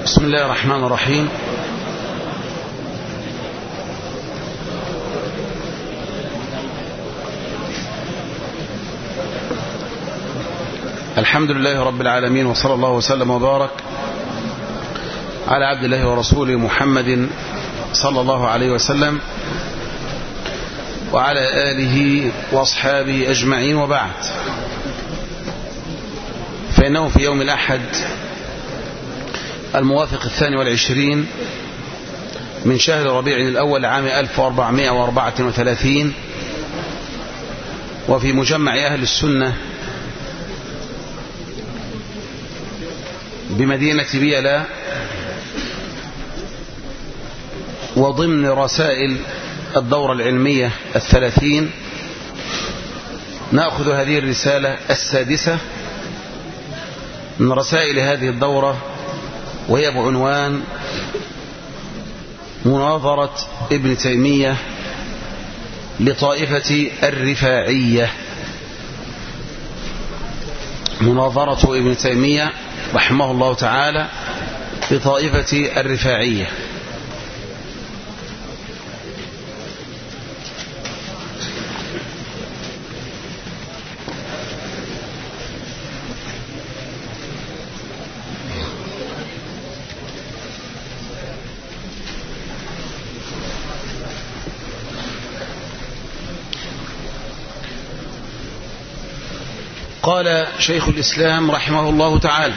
بسم الله الرحمن الرحيم. الحمد لله رب العالمين، وصلى الله وسلم وبارك على عبد الله ورسوله محمد صلى الله عليه وسلم وعلى آله وأصحابه أجمعين، وبعد. فإنه في يوم الأحد الموافق 22 من شهر ربيع الأول عام 1434، وفي مجمع أهل السنة بمدينة بيلا، وضمن رسائل الدورة العلمية 30، نأخذ هذه الرسالة السادسة من رسائل هذه الدورة، وهي بعنوان مناظرة ابن تيمية لطائفة الرفاعية. مناظرة ابن تيمية رحمه الله تعالى لطائفة الرفاعية. قال شيخ الإسلام رحمه الله تعالى: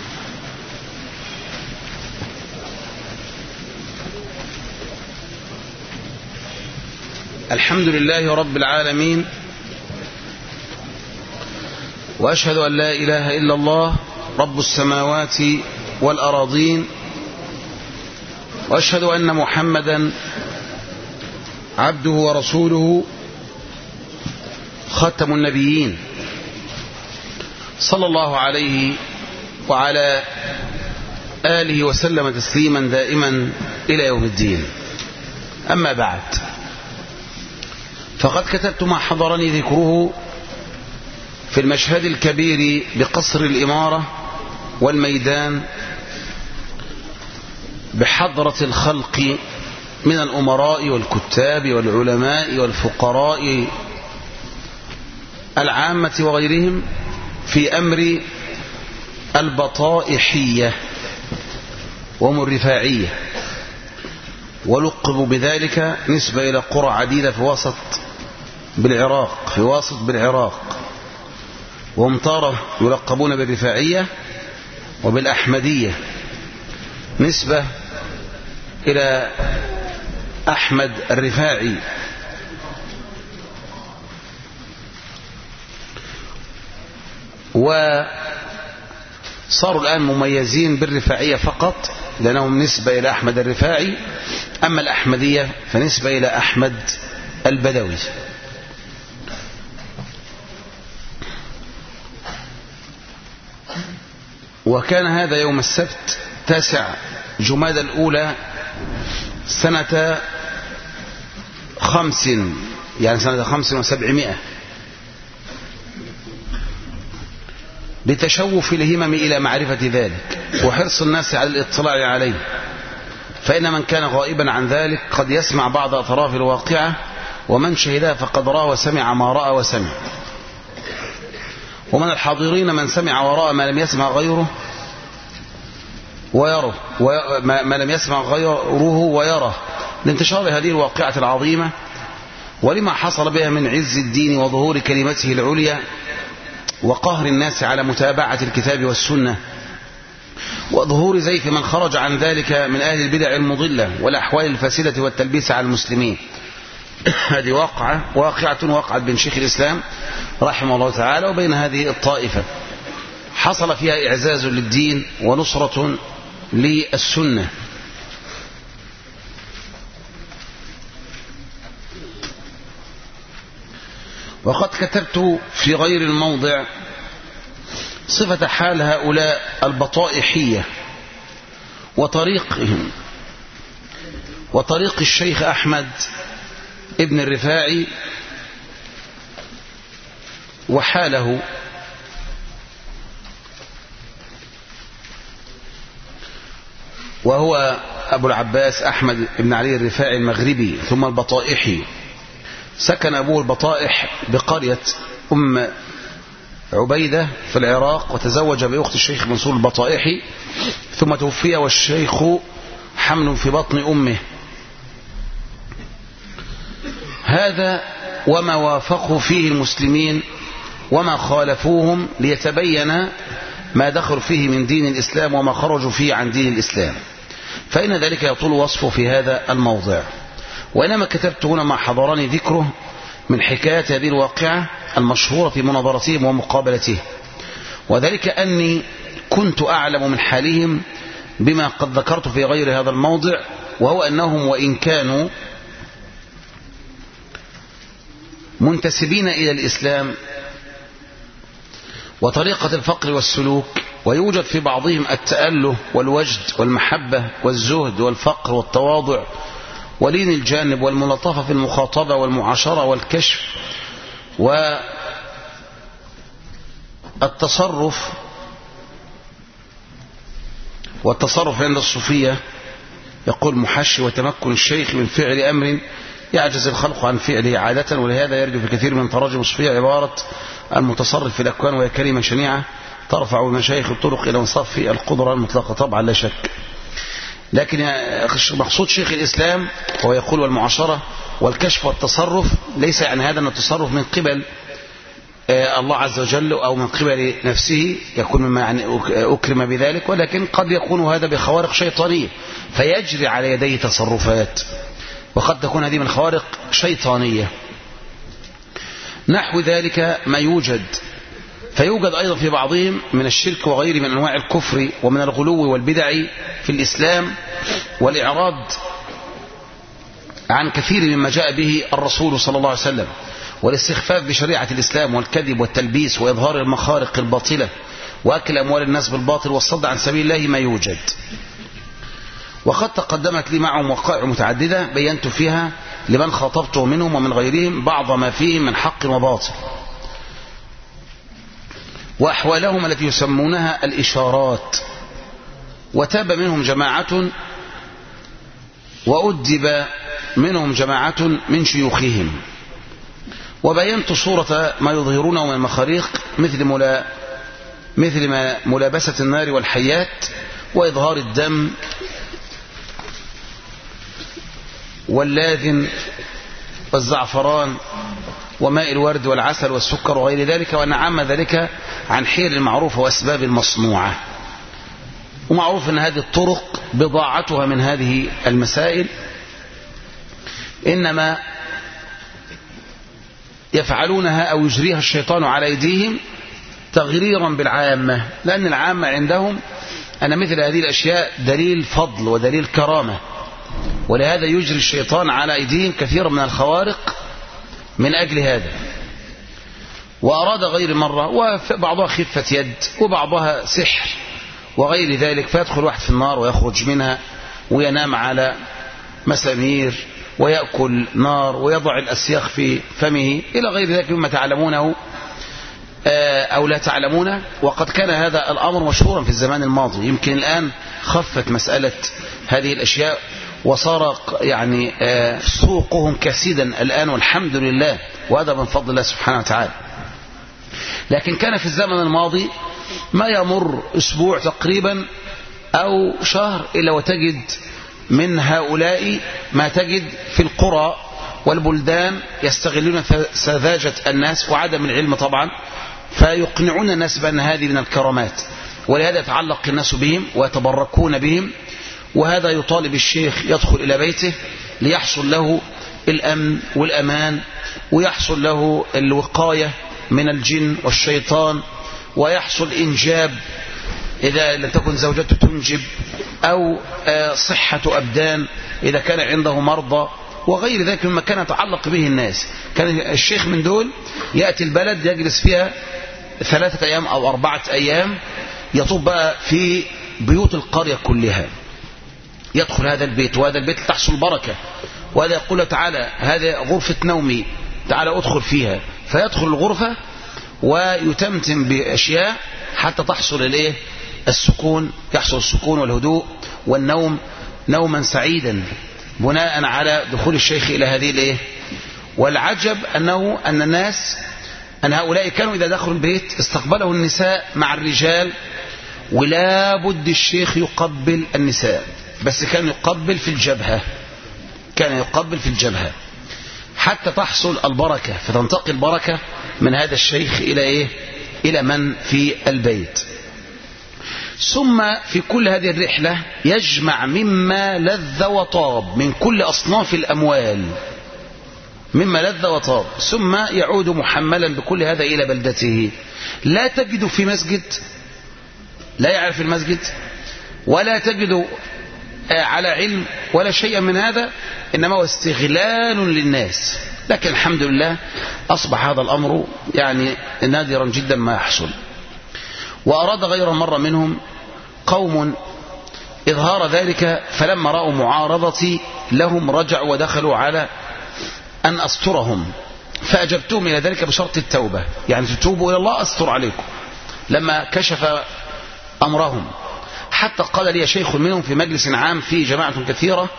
الحمد لله رب العالمين، وأشهد أن لا إله إلا الله رب السماوات والأراضين، وأشهد أن محمدا عبده ورسوله خاتم النبيين، صلى الله عليه وعلى آله وسلم تسليما دائما إلى يوم الدين. أما بعد، فقد كتبت ما حضرني ذكره في المشهد الكبير بقصر الإمارة والميدان بحضرة الخلق من الأمراء والكتاب والعلماء والفقراء العامة وغيرهم في أمر البطائحية وهم الرفاعية، ولقبوا بذلك نسبة إلى قرى عديدة في واسط بالعراق، وهم تارة يلقبون بالرفاعية وبالأحمدية نسبة إلى أحمد الرفاعي. وصاروا الآن مميزين بالرفاعية فقط لأنهم نسبة إلى أحمد الرفاعي، أما الأحمدية فنسبة إلى أحمد البدوي. وكان هذا يوم السبت 9 جمادى الأولى سنة 5، يعني سنة 5 و700، لتشوف الهمم إلى معرفة ذلك وحرص الناس على الاطلاع عليه، فإن من كان غائبا عن ذلك قد يسمع بعض أطراف الواقعة، ومن شهدها فقد رأى وسمع ما رأى وسمع. ومن الحاضرين من سمع ورأى ما لم يسمع غيره ويره، ما لم يسمع غيره ويره، لانتشار هذه الواقعة العظيمة ولما حصل بها من عز الدين وظهور كلمته العليا وقهر الناس على متابعة الكتاب والسنة، وظهور زيف من خرج عن ذلك من أهل البدع المضلة والأحوال الفاسدة والتلبيس على المسلمين. هذه واقعة وقعت بين شيخ الإسلام رحمه الله تعالى وبين هذه الطائفة، حصل فيها إعزاز للدين ونصرة للسنة. وقد كتبت في غير الموضع صفة حال هؤلاء البطائحية وطريقهم وطريق الشيخ أحمد ابن الرفاعي وحاله. وهو أبو العباس أحمد بن علي الرفاعي المغربي ثم البطائحي. سكن أبوه البطائح بقرية أم عبيدة في العراق، وتزوج بأخت الشيخ منصور البطائحي، ثم توفي والشيخ حمل في بطن أمه. هذا وما وافقوا فيه المسلمين وما خالفوهم، ليتبين ما دخلوا فيه من دين الإسلام وما خرجوا فيه عن دين الإسلام، فإن ذلك يطول وصفه في هذا الموضع. وإنما كتبت هنا ما حضرني ذكره من حكايات هذه الواقعة المشهورة في مناظرتهم ومقابلته، وذلك أني كنت أعلم من حالهم بما قد ذكرت في غير هذا الموضع، وهو أنهم وإن كانوا منتسبين إلى الإسلام وطريقة الفقر والسلوك، ويوجد في بعضهم التأله والوجد والمحبة والزهد والفقر والتواضع ولين الجانب والملطفة في المخاطبة والمعاشرة والكشف والتصرف عند الصوفية. يقول محشي: وتمكن الشيخ من فعل أمر يعجز الخلق عن فعله عادة، ولهذا يرد في كثير من تراجم الصوفية عبارة المتصرف في الأكوان، وهي كلمة شنيعة ترفع مشايخ الطرق إلى مصف القدرة المطلقة طبعا لا شك. لكن مقصود شيخ الإسلام هو يقول والمعاشرة والكشف والتصرف، ليس يعني هذا أن التصرف من قبل الله عز وجل أو من قبل نفسه يكون مما يعني أكرم بذلك، ولكن قد يكون هذا بخوارق شيطانية فيجري على يديه تصرفات، وقد تكون هذه من خوارق شيطانية. نحو ذلك ما يوجد، فيوجد أيضا في بعضهم من الشرك وغيره من أنواع الكفر ومن الغلو والبدع في الإسلام والإعراض عن كثير مما جاء به الرسول صلى الله عليه وسلم، والاستخفاف بشريعة الإسلام والكذب والتلبيس وإظهار المخارق الباطلة وأكل أموال الناس بالباطل والصد عن سبيل الله ما يوجد. وقد تقدمت لي معهم وقائع متعددة بينت فيها لمن خاطبته منهم ومن غيرهم بعض ما فيه من حق وباطل، وأحوالهم التي يسمونها الإشارات، وتاب منهم جماعة وأدب منهم جماعة من شيوخهم، وبينت صورة ما يظهرونه من المخاريق مثل ما ملابسة النار والحيات وإظهار الدم واللاذن والزعفران وماء الورد والعسل والسكر وغير ذلك، وأن عام ذلك عن حيل المعروف وأسباب المصنوعة. ومعروف أن هذه الطرق بضاعتها من هذه المسائل إنما يفعلونها أو يجريها الشيطان على أيديهم تغريرا بالعامة، لأن العامة عندهم أن مثل هذه الأشياء دليل فضل ودليل كرامة، ولهذا يجري الشيطان على أيديهم كثيرا من الخوارق من أجل هذا. وأراد غير مرة، وبعضها خفة يد وبعضها سحر وغير ذلك، فيدخل واحد في النار ويخرج منها وينام على مسامير ويأكل نار ويضع الأسياخ في فمه إلى غير ذلك مما تعلمونه أو لا تعلمونه. وقد كان هذا الأمر مشهورا في الزمان الماضي، يمكن الآن خفت مسألة هذه الأشياء وصار يعني سوقهم كسيدا الآن والحمد لله، وهذا من فضل الله سبحانه وتعالى. لكن كان في الزمن الماضي ما يمر أسبوع تقريبا أو شهر إلا وتجد من هؤلاء ما تجد في القرى والبلدان يستغلون سذاجة الناس وعدم العلم طبعا، فيقنعون الناس بأن هذه من الكرامات، ولهذا يتعلق الناس بهم ويتبركون بهم. وهذا يطالب الشيخ يدخل إلى بيته ليحصل له الأمن والأمان، ويحصل له الوقاية من الجن والشيطان، ويحصل إنجاب إذا لم تكن زوجته تنجب، أو صحة أبدان إذا كان عنده مرضى وغير ذلك مما كان يتعلق به الناس. كان الشيخ من دول يأتي البلد يجلس فيها 3 أيام أو 4 أيام، يطوف بقى في بيوت القرية كلها، يدخل هذا البيت وهذا البيت تحصل بركة، وهذا يقول له تعالى هذا غرفة نومي تعالى أدخل فيها، فيدخل الغرفة ويتمتم بأشياء حتى تحصل السكون، يحصل السكون والهدوء والنوم نوما سعيدا بناء على دخول الشيخ إلى هذه الإيه. والعجب أن الناس أن هؤلاء كانوا إذا دخلوا البيت استقبله النساء مع الرجال، ولا بد الشيخ يقبل النساء، بس كان يقبل في الجبهة، كان يقبل في الجبهة حتى تحصل البركة، فتنتقل البركة من هذا الشيخ إلى إيه؟ إلى من في البيت. ثم في كل هذه الرحلة يجمع مما لذ وطاب من كل أصناف الأموال، مما لذ وطاب، ثم يعود محملا بكل هذا إلى بلدته. لا تجد في مسجد، لا يعرف المسجد، ولا تجد على علم ولا شيء من هذا، إنما هو استغلال للناس. لكن الحمد لله أصبح هذا الأمر يعني نادرا جدا ما يحصل. وأراد غير مرة منهم قوم إظهار ذلك، فلما رأوا معارضتي لهم رجعوا ودخلوا على أن أسترهم، فأجبتهم إلى ذلك بشرط التوبة، يعني تتوبوا إلى الله أستر عليكم. لما كشف أمرهم حتى قال لي شيخ منهم في مجلس عام في جماعة كثيرة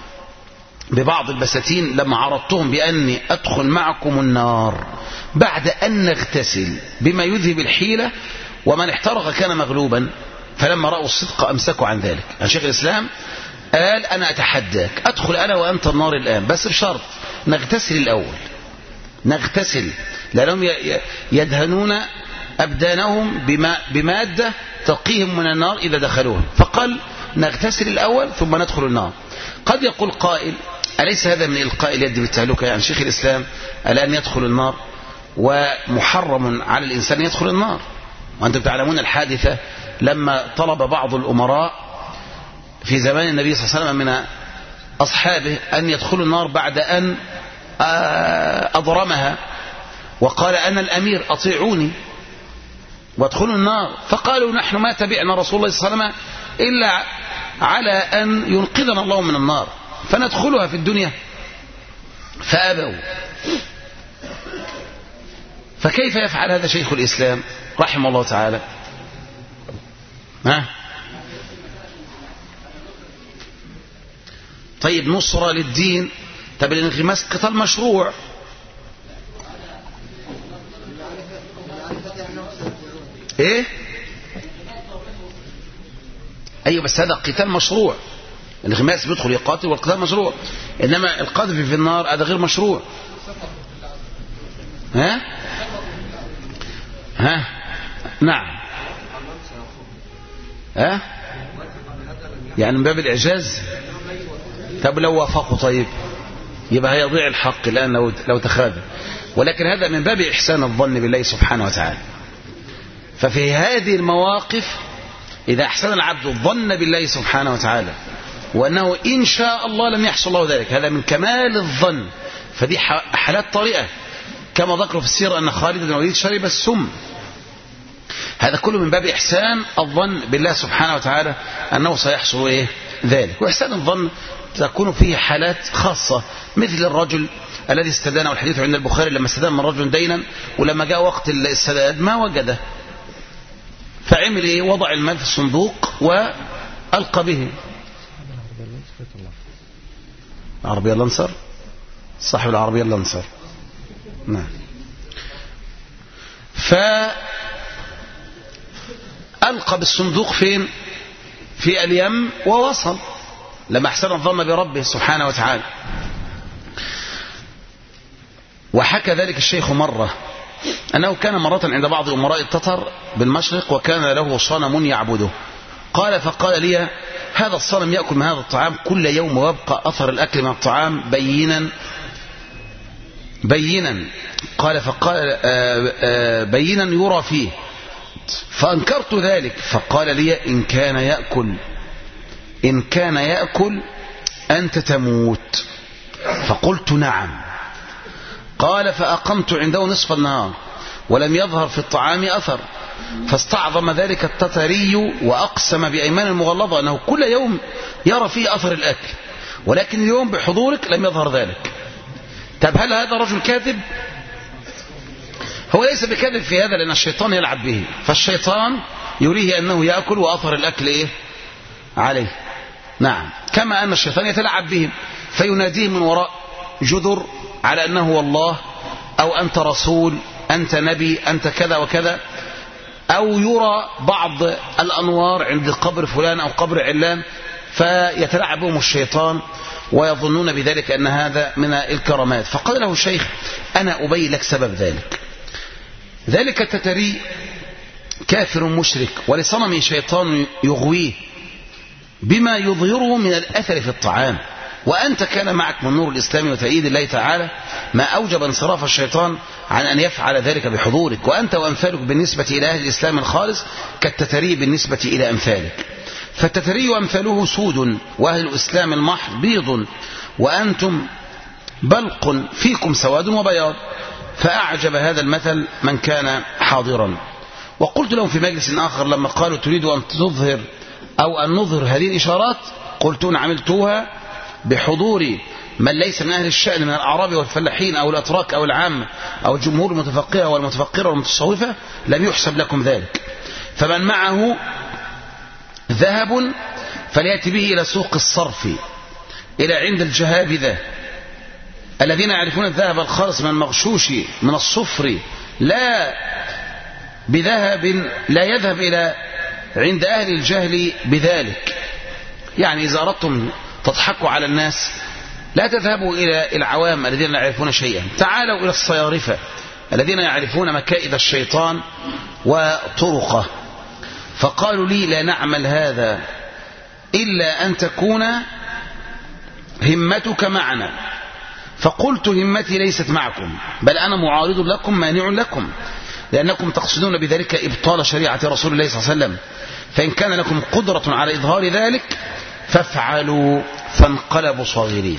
ببعض البساتين، لما عرضتهم بأني أدخل معكم النار بعد أن نغتسل بما يذهب الحيلة، ومن احترق كان مغلوبا، فلما رأوا الصدق أمسكوا عن ذلك. يعني شيخ الإسلام قال أنا أتحداك أدخل أنا وأنت النار الآن، بس بشرط نغتسل الأول، نغتسل، لأنهم يدهنون أبدانهم بمادة تقيهم من النار إذا دخلوها، فقال نغتسل الأول ثم ندخل النار. قد يقول قائل أليس هذا من إلقاء اليد بالتهلكة؟ يعني شيخ الإسلام الآن يدخل النار ومحرم على الإنسان يدخل النار، وأنتم تعلمون الحادثة لما طلب بعض الأمراء في زمان النبي صلى الله عليه وسلم من أصحابه أن يدخلوا النار بعد أن أضرمها، وقال أنا الأمير أطيعوني وادخلوا النار، فقالوا نحن ما تبعنا رسول الله صلى الله عليه وسلم إلا على أن ينقذنا الله من النار فندخلها في الدنيا، فأبوا. فكيف يفعل هذا شيخ الإسلام رحمه الله تعالى؟ طيب نصرة للدين، طب الانغماس قتال مشروع، ايه ايوه بس هذا قتال مشروع، الانغماس بيدخل يقاتل والقتال مشروع، انما القذف في النار هذا غير مشروع. نعم يعني من باب الإعجاز. طب لو وافقوا طيب يبقى هيضيع الحق الآن لو تخاذل، ولكن هذا من باب إحسان الظن بالله سبحانه وتعالى. ففي هذه المواقف إذا أحسن العبد الظن بالله سبحانه وتعالى وأنه إن شاء الله لم يحصل له ذلك، هذا من كمال الظن. فدي حالات طريقة كما ذكروا في السيرة أن خالد بن الوليد شرب السم، هذا كله من باب إحسان الظن بالله سبحانه وتعالى أنه سيحصل ذلك. وإحسان الظن تكون فيه حالات خاصة، مثل الرجل الذي استدان، والحديث عند البخاري لما استدان من رجل دينا ولما جاء وقت السداد ما وجده، فعمل وضع المال في الصندوق وألقى به. العربية اللانسر، صاحب العربية اللانسر، نعم. فألقى بالصندوق فين؟ في اليم، ووصل لما احسن الظن بربه سبحانه وتعالى. وحكى ذلك الشيخ مرة أنه كان مرة عند بعض أمراء التتر بالمشرق، وكان له صنم يعبده. فقال لي هذا الصنم يأكل من هذا الطعام كل يوم، ويبقى أثر الأكل من الطعام بينا. فقال بينا يرى فيه. فأنكرت ذلك، فقال لي إن كان يأكل أنت تموت. فقلت نعم. قال فأقمت عنده نصف النهار ولم يظهر في الطعام أثر، فاستعظم ذلك التتري وأقسم بأيمان المغلظة أنه كل يوم يرى فيه أثر الأكل، ولكن اليوم بحضورك لم يظهر ذلك. طب هل هذا رجل كاذب؟ هو ليس بكاذب في هذا، لأن الشيطان يلعب به، فالشيطان يريه أنه يأكل وأثر الأكل عليه. نعم، كما أن الشيطان يتلعب بهم فيناديهم من وراء جدر على أنه هو الله، أو أنت رسول، أنت نبي، أنت كذا وكذا، أو يرى بعض الأنوار عند قبر فلان أو قبر علان فيتلعب بهم الشيطان ويظنون بذلك أن هذا من الكرامات. فقال له الشيخ: أنا أبين لك سبب ذلك. ذلك التتري كافر مشرك ولصنم شيطان يغويه بما يظهره من الأثر في الطعام، وأنت كان معك من نور الإسلام وتأييد الله تعالى ما أوجب انصراف الشيطان عن أن يفعل ذلك بحضورك، وأنت وأمثالك بالنسبة إلى أهل الإسلام الخالص كالتتري بالنسبة إلى أمثالك. فالتتري وأمثاله سود، وأهل الإسلام المحض بيض، وأنتم بلق فيكم سواد وبياض. فأعجب هذا المثل من كان حاضرا. وقلت لهم في مجلس آخر لما قالوا: تريد أن تظهر أو أن نظهر هذه الإشارات؟ قلت: إن عملتوها بحضور من ليس من أهل الشأن من الأعراب والفلاحين أو الأتراك أو العامة أو الجمهور المتفقهة والمتفقرة والمتصوفة لم يحسب لكم ذلك. فمن معه ذهب فليأتي به إلى سوق الصرف، إلى عند الجهابذة الذين يعرفون الذهب الخالص من المغشوش من الصفر لا بذهب، لا يذهب إلى عند أهل الجهل بذلك. يعني إذا أردتم تضحكوا على الناس لا تذهبوا إلى العوام الذين لا يعرفون شيئا، تعالوا إلى الصيارفة الذين يعرفون مكائد الشيطان وطرقه. فقالوا لي: لا نعمل هذا إلا أن تكون همتك معنا. فقلت: همتي ليست معكم، بل أنا معارض لكم مانع لكم، لأنكم تقصدون بذلك إبطال شريعة رسول الله صلى الله عليه وسلم، فإن كان لكم قدرة على إظهار ذلك فافعلوا. فانقلبوا صاغرين.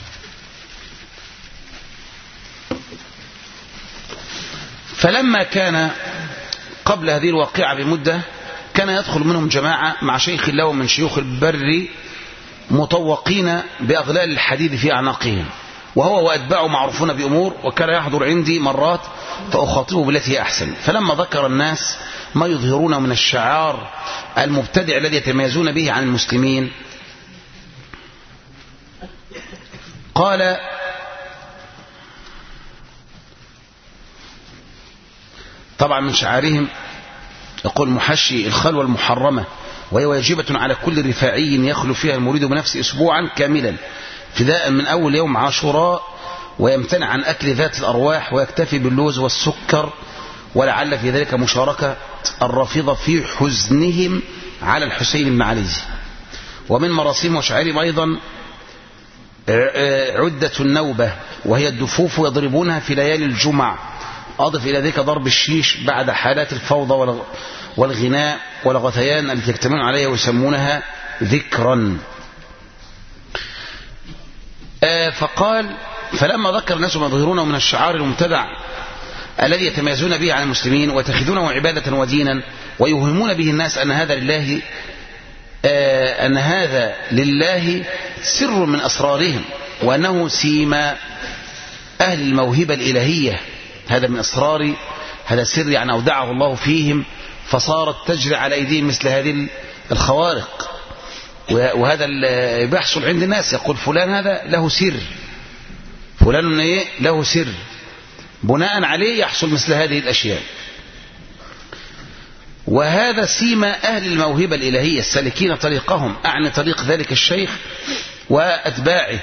فلما كان قبل هذه الواقعة بمدة كان يدخل منهم جماعة مع شيخ الله من شيوخ البر مطوقين بأغلال الحديد في أعناقهم، وهو وأتباعه معروفون بأمور، وكان يحضر عندي مرات فأخاطبه بالتي هي أحسن. فلما ذكر الناس ما يظهرون من الشعار المبتدع الذي يتميزون به عن المسلمين قال: طبعا من شعارهم يقول: محشي الخلوة المحرمة، وهي واجبة على كل رفاعي يخلو فيها المريد بنفسه أسبوعا كاملا ابتداء من أول يوم عاشوراء، ويمتنع عن أكل ذات الأرواح ويكتفي باللوز والسكر، ولعل في ذلك مشاركة الرافضة في حزنهم على الحسين بن علي. ومن مراسيم وشعارهم أيضا عدة النوبة، وهي الدفوف يضربونها في ليالي الجمع. أضف إلى ذلك ضرب الشيش بعد حالات الفوضى والغناء والغثيان التي يجتمعون عليها ويسمونها ذكرا. فقال: فلما ذكر الناس ما يظهرونه من الشعار المبتدع الذي يتميزون به عن المسلمين ويتخذونه عبادة ودينا، ويوهمون به الناس أن هذا لله سر من أسرارهم، وأنه سيما أهل الموهبة الإلهية، هذا من أسرار، هذا سر يعني أودعه الله فيهم، فصارت تجري على أيديهم مثل هذه الخوارق. وهذا اللي بيحصل عند الناس، يقول فلان هذا له سر، فلان له سر، بناء عليه يحصل مثل هذه الأشياء. وهذا سيما أهل الموهبة الإلهية السالكين طريقهم، أعني طريق ذلك الشيخ وأتباعه.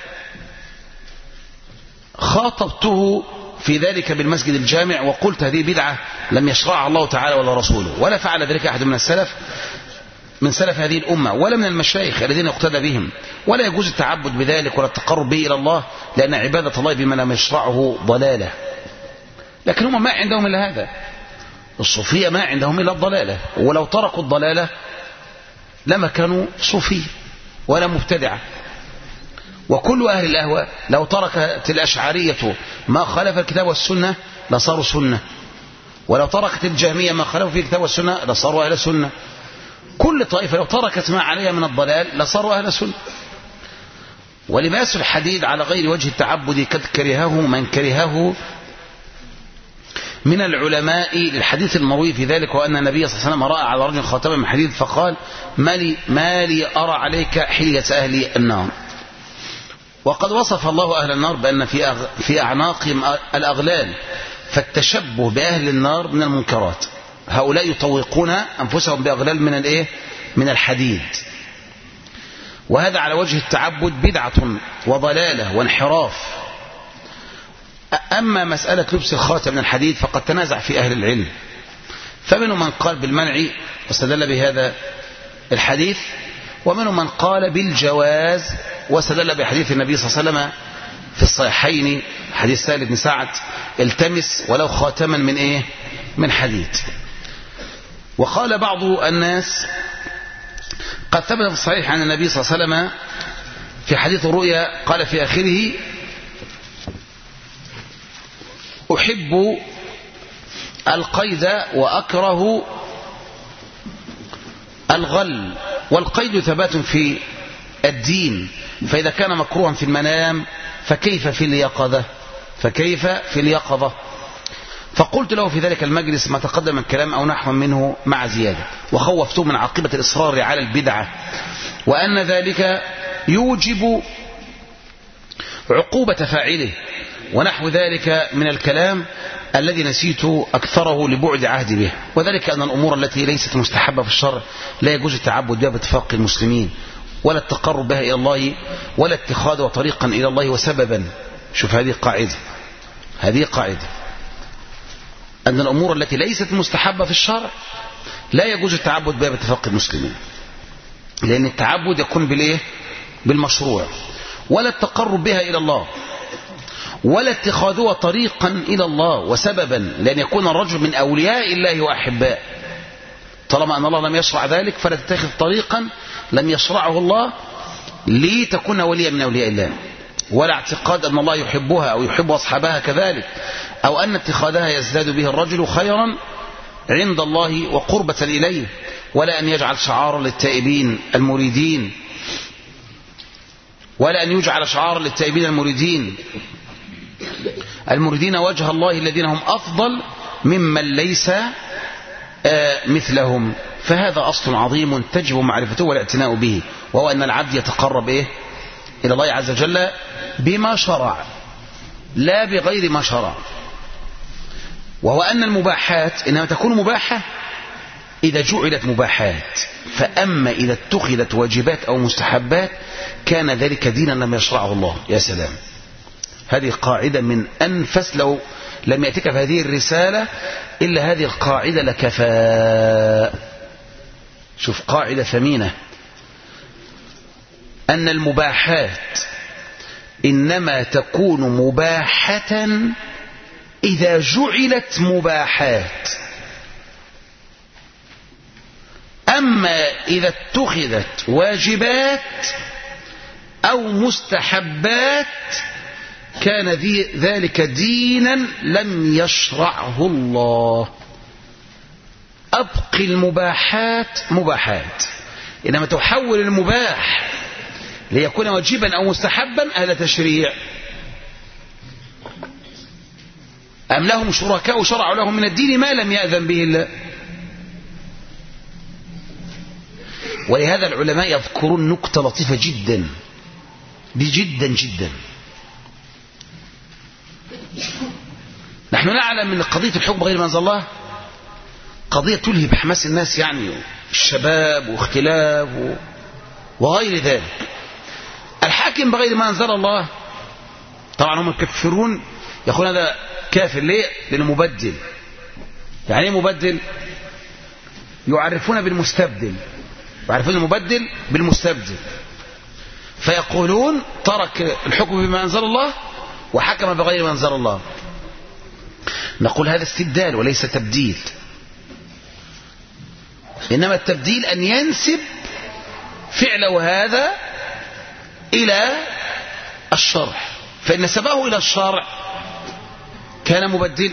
خاطبته في ذلك بالمسجد الجامع وقلت: هذه بدعة لم يشرعها الله تعالى ولا رسوله، ولا فعل ذلك أحد من السلف، من سلف هذه الأمة، ولا من المشايخ الذين يقتدى بهم، ولا يجوز التعبد بذلك ولا التقرب به إلى الله، لأن عبادة الله بما لم يشرعه ضلالة. لكن هم ما عندهم إلا هذا، الصوفية ما عندهم إلا الضلالة، ولو تركوا الضلالة لما كانوا صوفية ولا مبتدعة. وكل أهل الأهواء لو تركت الأشعرية ما خالف الكتاب والسنة لصاروا سنة، ولو تركت الجهمية ما خالفوا في الكتاب والسنة لصاروا أهل سنة. كل طائفة لو تركت ما عليها من الضلال لصاروا أهل سنة. ولباس الحديد على غير وجه التعبد قد كرهه من كرهه من العلماء للحديث المروي في ذلك، وأن النبي صلى الله عليه وسلم رأى على رجل خاتما من حديد فقال ما لي أرى عليك حلية أهل النار. وقد وصف الله أهل النار بأن في أعناقهم الأغلال، فالتشبه بأهل النار من المنكرات. هؤلاء يطوقون أنفسهم بأغلال من الحديد، وهذا على وجه التعبد بدعة وضلالة وانحراف. أما مسألة لبس الخاتم من الحديد فقد تنازع في أهل العلم، فمنهم من قال بالمنع واستدل بهذا الحديث، ومنهم من قال بالجواز واستدل بحديث النبي صلى الله عليه وسلم في الصحيحين، حديث سهل بن سعد: التمس ولو خاتما من حديد. وقال بعض الناس قد ثبت في الصحيح عن النبي صلى الله عليه وسلم في حديث الرؤيا قال في آخره: أحب القيد وأكره الغل. والقيد ثبات في الدين، فإذا كان مكروها في المنام فكيف في اليقظة. فقلت له في ذلك المجلس ما تقدم الكلام أو نحو منه مع زيادة، وخوفته من عاقبة الإصرار على البدعة، وأن ذلك يوجب عقوبة فاعله، ونحو ذلك من الكلام الذي نسيت أكثره لبعد عهدي به. وذلك أن الأمور التي ليست مستحبة في الشرع لا يجوز التعبد بها باتفاق المسلمين، ولا التقرب بها إلى الله، ولا اتخاذها طريقا إلى الله وسببا. شوف، هذه قاعدة أن الأمور التي ليست مستحبة في الشرع لا يجوز التعبد بها باتفاق المسلمين، لأن التعبد يكون بالمشروع، ولا التقرب بها إلى الله، ولا اتخاذها طريقا إلى الله وسببا، لأن يكون الرجل من أولياء الله وأحباء. طالما أن الله لم يشرع ذلك فلا تتخذ طريقا لم يشرعه الله لتكون وليا من أولياء الله، ولا اعتقاد أن الله يحبها أو يحب أصحابها كذلك، أو أن اتخاذها يزداد به الرجل خيرا عند الله وقربة إليه، ولا أن يجعل شعارا للتائبين المريدين، المريدين وجه الله الذين هم أفضل ممن ليس مثلهم. فهذا أصل عظيم تجب معرفته والاعتناء به، وهو أن العبد يتقرب إلى الله عز وجل بما شرع لا بغير ما شرع، وهو أن المباحات إنما تكون مباحة إذا جعلت مباحات، فأما إذا اتخذت واجبات أو مستحبات كان ذلك دينا لم يشرعه الله. يا سلام، هذه قاعدة من أنفس، لو لم يأتك في هذه الرسالة إلا هذه القاعدة لكفاء. شوف، قاعدة ثمينة: أن المباحات إنما تكون مباحة إذا جعلت مباحات، أما إذا اتخذت واجبات أو مستحبات كان ذلك دينا لم يشرعه الله. أبقي المباحات مباحات، إنما تحول المباح ليكون واجبا أو مستحبا هذا تشريع. أم لهم شركاء شرعوا لهم من الدين ما لم يأذن به الله. ولهذا العلماء يذكرون نكتة لطيفة جدا، دي جدا جدا. نحن نعلم من قضية الحكم بغير ما أنزل الله قضية تلهي بحماس الناس، يعني الشباب واختلاف وغير ذلك. الحاكم بغير ما أنزل الله طبعا هم يكفرون، يقولون هذا كافر. ليه؟ لأنه مبدل. يعني ايه مبدل؟ يعرفون بالمستبدل، يعرفون المبدل بالمستبدل، فيقولون ترك الحكم بما أنزل الله وحكم بغير ما أنزل الله. نقول هذا استبدال وليس تبديل، إنما التبديل أن ينسب فعله هذا إلى الشرع، فإن نسبه إلى الشرع كان مبدل،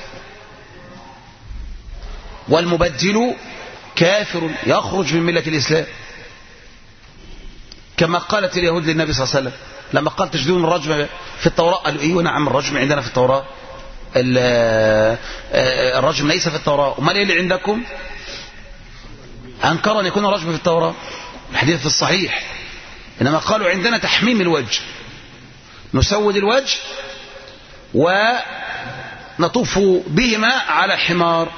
والمبدل كافر يخرج من ملة الإسلام، كما قالت اليهود للنبي صلى الله عليه وسلم لما قال تجدون الرجم في التوراة، قالوا ايوه نعم الرجم عندنا في التوراة. الرجم ليس في التوراة، امال ايه اللي عندكم؟ انكر ان يكون الرجم في التوراة، الحديث في الصحيح. انما قالوا عندنا تحميم الوجه، نسود الوجه ونطوف بهما على حمار.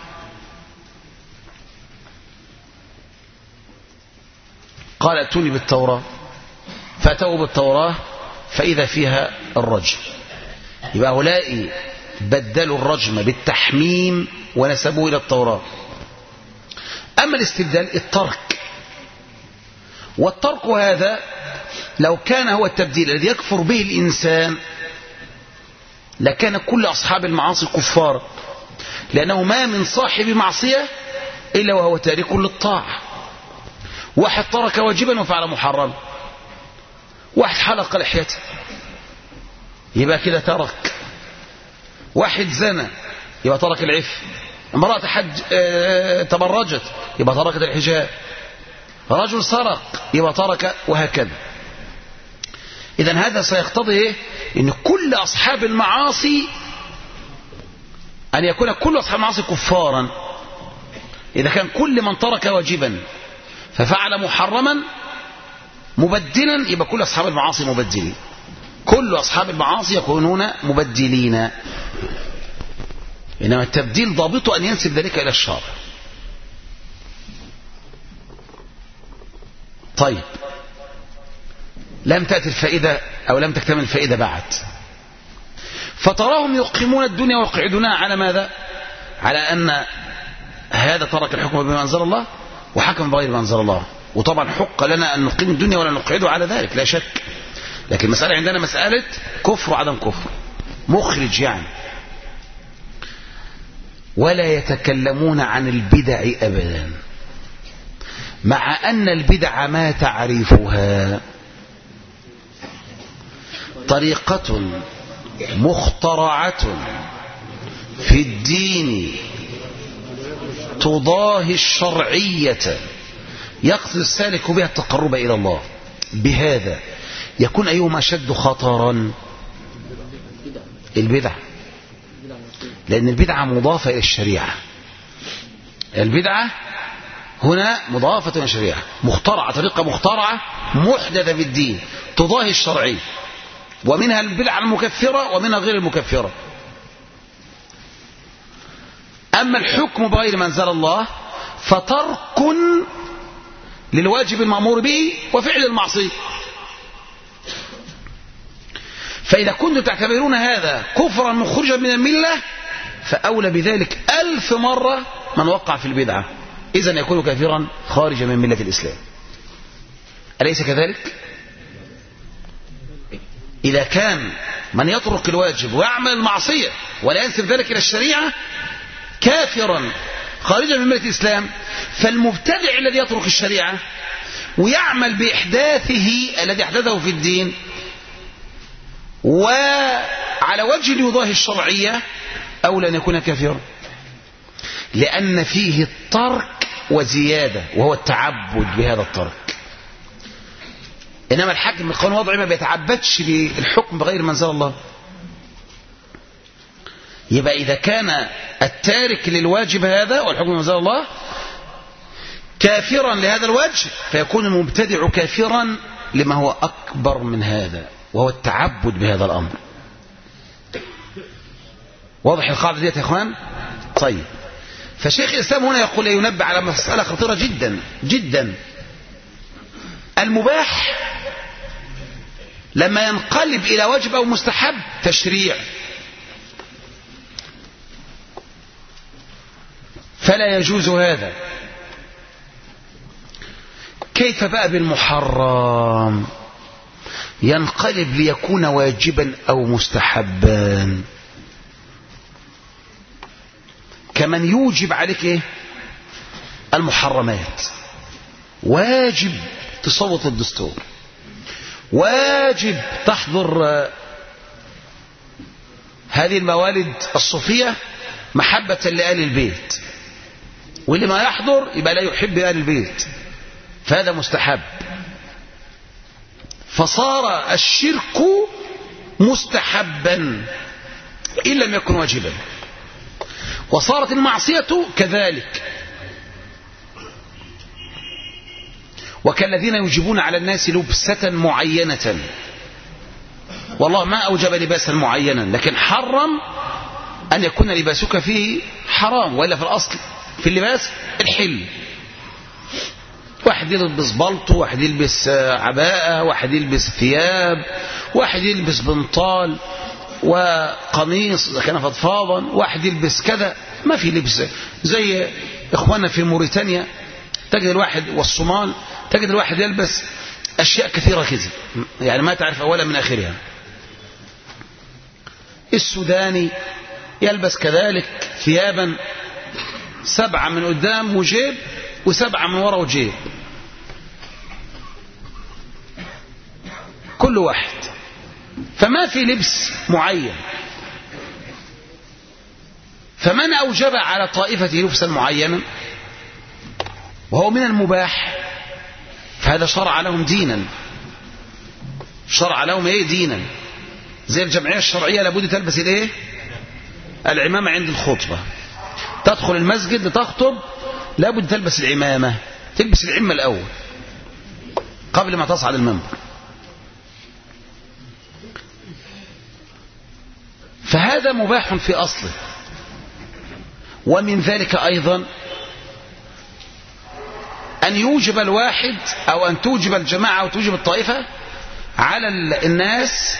قال ائتوني بالتوراة، فأتوا بالتوراة فإذا فيها الرجم. يبقى هؤلاء بدلوا الرجم بالتحميم ونسبوه إلى التوراة. أما الاستبدال الترك، والترك هذا لو كان هو التبديل الذي يكفر به الإنسان لكان كل أصحاب المعاصي كفار، لأنه ما من صاحب معصية إلا وهو تارك للطاعة. واحد ترك واجبا وفعل محرم، واحد حلق لحيته يبقى كده ترك، واحد زنى يبقى ترك العفة، امرأة تبرجت يبقى تركت الحجاب، رجل سرق يبقى ترك، وهكذا. إذن هذا سيقتضي إيه؟ إن كل أصحاب المعاصي أن يكون كل أصحاب المعاصي كفارا. إذا كان كل من ترك واجبا ففعل محرما مبدلا يبقى كل أصحاب المعاصي مبدلين، كل أصحاب المعاصي يكونون مبدلين. إنما التبديل ضابطه أن ينسب ذلك إلى الشرع. طيب، لم تأتي الفائدة أو لم تكتمل الفائدة بعد، فتراهم يقيمون الدنيا ويقعدونها على ماذا؟ على أن هذا ترك الحكم بما أنزل الله وحكم بغير ما أنزل الله. وطبعا حق لنا أن نقيم الدنيا ولا نقعده على ذلك، لا شك. لكن المسألة عندنا مسألة كفر وعدم كفر، مخرج يعني. ولا يتكلمون عن البدع أبدا، مع أن البدع ما تعريفها طريقة مخترعة في الدين تضاهي الشرعية يقصد السالك بها التقرب إلى الله. بهذا يكون أيهما أشد خطرا؟ البدع، لأن البدعة مضافة إلى الشريعة. البدعة هنا مضافة إلى الشريعة، مخترعة، طريقة مخترعة محدثة في الدين تضاهي الشرعية، ومنها البدعة المكفرة ومنها غير المكفرة. أما الحكم بغير ما أنزل الله فترك للواجب المأمور به وفعل المعصية. فإذا كنتم تعتبرون هذا كفرا مخرجا من الملة فأولى بذلك 1000 مرة من وقع في البدعة، إذن يكون كافرا خارجا من ملة الإسلام. أليس كذلك؟ إذا كان من يترك الواجب ويعمل المعصية ولا ينسب ذلك إلى الشريعة كافرا خارجا من ملة الإسلام، فالمبتدع الذي يترك الشريعة ويعمل بإحداثه الذي أحدثه في الدين وعلى وجه يضاهي الشرعية أولى أن يكون كافرا، لأن فيه الترك وزيادة وهو التعبد بهذا الترك. إنما الحاكم بالقانون الوضعي ما بيتعبدش بالحكم بغير ما أنزل الله. يبقى إذا كان التارك للواجب هذا والحكم بما أنزل الله كافرا لهذا الوجه فيكون المبتدع كافرا لما هو أكبر من هذا وهو التعبد بهذا الأمر. واضح القاعدة دي يا إخوان؟ طيب، فشيخ الإسلام هنا يقول ينبه على مسألة خطيرة جدا جدا. المباح لما ينقلب إلى واجب أو مستحب تشريع، فلا يجوز هذا. كيف بقى بالمحرم؟ ينقلب ليكون واجبا أو مستحبا. كمن يوجب عليك إيه؟ المحرمات، واجب تصوت الدستور، واجب تحضر هذه الموالد الصوفية محبة لآل البيت، واللي ما يحضر يبقى لا يحب آل البيت، فهذا مستحب. فصار الشرك مستحبا إن لم يكن واجبا. وصارت المعصية كذلك، وكالذين يوجبون على الناس لبسة معينة، والله ما أوجب لباسا معينا لكن حرم أن يكون لباسك فيه حرام، وإلا في الأصل في اللباس الحل. واحد يلبس بلطو، واحد يلبس عباءة، واحد يلبس ثياب، واحد يلبس بنطال وقميص إذا كان فضفاضا، واحد يلبس كذا. ما في لبس زي إخواننا في موريتانيا، تجد الواحد والصومال تجد الواحد يلبس أشياء كثيرة كذا، يعني ما تعرف أولا من آخرها. السوداني يلبس كذلك ثيابا 7 من قدام وجيب و7 من وراء وجيب، كل واحد. فما في لبس معين. فمن أوجب على طائفة لبسا معينا وهو من المباح فهذا شرع لهم دينا، شرع لهم ايه دينا. زي الجمعية الشرعية لابد تلبس الايه العمامة عند الخطبة. تدخل المسجد لتخطب لابد تلبس العمامة، تلبس العمة الأول قبل ما تصعد المنبر. فهذا مباح في أصله. ومن ذلك أيضا أن يوجب الواحد أو أن توجب الجماعة أو توجب الطائفة على الناس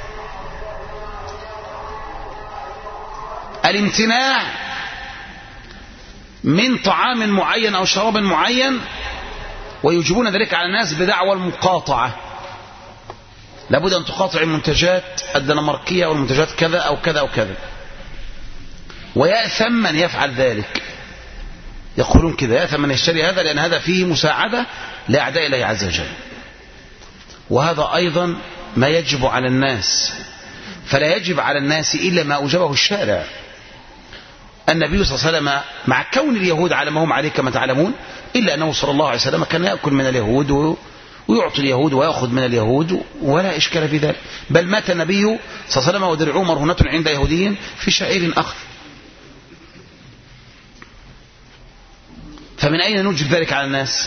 الامتناع من طعام معين أو شراب معين، ويوجبون ذلك على الناس بدعوى المقاطعة. لابد أن تقاطع المنتجات الدنماركية أو المنتجات كذا أو كذا أو كذا، ويأثم من يفعل ذلك. يقولون كذا يأثم من يشتري هذا لأن هذا فيه مساعدة لأعداء الله عز وجل. وهذا أيضا ما يجب على الناس، فلا يجب على الناس إلا ما أوجبه الشارع. النبي صلى الله عليه وسلم مع كون اليهود على ما هم عليه كما تعلمون، إلا أنه صلى الله عليه وسلم كان يأكل من اليهود ويعطي اليهود ويأخذ من اليهود ولا إشكال في ذلك. بل مات النبي صلى الله عليه وسلم ودرعه مرهونة عند يهودي في شعير أخذ. فمن أين نوجد ذلك على الناس؟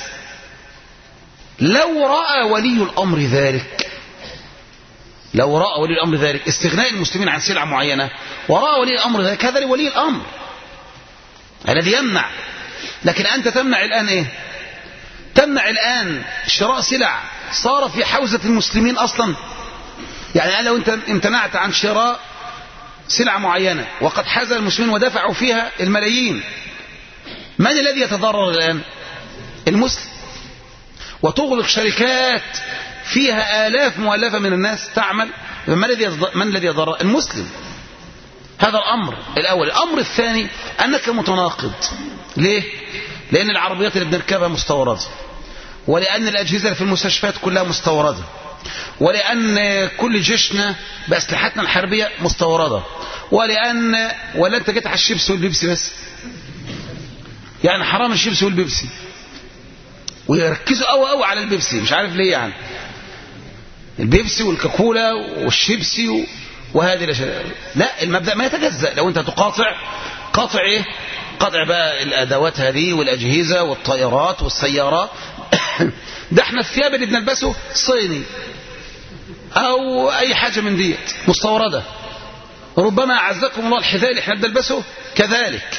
لو رأى ولي الأمر ذلك، لو رأى ولي الأمر ذلك استغناء المسلمين عن سلعة معينة، ورأى ولي الأمر ذلك، هذا ولي الأمر الذي يمنع. لكن أنت تمنع الآن إيه؟ تمنع الآن شراء سلع صار في حوزة المسلمين أصلا. يعني لو أنت امتنعت عن شراء سلعة معينة وقد حاز المسلمين ودفعوا فيها الملايين، من الذي يتضرر الآن؟ المسلم. وتغلق شركات فيها آلاف مؤلفة من الناس تعمل، من الذي يتضرر؟ المسلم. هذا الأمر الأول. الأمر الثاني أنك متناقض. ليه؟ لأن العربيات اللي بنركبها مستوردة، ولأن الأجهزة في المستشفيات كلها مستوردة، ولأن كل جيشنا بأسلحتنا الحربية مستوردة، ولا أنت جيت على الشيبس والبيبسي بس، يعني حرام الشيبس والبيبسي، ويركزوا قوي على البيبسي، مش عارف ليه. يعني البيبسي والكاكولا والشيبسي وهذه الاشياء، لا، المبدأ ما يتجزأ. لو انت تقاطع، قاطع ايه؟ قطع بقى الادوات هذه والاجهزه والطائرات والسيارات. ده احنا الثياب اللي بنلبسه صيني او اي حاجه من ديت مستورده. ربما اعزكم الله الحذاء اللي احنا بنلبسه كذلك.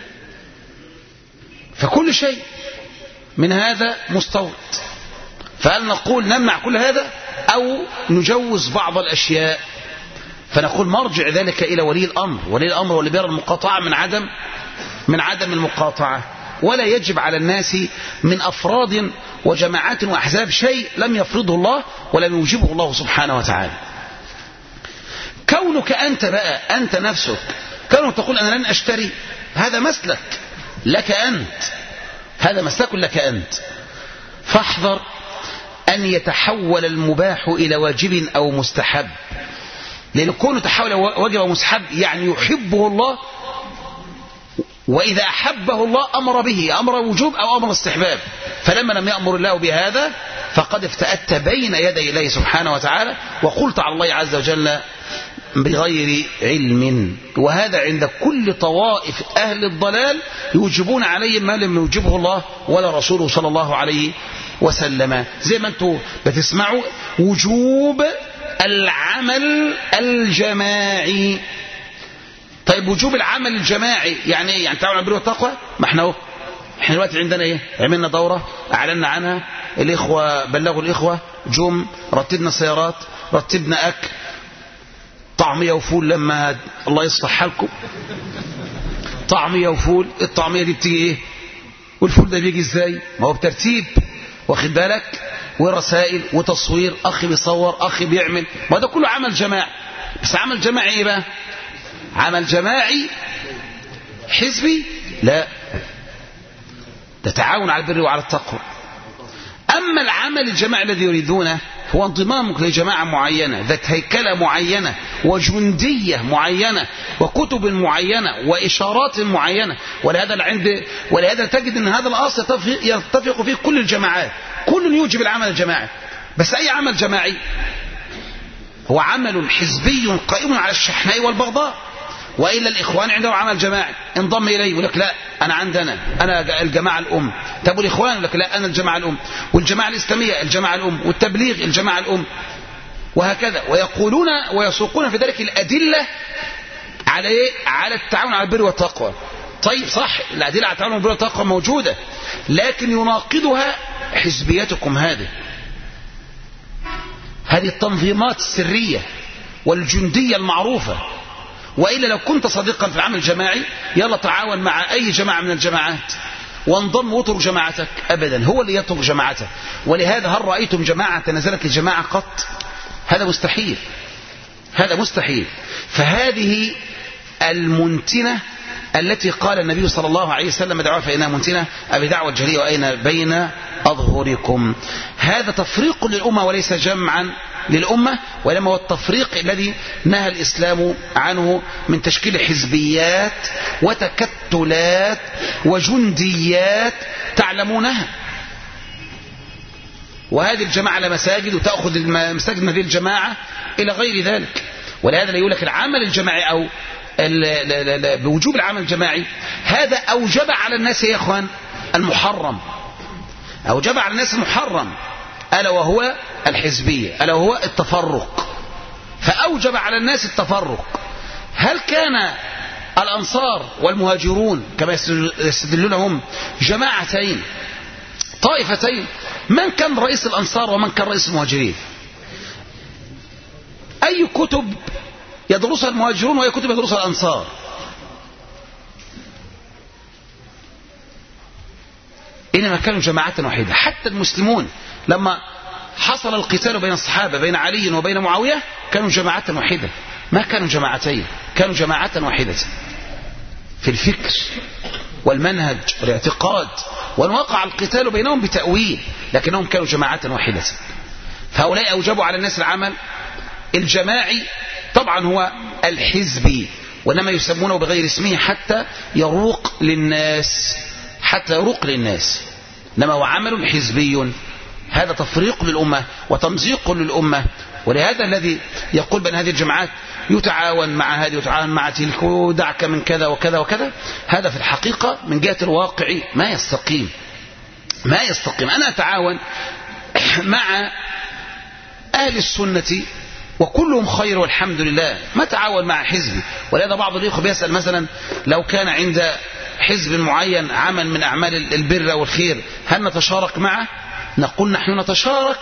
فكل شيء من هذا مستورد. فهل نقول نمنع كل هذا أو نجوز بعض الأشياء؟ فنقول مرجع ذلك إلى ولي الأمر. ولي الأمر واللي بيرى المقاطعة من عدم المقاطعة. ولا يجب على الناس من أفراد وجماعات وأحزاب شيء لم يفرضه الله ولم يوجبه الله سبحانه وتعالى. كونك أنت بقى، أنت نفسك، كونك تقول أنا لن أشتري، هذا مسلك لك أنت، هذا مسلك لك أنت. فاحذر أن يتحول المباح إلى واجب أو مستحب، لأن كونه تحول واجب أو مستحب يعني يحبه الله، وإذا أحبه الله أمر به، أمر وجوب أو أمر استحباب. فلما لم يأمر الله بهذا فقد افتأت بين يدي الله سبحانه وتعالى، وقلت على الله عز وجل بغير علم، وهذا عند كل طوائف أهل الضلال يوجبون عليهم ما لم يوجبه الله ولا رسوله صلى الله عليه وسلم. زي ما انتم بتسمعوا وجوب العمل الجماعي. طيب وجوب العمل الجماعي يعني ايه؟ يعني تعاون على البر والتقوى. ما احنا دلوقتي عندنا ايه؟ عملنا دورة اعلنا عنها، الاخوة بلغوا الاخوة، جم رتبنا سيارات، رتبنا اكل، طعمية وفول، لما الله يصلح حالكم طعمية وفول. الطعمية دي بتيجي ايه والفول ده بيجي ازاي؟ ما هو بترتيب، واخد بالك، ورسائل وتصوير، اخ بيصور، اخ بيعمل، ما ده كله عمل جماعي. بس عمل جماعي ايه بقى؟ عمل جماعي حزبي؟ لا، ده تعاون على البر وعلى التقوى. اما العمل الجماعي الذي يريدونه هو انضمامك لجماعة معينة ذات هيكلة معينة وجندية معينة وكتب معينة وإشارات معينة. ولهذا تجد أن هذا الأصل يتفق فيه كل الجماعات، كل يوجب العمل الجماعي. بس أي عمل جماعي هو عمل حزبي قائم على الشحناء والبغضاء. وإلا الإخوان عندهم عمل جماعي، انضم إليه يقول لك لا أنا الجماعة الأم. طب والإخوان يقول لك لا أنا الجماعة الأم، والجماعة الإسلامية الجماعة الأم، والتبليغ الجماعة الأم، وهكذا. ويقولون ويسوقون في ذلك الأدلة على إيه؟ على التعاون على البر والتقوى. طيب صح، الأدلة على التعاون على البر والتقوى موجودة، لكن يناقضها حزبيتكم هذه التنظيمات السرية والجندية المعروفة. وإلا لو كنت صديقا في العمل الجماعي يلا تعاون مع أي جماعة من الجماعات وانضم واترك جماعتك. أبدا، هو اللي يترك جماعته. ولهذا هل رأيتم جماعة تنازلت لجماعة قط؟ هذا مستحيل، هذا مستحيل. فهذه المنتنة التي قال النبي صلى الله عليه وسلم دعوة فإنها منتنة أبي دعوة الجهلية وأين بين أظهركم. هذا تفريق للأمة وليس جمعا للأمة، وإنما هو التفريق الذي نهى الإسلام عنه من تشكيل حزبيات وتكتلات وجنديات تعلمونها. وهذه الجماعة على مساجد وتأخذ المساجد من هذه الجماعة إلى غير ذلك. ولهذا يقول لك العمل الجماعي أو بوجوب العمل الجماعي هذا أوجب على الناس يا إخوان المحرم، أوجب على الناس المحرم، ألا وهو الحزبية، ألا وهو التفرق. فأوجب على الناس التفرق. هل كان الأنصار والمهاجرون كما يستدلونهم جماعتين طائفتين؟ من كان رئيس الأنصار ومن كان رئيس المهاجرين؟ أي كتب يدرسها المهاجرون وأي كتب يدرسها الأنصار؟ إنما كانوا جماعة واحدة. حتى المسلمون لما حصل القتال بين الصحابة بين علي وبين معاوية كانوا جماعة واحدة، ما كانوا جماعتين، كانوا جماعة واحدة في الفكر والمنهج والاعتقاد، وأن وقع القتال بينهم بتأويل، لكنهم كانوا جماعة واحدة. فهؤلاء أوجبوا على الناس العمل الجماعي، طبعا هو الحزبي، وإنما يسمونه بغير اسمه حتى يروق للناس، حتى يروق للناس. إنما هو عمل حزبي، هذا تفريق للأمة وتمزيق للأمة. ولهذا الذي يقول بأن هذه الجماعات يتعاون مع هذه ويتعاون مع تلك ودعك من كذا وكذا وكذا، هذا في الحقيقة من جهة الواقع ما يستقيم، ما يستقيم. أنا أتعاون مع أهل السنة وكلهم خير والحمد لله، ما تعاون مع حزبي. ولهذا بعض الإخوة بيسأل مثلا لو كان عند حزب معين عمل من أعمال البر والخير هل نتشارك معه؟ نقول نحن نتشارك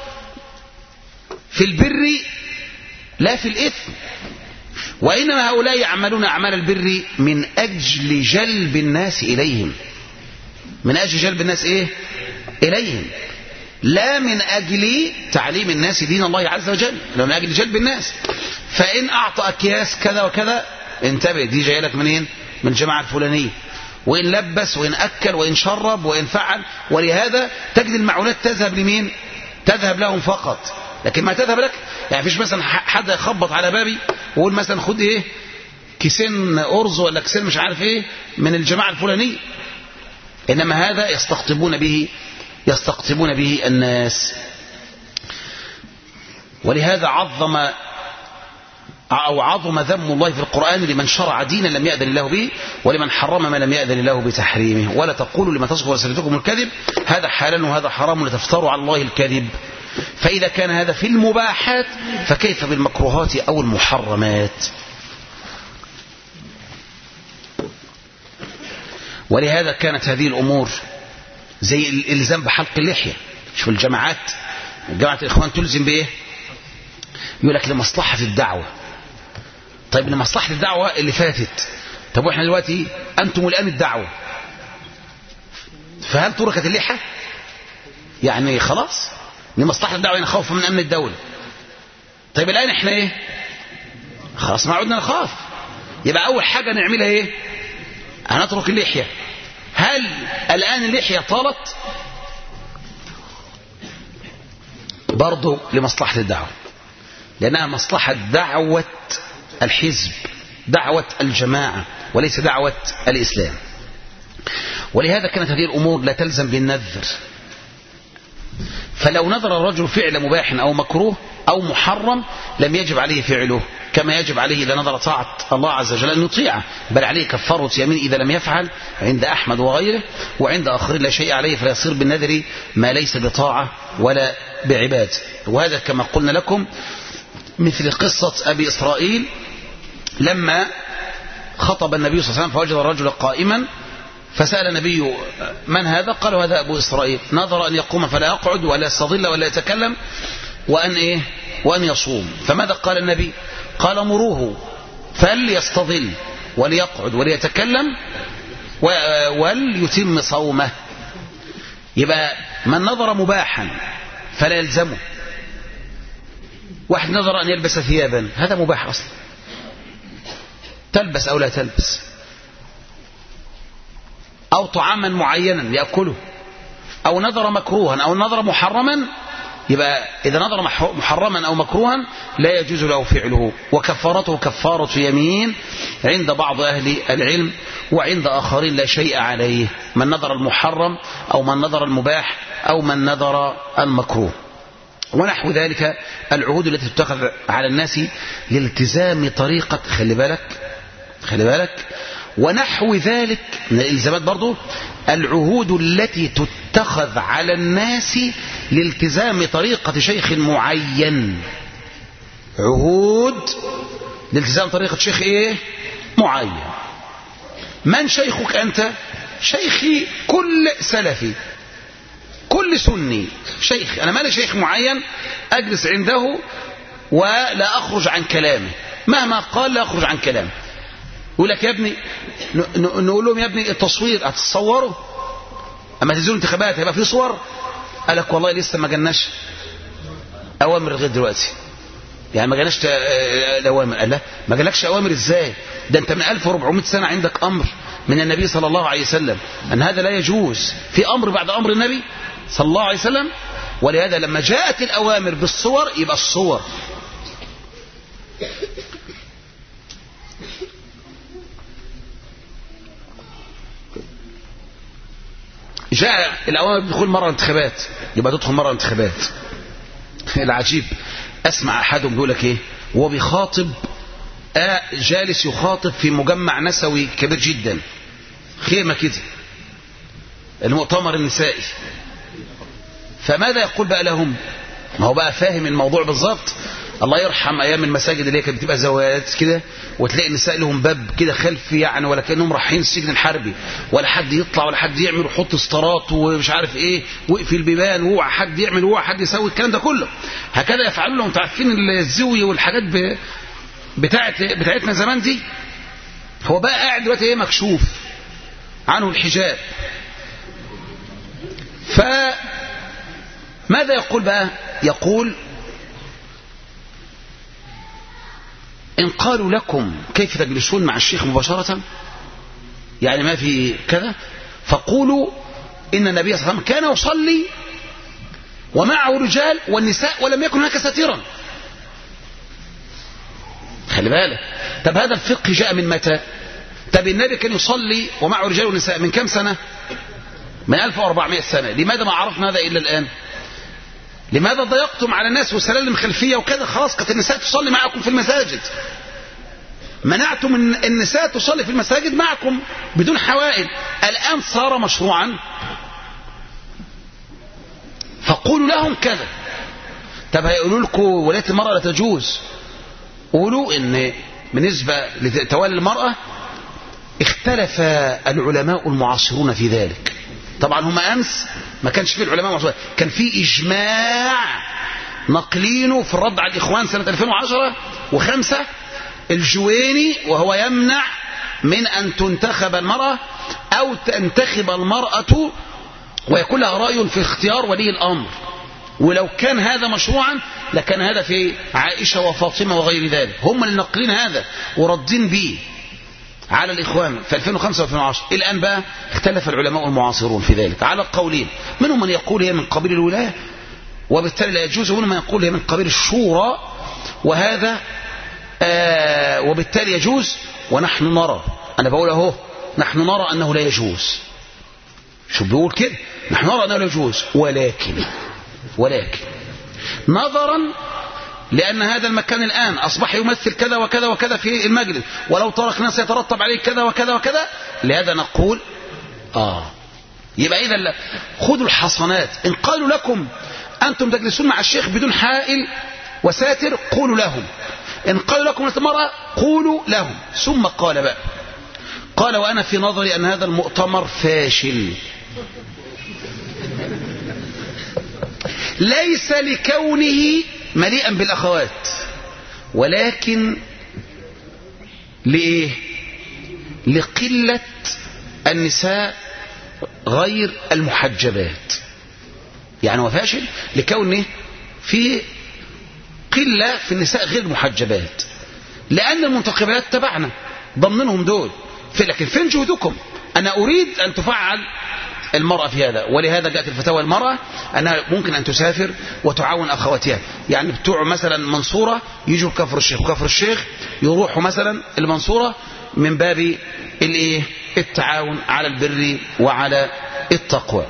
في البر لا في الإثم، وإنما هؤلاء يعملون أعمال البر من أجل جلب الناس إليهم، من أجل جلب الناس إليهم، لا من أجل تعليم الناس دين الله عز وجل، لا من أجل جلب الناس. فإن أعطى أكياس كذا وكذا انتبه، دي جاية لك منين؟ من الجماعة الفلانية. وإن لبس وإن أكل وإن شرب وإن فعل. ولهذا تجد المعونات تذهب لمين؟ تذهب لهم فقط، لكن ما تذهب لك. يعني فيش مثلا حد يخبط على بابي ويقول مثلا خد كيسين أرز ولا كيسين مش عارف من الجماعة الفلانية. إنما هذا يستقطبون به الناس. ولهذا عظم أو عظم ذم الله في القرآن لمن شرع دينا لم يأذن الله به ولمن حرم ما لم يأذن الله بتحريمه. ولا تقولوا لما تصف ألسنتكم الكذب هذا حلال وهذا حرام لتفتروا على الله الكذب. فإذا كان هذا في المباحات فكيف بالمكروهات أو المحرمات؟ ولهذا كانت هذه الأمور زي الإلزام بحلق اللحية. شوف الجماعات، جماعة الإخوان تلزم بإيه؟ يقول لك لمصلحة الدعوة. طيب لمصلحة الدعوة اللي فاتت، طب وإحنا دلوقتي أنتم الآن الدعوة، فهل تركت اللحية؟ يعني خلاص لمصلحة الدعوة يعني خوف من أمن الدولة. طيب الآن إحنا إيه؟ خلاص ما عدنا نخاف، يبقى أول حاجة نعملها إيه؟ هنترك اللحية. هل الآن اللحية طالت؟ برضو لمصلحة الدعوة، لأنها مصلحة دعوة الحزب، دعوة الجماعة، وليس دعوة الإسلام. ولهذا كانت هذه الأمور لا تلزم بالنذر. فلو نذر الرجل فعل مباح أو مكروه أو محرم لم يجب عليه فعله، كما يجب عليه إذا نذر طاعة الله عز وجل أن يطيعه، بل عليه كفارة يمين إذا لم يفعل عند أحمد وغيره، وعند آخرين لا شيء عليه، فلا يصير بالنذر ما ليس بطاعة ولا بعباد. وهذا كما قلنا لكم مثل قصة أبي إسرائيل لما خطب النبي صلى الله عليه وسلم فوجد الرجل قائما فسأل النبي من هذا؟ قالوا هذا أبو إسرائيل، نظر أن يقوم فلا يقعد ولا يستظل ولا يتكلم وأن يصوم. فماذا قال النبي؟ قال مروه فليستظل وليقعد وليتكلم وليتم صومه. يبقى من نظر مباحا فلا يلزمه. واحد نظر أن يلبس ثيابا، هذا مباح أصلا، تلبس أو لا تلبس. أو طعاما معينا يأكله، أو نظر مكروها أو نظر محرما، يبقى إذا نظر محرما أو مكروها لا يجوز له فعله، وكفارته كفارة يمين عند بعض أهل العلم، وعند آخرين لا شيء عليه، من نظر المحرم أو من نظر المباح أو من نظر المكروه. ونحو ذلك العهود التي تتخذ على الناس لالتزام طريقة، خلي بالك، ونحو ذلك من الإلزامات برضو العهود التي تتخذ على الناس لالتزام طريقة شيخ معين. عهود لالتزام طريقة شيخ معين. من شيخك أنت؟ شيخي كل سلفي، كل سني شيخ. أنا ما لي شيخ معين أجلس عنده ولا أخرج عن كلامه، مهما قال لا أخرج عن كلامه. يقول لك يا ابني، نقول لهم يا ابني التصوير هتتصوروا اما تنزلوا انتخابات هيبقى في صور؟ قال لك والله لسه ما جالناش اوامر لغايه دلوقتي، يعني ما جالناش اوامر. قال لا ما جالكش اوامر ازاي؟ ده انت من 1400 سنه عندك امر من النبي صلى الله عليه وسلم ان هذا لا يجوز، في امر بعد امر النبي صلى الله عليه وسلم. ولهذا لما جاءت الاوامر بالصور يبقى الصور. جاء الأوامر بدخول مرة انتخابات يبقى تدخل مرة انتخابات. العجيب أسمع أحدهم بيقول لك وهو بيخاطب، جالس يخاطب في مجمع نسوي كبير جدا، خيمة كده، المؤتمر النسائي. فماذا يقول بقى لهم؟ ما هو بقى فاهم الموضوع بالظبط. الله يرحم ايام المساجد اللي هي كانت بتبقى زوايات كده، وتلاقي النساء لهم باب كده خلفي يعني، ولا كانهم رايحين السجن الحربي، ولا حد يطلع ولا حد يعمل ويحط اسطرات ومش عارف وقف البيبان وهو حد يعمل وهو حد يسوي الكلام ده كله. هكذا يفعلوا لهم. تعرفين الزوي والحاجات بتاعتنا زمان دي. هو بقى قاعد دلوقتي مكشوف عنه الحجاب. فماذا يقول بقى؟ يقول إن قالوا لكم كيف تجلسون مع الشيخ مباشرة، يعني ما في كذا، فقولوا إن النبي صلى الله عليه وسلم كان يصلي ومعه رجال والنساء ولم يكن هناك ستيرا. خلي بالك. طب هذا الفقه جاء من متى؟ طب النبي كان يصلي ومعه رجال ونساء من كم سنة؟ من 1400 سنة. لماذا ما عرفنا هذا إلا الآن؟ لماذا ضيقتم على الناس وسلالم خلفية وكذا؟ خلاص كانت النساء تصلي معكم في المساجد. منعتم النساء تصلي في المساجد معكم بدون حوائل، الآن صار مشروعا فقولوا لهم كذا. طب هيقولوا لكم ولاية المرأة لا تجوز، قولوا ان بالنسبة لتولي المرأة اختلف العلماء المعاصرون في ذلك. طبعا هم أمس ما كانش فيه العلماء المعاصرون، كان فيه إجماع نقلينه في الرد على الإخوان سنة 2010 و5 الجويني، وهو يمنع من أن تنتخب المرأة أو تنتخب المرأة ويكون لها رأي في اختيار ولي الأمر. ولو كان هذا مشروعا لكان هذا في عائشة وفاطمة وغير ذلك، هم اللي نقلين هذا وردين به على الإخوان في 2005 و2010. الآن بقى اختلف العلماء المعاصرون في ذلك على قولين، منهم من يقول هي من قبيل الولاية وبالتالي لا يجوز، ومنهم من يقول هي من قبيل الشورى وهذا وبالتالي يجوز. ونحن نرى، أنا بقول اهو، نحن نرى أنه لا يجوز. شو بيقول كده؟ نحن نرى أنه لا يجوز، ولكن نظرا لأن هذا المكان الآن أصبح يمثل كذا وكذا وكذا في المجلس، ولو تركنا سيترتب عليه كذا وكذا وكذا، لهذا نقول يبقى إذا خذوا الحصنات. إن قالوا لكم أنتم تجلسون مع الشيخ بدون حائل وساتر قولوا لهم، إن قالوا لكم المرأة قولوا لهم. ثم قال بقى، قال وأنا في نظري أن هذا المؤتمر فاشل، ليس لكونه مليئا بالأخوات، ولكن لإيه؟ لقلة النساء غير المحجبات. يعني هو فاشل لكونه في قلة في النساء غير المحجبات، لأن المنتخبات تبعنا ضمنهم دول، لكن فين جهدكم؟ أنا أريد أن تفعل المرأة في هذا، ولهذا جاءت الفتاوى المرأة أنها ممكن أن تسافر وتعاون أخواتها. يعني بتوع مثلا منصورة يجوا كفر الشيخ، وكفر الشيخ يروحوا مثلا المنصورة من باب التعاون على البر وعلى التقوى.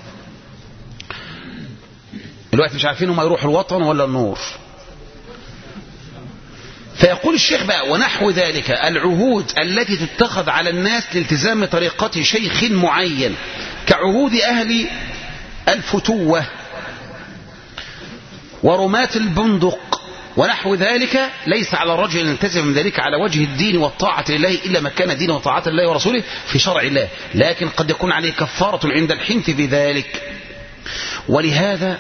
الوقت مش عارفين هم يروحوا الوطن ولا النور. فيقول الشيخ بقى ونحو ذلك العهود التي تتخذ على الناس لالتزام طريقة شيخ معين كعهود أهل الفتوة ورماة البندق ونحو ذلك، ليس على الرجل أن يلتزم من ذلك على وجه الدين والطاعة لله إلا ما كان دين وطاعة الله ورسوله في شرع الله، لكن قد يكون عليه كفارة عند الحنث بذلك. ولهذا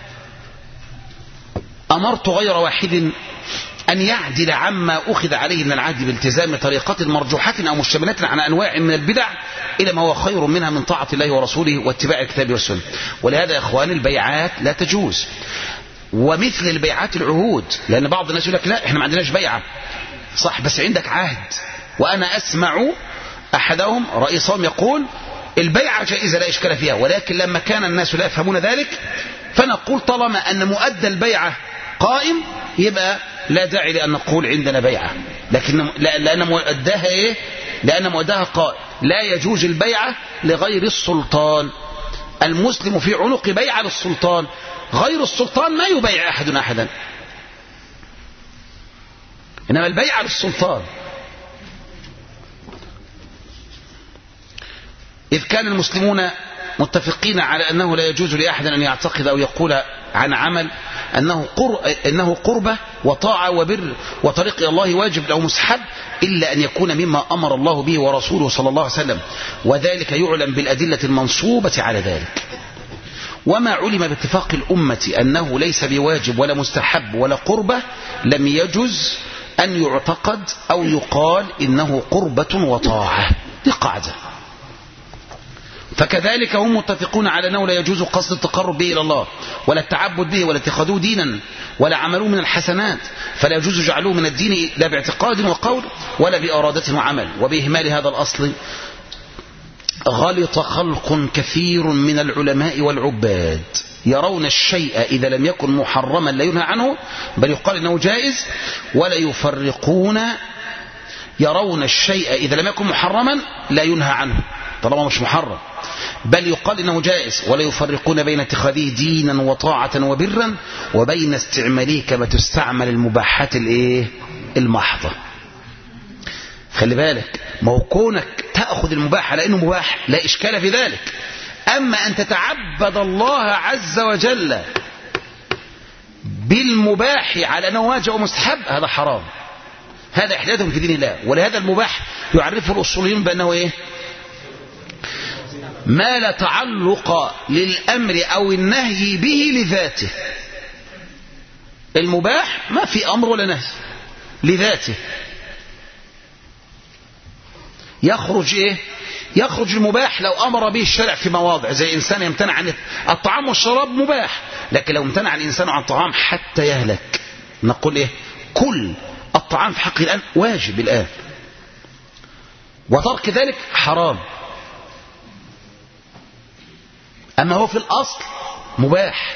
أمرت غير واحد أن يعدل عما أخذ عليه من العهد بالتزام طريقة مرجوحة أو مشتملة عن أنواع من البدع إلى ما هو خير منها من طاعة الله ورسوله واتباع الكتاب والسنة. ولهذا يا إخوان البيعات لا تجوز، ومثل البيعات العهود، لأن بعض الناس يقول لك لا إحنا ما عندناش بيعة، صح بس عندك عهد. وأنا أسمع أحدهم رئيسهم يقول البيعة جائزة لا إشكال فيها، ولكن لما كان الناس لا يفهمون ذلك فنقول طالما أن مؤدى البيعة قائم يبقى لا داعي لأن نقول عندنا بيعة، لكن لأن مؤداها إيه؟ لأن مؤداها قائم. لا يجوز البيعة لغير السلطان، المسلم في عنق بيعة للسلطان، غير السلطان ما يبيع أحد أحدا، إنما البيعة للسلطان. إذ كان المسلمون متفقين على أنه لا يجوز لأحد أن يعتقد أو يقول عن عمل أنه قربة وطاعة وبر وطريق إلى الله واجب أو مستحب إلا أن يكون مما أمر الله به ورسوله صلى الله عليه وسلم، وذلك يعلم بالأدلة المنصوبة على ذلك. وما علم باتفاق الأمة أنه ليس بواجب ولا مستحب ولا قربة لم يجوز أن يعتقد أو يقال إنه قربة وطاعة. دي قاعدة. فكذلك هم متفقون على أنه لا يجوز قصد التقرب به إلى الله ولا التعبد به ولا اتخاذوه دينا ولا عملوه من الحسنات، فلا يجوز جعلوه من الدين لا باعتقاد وقول ولا بإرادة وعمل. وبإهمال هذا الأصل غلط خلق كثير من العلماء والعباد يرون الشيء إذا لم يكن محرما لا ينهى عنه بل يقال إنه جائز، ولا يفرقون يرون الشيء إذا لم يكن محرما لا ينهى عنه طالما مش محرم بل يقال إنه جائز، ولا يفرقون بين اتخاذه دينا وطاعة وبرا وبين استعماله كما تستعمل المباحات المحضة. خلي بالك، ما هو كونك تأخذ المباح على أنه مباح لا إشكال في ذلك. أما أن تتعبد الله عز وجل بالمباح على أنه واجب ومستحب هذا حرام، هذا إحداثهم في دين الله. ولهذا المباح يعرفه الأصوليون بأنه إيه؟ ما لا تعلق للأمر أو النهي به لذاته. المباح ما في أمر ولا نهي لذاته. يخرج إيه؟ يخرج المباح لو أمر به الشرع في مواضع، زي إنسان يمتنع عن الطعام والشراب مباح، لكن لو امتنع الإنسان عن الطعام حتى يهلك نقول إيه؟ كل الطعام في حقه الآن واجب الآن، وترك ذلك حرام. أما هو في الأصل مباح.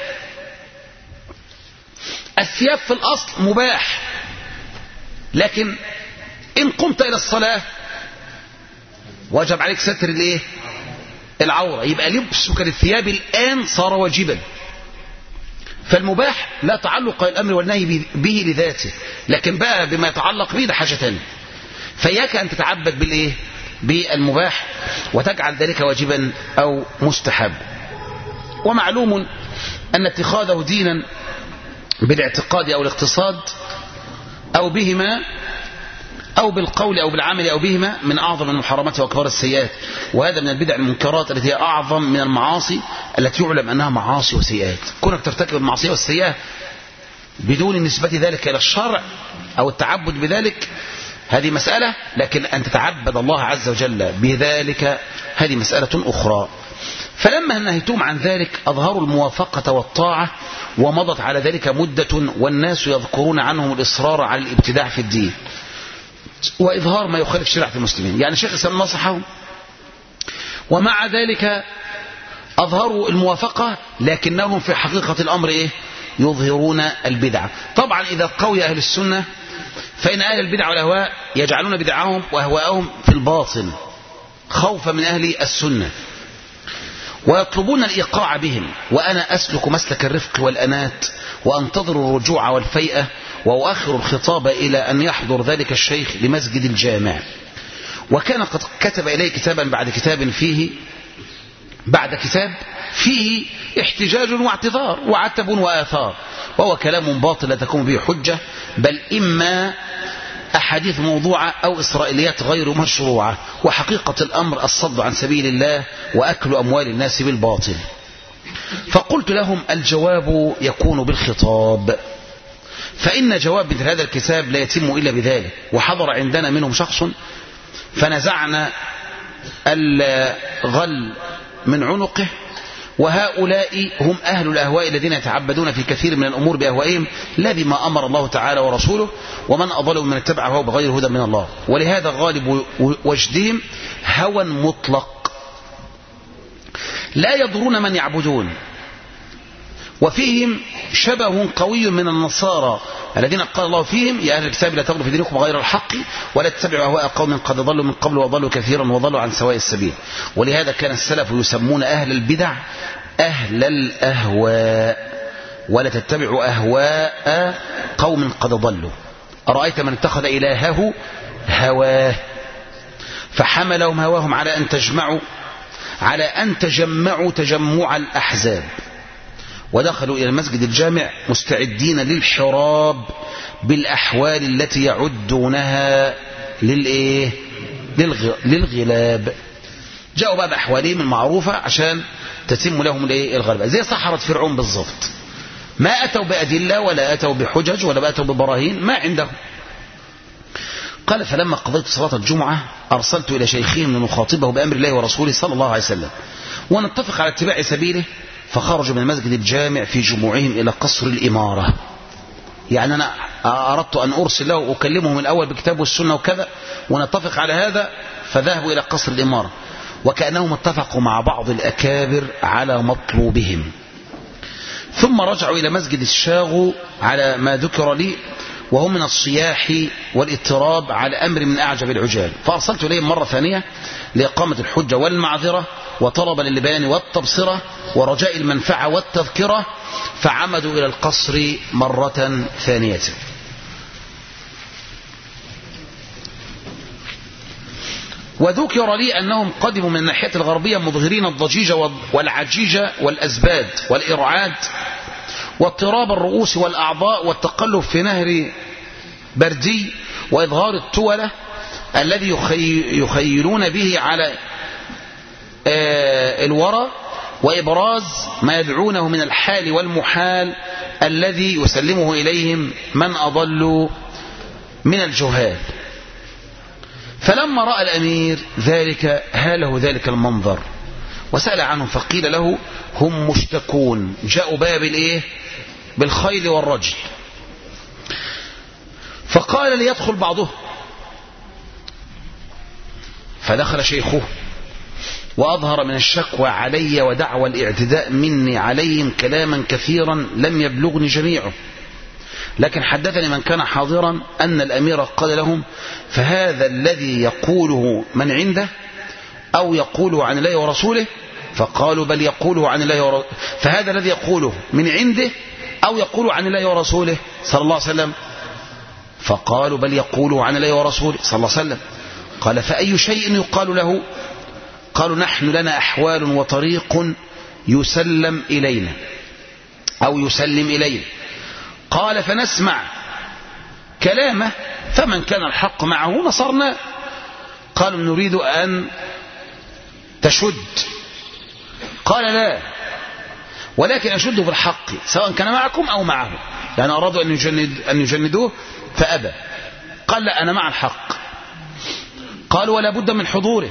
الثياب في الأصل مباح، لكن إن قمت إلى الصلاة وجب عليك ستر الايه؟ العورة، يبقى لبسك للثياب الآن صار واجبا. فالمباح لا تعلق الأمر والنهي به لذاته، لكن بقى بما يتعلق به ده حاجة ثانية. فإياك أن تتعبد بالايه؟ بالمباح وتجعل ذلك واجبا أو مستحب. ومعلوم أن اتخاذه دينا بالاعتقاد أو الاقتصاد أو بهما أو بالقول أو بالعمل أو بهما من أعظم المحرمات وأكبر السيئات، وهذا من البدع المنكرات التي هي أعظم من المعاصي التي يعلم أنها معاصي وسيئات. كونك ترتكب المعصية والسيئة بدون نسبة ذلك إلى الشرع أو التعبد بذلك هذه مسألة، لكن أن تتعبد الله عز وجل بذلك هذه مسألة أخرى. فلما نهيتم عن ذلك أظهروا الموافقة والطاعة، ومضت على ذلك مدة والناس يذكرون عنهم الإصرار على الابتداع في الدين وإظهار ما يخالف شريعة المسلمين. يعني شيخ الإسلام نصحهم، ومع ذلك أظهروا الموافقة، لكنهم في حقيقة الأمر إيه؟ يظهرون البدعة. طبعا إذا قوي أهل السنة فإن أهل البدع والأهواء يجعلون بدعهم وأهواءهم في الباطل خوفا من أهل السنة، ويطلبون الإيقاع بهم. وأنا أسلك مسلك الرفق والأنات، وأنتظر الرجوع والفيئة، وأؤخر الخطاب إلى أن يحضر ذلك الشيخ لمسجد الجامع. وكان قد كتب إليه كتابا بعد كتاب فيه احتجاج واعتذار وعتب وآثار، وهو كلام باطل لا تكون به حجة، بل إما أحاديث موضوعة أو إسرائيليات غير مشروعة، وحقيقة الأمر الصد عن سبيل الله وأكل أموال الناس بالباطل. فقلت لهم الجواب يكون بالخطاب، فإن جواب مثل هذا الكتاب لا يتم إلا بذلك. وحضر عندنا منهم شخص فنزعنا الغل من عنقه، وهؤلاء هم أهل الأهواء الذين يتعبدون في كثير من الأمور بأهوائهم لا بما أمر الله تعالى ورسوله، ومن أضل من اتبع هواه بغير هدى من الله. ولهذا غالب وجدهم هوى مطلق، لا يضرون من يعبدون. وفيهم شبه قوي من النصارى الذين قال الله فيهم يا أهل الكتاب لا تغلوا في دينكم غير الحق ولا تتبعوا أهواء قوم قد ضلوا من قبل وضلوا كثيرا وضلوا عن سواء السبيل. ولهذا كان السلف يسمون أهل البدع أهل الأهواء، ولا تتبعوا أهواء قوم قد ضلوا. أرأيت من اتخذ إلهه هواه فحملهم هواهم على أن تجمعوا تجمع الأحزاب، ودخلوا إلى المسجد الجامع مستعدين للحراب بالأحوال التي يعدونها للغلاب. جاءوا بقى بأحوالهم المعروفة عشان تتم لهم الغلبة، زي سحرة فرعون بالضبط. ما أتوا بأدلة ولا أتوا بحجج ولا أتوا ببراهين، ما عندهم. قال فلما قضيت صلاة الجمعة أرسلت إلى شيخهم لنخاطبه بأمر الله ورسوله صلى الله عليه وسلم ونتفق على اتباع سبيله، فخرجوا من المسجد الجامع في جموعهم إلى قصر الإمارة. يعني أنا أردت أن أرسل له وأكلمه من الأول بكتاب والسنة وكذا ونتفق على هذا، فذهبوا إلى قصر الإمارة وكأنهم اتفقوا مع بعض الأكابر على مطلوبهم. ثم رجعوا إلى مسجد الشاغو على ما ذكر لي، وهم من الصياح والاضطراب على أمر من أعجب العجال. فأرسلت إليهم مرة ثانية لإقامة الحجة والمعذرة وطلبا للبيان والتبصرة ورجاء المنفعة والتذكرة، فعمدوا إلى القصر مرة ثانية. وذكر لي أنهم قدموا من الناحية الغربية مظهرين الضجيج والعجيج والأزباد والإرعاد واضطراب الرؤوس والأعضاء والتقلب في نهر بردي وإظهار التولة الذي يخيلون به على الورى وإبراز ما يدعونه من الحال والمحال الذي يسلمه إليهم من أضلوا من الجهال. فلما رأى الأمير ذلك هاله ذلك المنظر وسأل عنهم فقيل له هم مشتكون جاءوا باب الإيه بالخيل والرجل. فقال ليدخل بعضهم فدخل شيخه وأظهر من الشكوى علي ودعوى الاعتداء مني عليهم كلاما كثيرا لم يبلغني جميعه، لكن حدثني من كان حاضرا أن الأمير قال لهم فهذا الذي يقوله من عنده أو يقوله عن الله ورسوله؟ فقالوا بل يقوله عن الله ورسوله. فهذا الذي يقوله من عنده أو يقوله عن الله ورسوله صلى الله عليه وسلم؟ فقالوا بل يقوله عن الله ورسوله صلى الله عليه وسلم. قال فأي شيء يقال له؟ قالوا نحن لنا أحوال وطريق يسلم إلينا أو يسلم إلينا. قال فنسمع كلامه فمن كان الحق معه نصرنا. قالوا نريد أن تشد. قال لا ولكن أشد بالحق سواء كان معكم أو معه، يعني أرادوا أن يجندوه فأبى. قال لا أنا مع الحق. قالوا ولا بد من حضوره.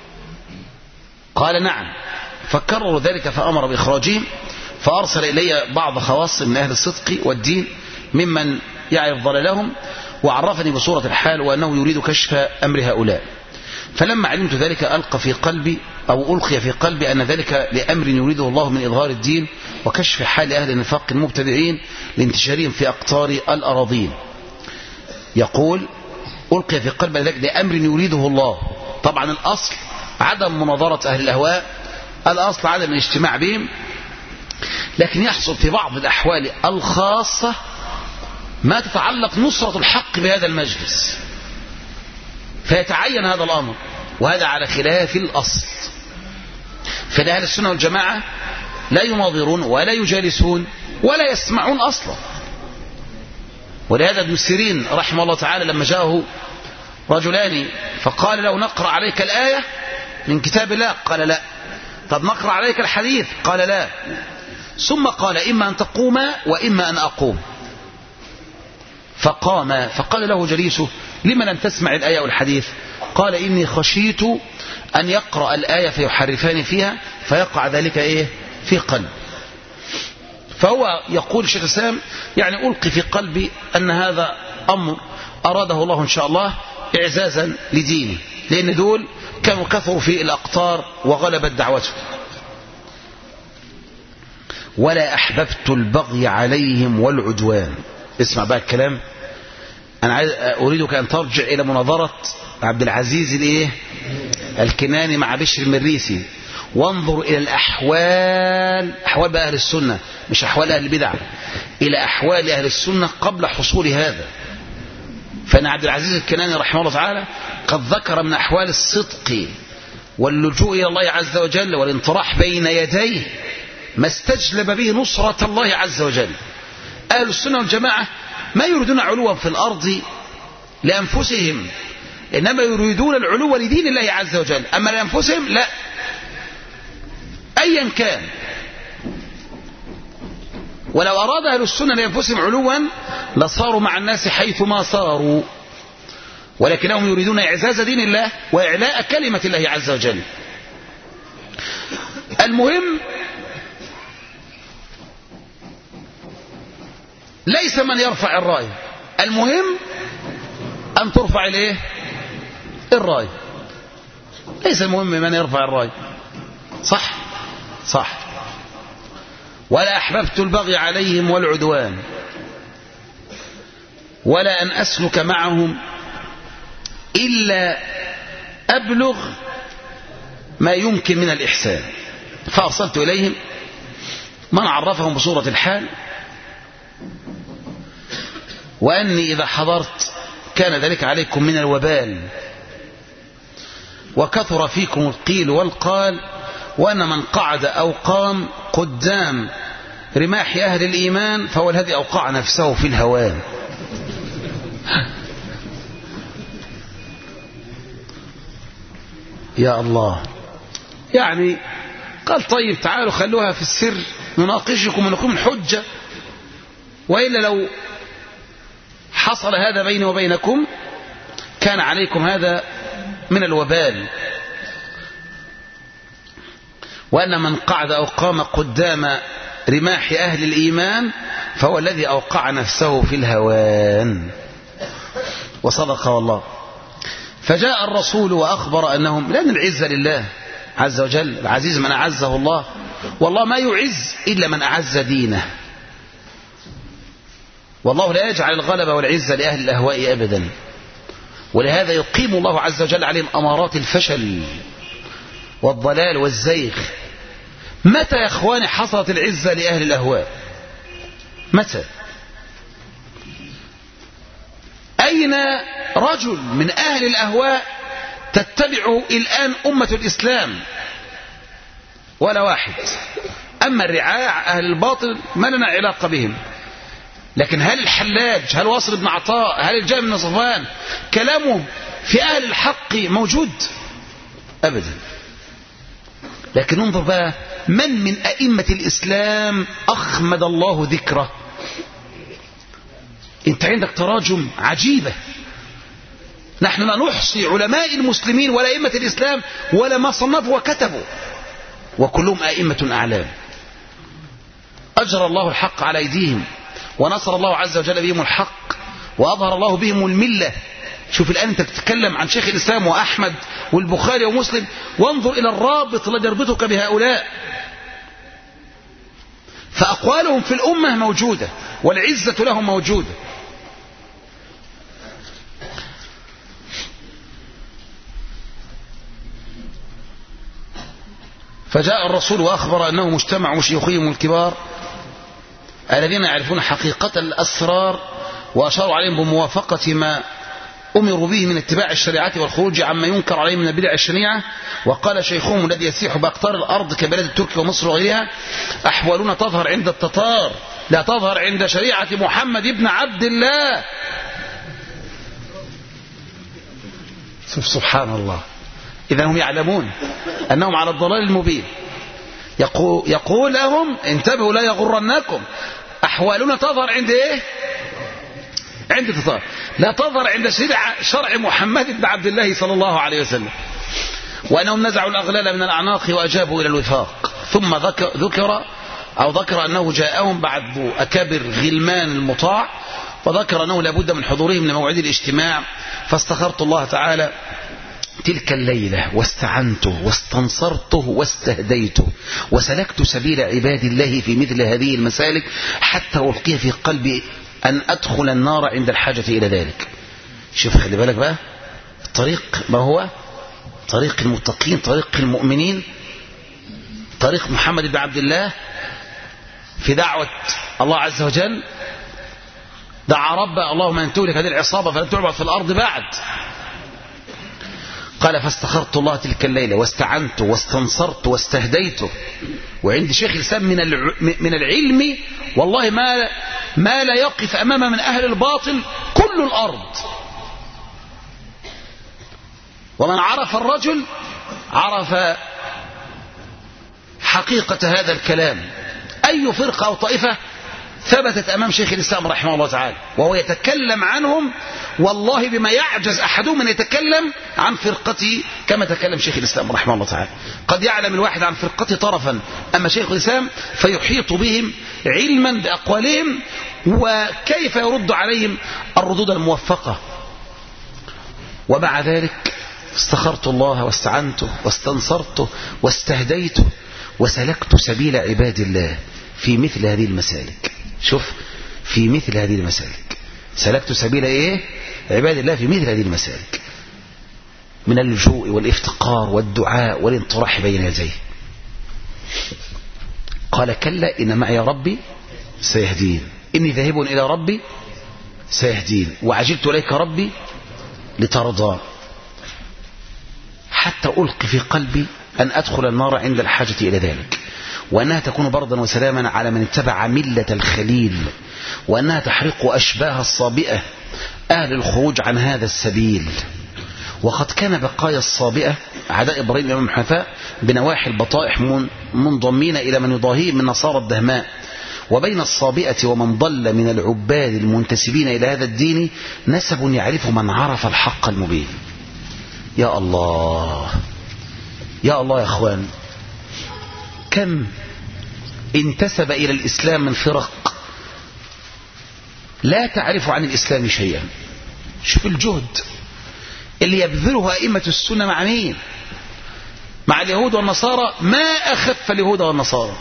قال نعم. فكرروا ذلك فأمر بإخراجهم، فأرسل إلي بعض خواص من أهل الصدق والدين ممن يعرف ضلالهم وعرفني بصورة الحال وأنه يريد كشف أمر هؤلاء. فلما علمت ذلك ألقي في قلبي أن ذلك لأمر يريده الله من إظهار الدين وكشف حال أهل النفاق المبتدعين لانتشارهم في أقطار الأراضين. يقول ألقي في قلبي ذلك لأمر يريده الله. طبعا الأصل عدم مناظرة أهل الأهواء، الأصل عدم الاجتماع بهم، لكن يحصل في بعض الأحوال الخاصة ما تتعلق نصرة الحق بهذا المجلس فيتعين هذا الأمر، وهذا على خلاف الأصل. فأهل السنة والجماعة لا يناظرون ولا يجالسون ولا يسمعون أصلا. ولهذا ابن سيرين رحمه الله تعالى لما جاءه رجلان فقال له نقرأ عليك الآية من كتاب الله؟ قال لا. طب نقرأ عليك الحديث؟ قال لا. ثم قال إما أن تقوم وإما أن أقوم. فقام فقال له جليسه لما لم تسمع الآية والحديث؟ قال إني خشيت أن يقرأ الآية فيحرفان فيها فيقع ذلك إيه في قلب. فهو يقول الشيخ الإسلام يعني ألقي في قلبي أن هذا أمر أراده الله إن شاء الله إعزازا لدينه، لأن دول كانوا كثروا في الأقطار وغلبت دعوته. ولا أحببت البغي عليهم والعدوان. اسمع بقى الكلام، أنا أريدك أن ترجع إلى مناظرة عبد العزيز الكناني مع بشر المريسي، وانظر إلى الأحوال، أحوال بقى أهل السنة مش أحوال أهل البدع، إلى أحوال أهل السنة قبل حصول هذا. فأن عبد العزيز الكناني رحمه الله تعالى قد ذكر من أحوال الصدق واللجوء إلى الله عز وجل والانطراح بين يديه ما استجلب به نصرة الله عز وجل. أهل السنة والجماعة ما يريدون علوا في الأرض لأنفسهم، إنما يريدون العلو لدين الله عز وجل. أما لأنفسهم لا، أيا كان. ولو أراد أهل السنة لأنفسهم علوا لصاروا مع الناس حيثما صاروا، ولكنهم يريدون إعزاز دين الله وإعلاء كلمة الله عز وجل. المهم ليس من يرفع الراية، المهم أن ترفع الراية، ليس المهم من يرفع الراية. صح صح. ولا أحببت البغي عليهم والعدوان ولا أن أسلك معهم إلا أبلغ ما يمكن من الإحسان. فأرسلت إليهم من عرفهم بصورة الحال، وأني إذا حضرت كان ذلك عليكم من الوبال وكثر فيكم القيل والقال، وأن من قعد أو قام قدام رماح أهل الإيمان فهو الذي أوقع نفسه في الهوان. يا الله. يعني قال طيب تعالوا خلوها في السر نناقشكم ونقوم الحجة، وإلا لو حصل هذا بيني وبينكم كان عليكم هذا من الوبال. وأن من قعد أو قام قدام رماح أهل الإيمان فهو الذي أوقع نفسه في الهوان. وصدق والله. فجاء الرسول وأخبر أنهم، لأن العزة لله عز وجل، العزيز من أعزه الله، والله ما يعز إلا من أعز دينه، والله لا يجعل الغلبة والعزة لأهل الأهواء أبدا. ولهذا يقيم الله عز وجل عليهم أمارات الفشل والضلال والزيغ. متى يا إخواني حصلت العزة لأهل الأهواء؟ متى؟ أين رجل من أهل الأهواء تتبع الآن أمة الإسلام؟ ولا واحد. أما الرعاع أهل الباطل ما لنا علاقة بهم. لكن هل الحلاج، هل واصل بن عطاء، هل الجابر بن صفوان كلامه في أهل الحق موجود؟ أبدا. لكن انظر بقى من أئمة الإسلام أخمد الله ذكره. انت عندك تراجم عجيبة. نحن لا نحصي علماء المسلمين ولا أئمة الإسلام ولا ما صنفوا وكتبوا، وكلهم أئمة أعلام أجرى الله الحق على أيديهم، ونصر الله عز وجل بهم الحق، وأظهر الله بهم الملة. شوف الآن أنت تتكلم عن شيخ الإسلام وأحمد والبخاري ومسلم، وانظر إلى الرابط الذي يربطك بهؤلاء. فأقوالهم في الأمة موجودة والعزة لهم موجودة. فجاء الرسول وأخبر أنه مجتمع شيوخهم الكبار الذين يعرفون حقيقة الأسرار، وأشاروا عليهم بموافقة ما أمروا به من اتباع الشريعة والخروج عما ينكر عليهم من البدع الشنيعة. وقال شيخهم الذي يسيح بأقطار الأرض كبلاد تركيا ومصر وغيرها: أحوالنا تظهر عند التتار لا تظهر عند شريعة محمد بن عبد الله. سبحان الله. إذا هم يعلمون أنهم على الضلال المبين. يقول لهم انتبهوا لا يغرنكم، أحوالنا تظهر عند إيه؟ عند التتار، لا تظهر عند شرع محمد بن عبد الله صلى الله عليه وسلم. وأنهم نزعوا الأغلال من الأعناق وأجابوا إلى الوفاق. ثم ذكر أنه جاءهم بعد أكابر غلمان المطاع، وذكر أنه لابد من حضورهم لموعد الاجتماع. فاستخرت الله تعالى تلك الليلة واستعنته واستنصرته واستهديته وسلكت سبيل عباد الله في مثل هذه المسالك حتى ألقي في قلبي أن أدخل النار عند الحاجة إلى ذلك. شوف خلي بالك بقى، الطريق ما هو طريق المتقين، طريق المؤمنين، طريق محمد بن عبد الله في دعوة الله عز وجل. دعا ربه: اللهم ان تهلك هذه العصابة فلن تعبد في الأرض بعد. قال: فاستخرت الله تلك الليلة واستعنت واستنصرت واستهديت. وعند شيخ الإسلام من العلم والله ما لا يقف أمامه من أهل الباطل كل الأرض. ومن عرف الرجل عرف حقيقة هذا الكلام. أي فرقة أو طائفة ثبتت أمام شيخ الإسلام رحمه الله تعالى وهو يتكلم عنهم والله بما يعجز أحدهم من يتكلم عن فرقته كما تكلم شيخ الإسلام رحمه الله تعالى. قد يعلم الواحد عن فرقته طرفا، أما شيخ الإسلام فيحيط بهم علما بأقوالهم وكيف يرد عليهم الردود الموفقة. ومع ذلك استخرت الله واستعنته واستنصرته واستهديته وسلكت سبيل عباد الله في مثل هذه المسالك. شوف، في مثل هذه المسالك سلكت سبيل ايه؟ عباد الله في مثل هذه المسالك من اللجوء والافتقار والدعاء والانطراح بين يديه. قال: كلا إن معي ربي سيهدين، إني ذاهب إلى ربي سيهدين، وعجلت إليك ربي لترضى. حتى حتى ألقي في قلبي أن أدخل النار عند الحاجة إلى ذلك، وأنها تكون بردا وسلاما على من اتبع ملة الخليل، وأنها تحرق أشباه الصابئة أهل الخروج عن هذا السبيل. وقد كان بقايا الصابئة أعداء إبراهيم الإمام الحنفاء بنواحي البطائح منضمين إلى من يضاهيهم من نصارى الدهماء، وبين الصابئة ومن ضل من العباد المنتسبين إلى هذا الدين نسب يعرف من عرف الحق المبين. يا الله يا الله يا أخوان، كم انتسب إلى الإسلام من فرق لا تعرف عن الإسلام شيئا. شوف الجهد اللي يبذله أئمة السنة مع مين؟ مع اليهود والنصارى. ما أخف اليهود والنصارى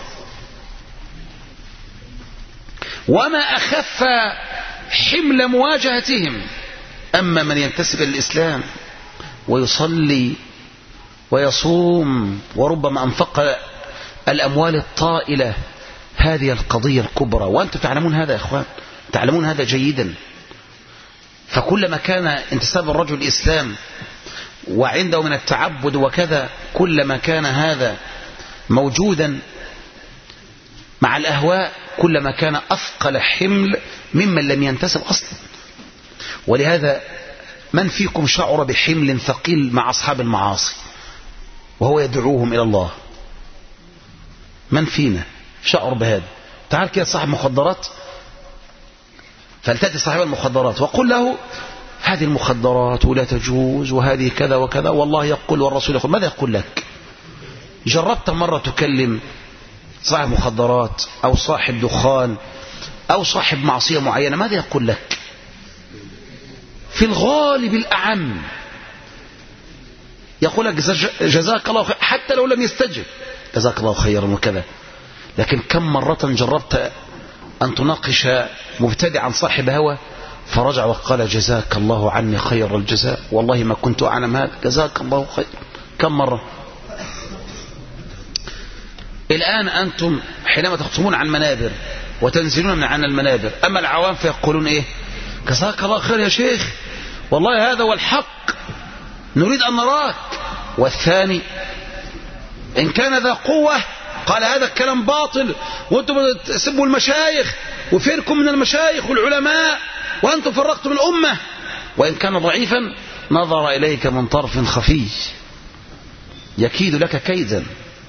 وما أخف حمل مواجهتهم. أما من ينتسب إلى الإسلام ويصلي ويصوم وربما أنفق الأموال الطائلة، هذه القضية الكبرى، وأنتم تعلمون هذا يا إخوان، تعلمون هذا جيدا. فكلما كان انتساب الرجل الإسلام وعنده من التعبد وكذا، كلما كان هذا موجودا مع الأهواء كلما كان أثقل حمل ممن لم ينتسب أصلا. ولهذا من فيكم شعر بحمل ثقيل مع أصحاب المعاصي وهو يدعوهم إلى الله؟ من فينا شعر بهذا؟ تعال كده صاحب مخدرات، فلتأتي صاحب المخدرات وقل له هذه المخدرات ولا تجوز وهذه كذا وكذا، والله يقول والرسول يقول. ماذا يقول لك؟ جربت مرة تكلم صاحب مخدرات أو صاحب دخان أو صاحب معصية معينة، ماذا يقول لك؟ في الغالب الأعم يقول لك جزاك الله خير، حتى لو لم يستجب جزاك الله خيرا وكذا. لكن كم مرة جربت أن تناقش مبتدعا صاحب هوى فرجع وقال جزاك الله عني خير الجزاء، والله ما كنت أعلم هذا، جزاك الله خير. كم مرة؟ الآن أنتم حينما تخطبون عن المنابر وتنزلون من عن المنابر، أما العوام فيقولون إيه؟ جزاك الله خير يا شيخ، والله هذا هو الحق، نريد أن نراك. والثاني إن كان ذا قوة قال هذا الكلام باطل، وأنتم تسبوا المشايخ، وفينكم من المشايخ والعلماء، وأنتم فرقتم الأمة. وإن كان ضعيفا نظر إليك من طرف خفي يكيد لك كيدا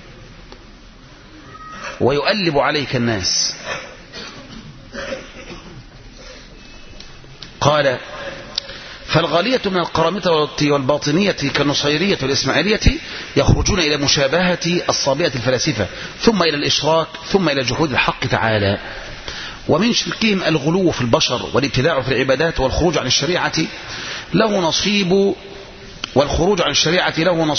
ويؤلب عليك الناس. قال فالغالية من القرامطة والباطنية كالنصيرية والإسماعيلية يخرجون إلى مشابهة الصابئة الفلاسفة، ثم إلى الإشراك، ثم إلى جحود الحق تعالى. ومن شركهم الغلو في البشر والابتداع في العبادات والخروج عن الشريعة له نصيب، والخروج عن الشريعة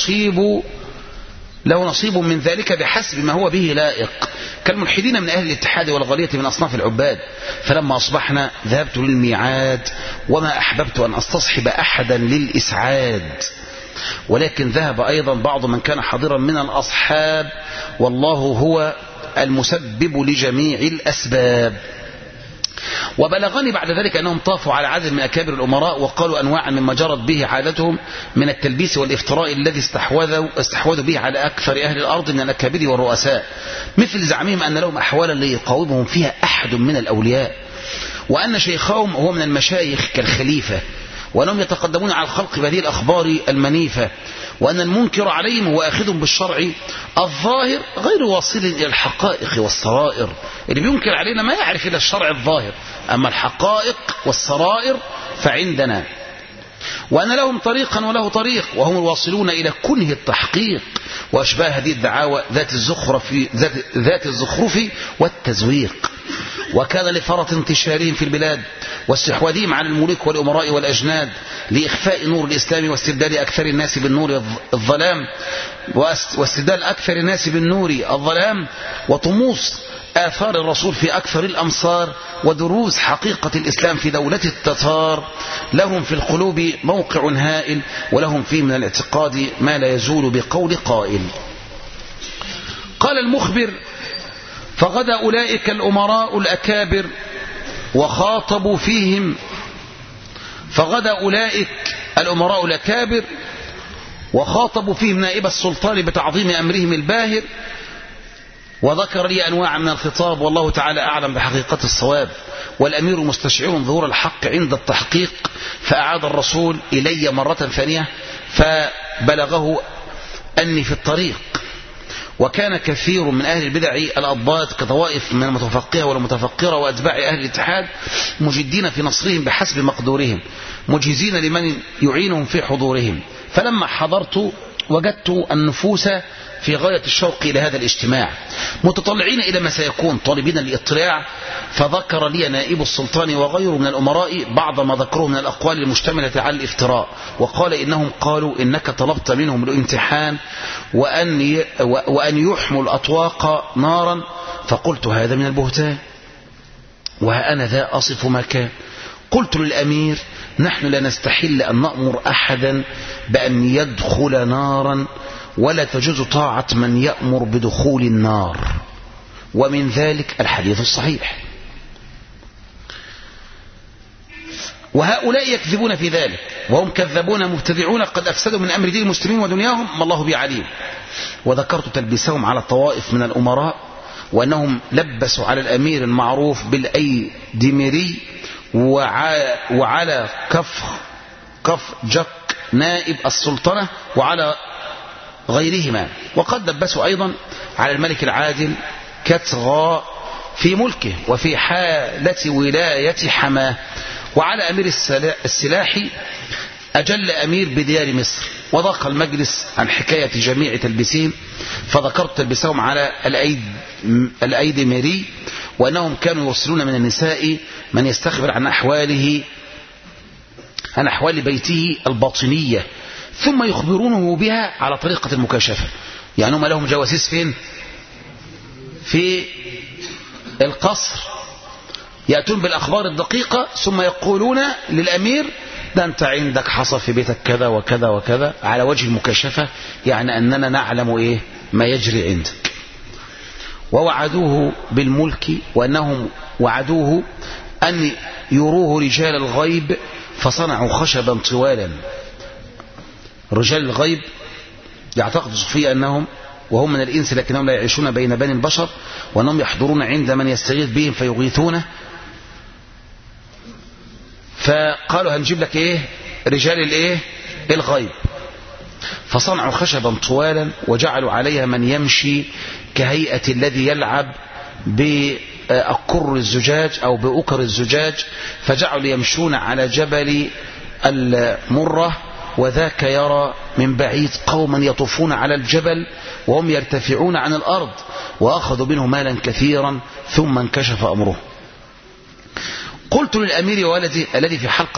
له نصيب من ذلك بحسب ما هو به لائق، كالملحدين من أهل الاتحاد والغالية من أصناف العباد. فلما أصبحنا ذهبت للميعاد وما أحببت أن أستصحب أحدا للإسعاد، ولكن ذهب أيضا بعض من كان حاضرا من الأصحاب، والله هو المسبب لجميع الأسباب. وبلغني بعد ذلك أنهم طافوا على عدد من أكابر الأمراء وقالوا أنواعا مما جرت به عادتهم من التلبيس والافتراء الذي استحوذوا به على أكثر أهل الأرض من الأكابر والرؤساء، مثل زعمهم أن لهم أحوالا ليقاومهم فيها أحد من الأولياء، وأن شيخهم هو من المشايخ كالخليفة، وأنهم يتقدمون على الخلق بهذه الأخبار المنيفة، وأن المنكر عليهم هو آخذ بالشرع الظاهر غير واصل إلى الحقائق والسرائر. اللي بينكر علينا ما يعرف إلا الشرع الظاهر، أما الحقائق والسرائر فعندنا. وأن لهم طريقا وله طريق، وهم الواصلون إلى كنه التحقيق وأشباه هذه الدعاوى ذات الزخرف والتزويق. وكان لفرط انتشارهم في البلاد واستحواذهم على الملوك والأمراء والأجناد لإخفاء نور الإسلام واستبدال أكثر الناس بالنور الظلام، واستبدال أكثر الناس بالنور الظلام، وطموس آثار الرسول في أكثر الأمصار، ودروس حقيقة الإسلام في دولة التتار. لهم في القلوب موقع هائل، ولهم فيه من الاعتقاد ما لا يزول بقول قائل. قال المخبر فغدا أولئك الأمراء الأكابر وخاطبوا فيهم، فغدا أولئك الأمراء الأكابر وخاطبوا فيهم نائب السلطان بتعظيم أمرهم الباهر، وذكر لي أنواع من الخطاب، والله تعالى أعلم بحقيقة الصواب، والأمير مستشعر ظهور الحق عند التحقيق، فأعاد الرسول إلي مرة ثانية فبلغه أني في الطريق. وكان كثير من أهل البدع الأضباط كطوائف من المتفقهة والمتفقرة وأتباع أهل الاتحاد مجدين في نصرهم بحسب مقدورهم، مجهزين لمن يعينهم في حضورهم. فلما حضرت وجدت النفوس في غاية الشوق إلى هذا الاجتماع، متطلعين إلى ما سيكون، طالبين الاطلاع. فذكر لي نائب السلطان وغيره من الأمراء بعض ما ذكروه من الأقوال المشتملة على الافتراء، وقال إنهم قالوا إنك طلبت منهم الامتحان وأن يحموا الأطواق نارا. فقلت هذا من البهتان، وها أنا ذا أصف ما كان. قلت للأمير نحن لا نستحل أن نأمر أحدا بأن يدخل نارا، ولا تجوز طاعة من يأمر بدخول النار، ومن ذلك الحديث الصحيح. وهؤلاء يكذبون في ذلك، وهم كذبون مبتدعون قد أفسدوا من أمر دين المسلمين ودنياهم، ما الله بعليم. وذكرت تلبسهم على الطوائف من الأمراء، وأنهم لبسوا على الأمير المعروف بالأيدميري وعلى كف جك نائب السلطنة وعلى غيرهما، وقد لبسوا أيضا على الملك العادل كتغى في ملكه وفي حالة ولاية حماه، وعلى أمير السلاح أجل أمير بديار مصر. وضاق المجلس عن حكاية جميع تلبسهم، فذكرت تلبسهم على الأيدميري، وأنهم كانوا يرسلون من النساء من يستخبر عن أحوال بيته الباطنية، ثم يخبرونه بها على طريقة المكاشفة. يعني هم لهم جواسيس فين؟ في القصر، يأتون بالأخبار الدقيقة ثم يقولون للأمير ده أنت عندك حصل في بيتك كذا وكذا وكذا، على وجه المكاشفة، يعني أننا نعلم إيه ما يجري عندك. ووعدوه بالملك، وأنهم وعدوه أن يروه رجال الغيب، فصنعوا خشبا طوالا. رجال الغيب يعتقد الصوفية أنهم وهم من الإنس لكنهم لا يعيشون بين بني البشر، وأنهم يحضرون عند من يستغيث بهم فيغيثونه. فقالوا هنجيب لك إيه رجال الإيه الغيب، فصنعوا خشبا طوالا وجعلوا عليها من يمشي كهيئة الذي يلعب بأكر الزجاج أو بأكر الزجاج، فجعلوا يمشون على جبل المرة، وذاك يرى من بعيد قوما يطوفون على الجبل وهم يرتفعون عن الأرض، وأخذوا منه مالا كثيرا، ثم انكشف أمره. قلت للأمير وولدي الذي في حلقة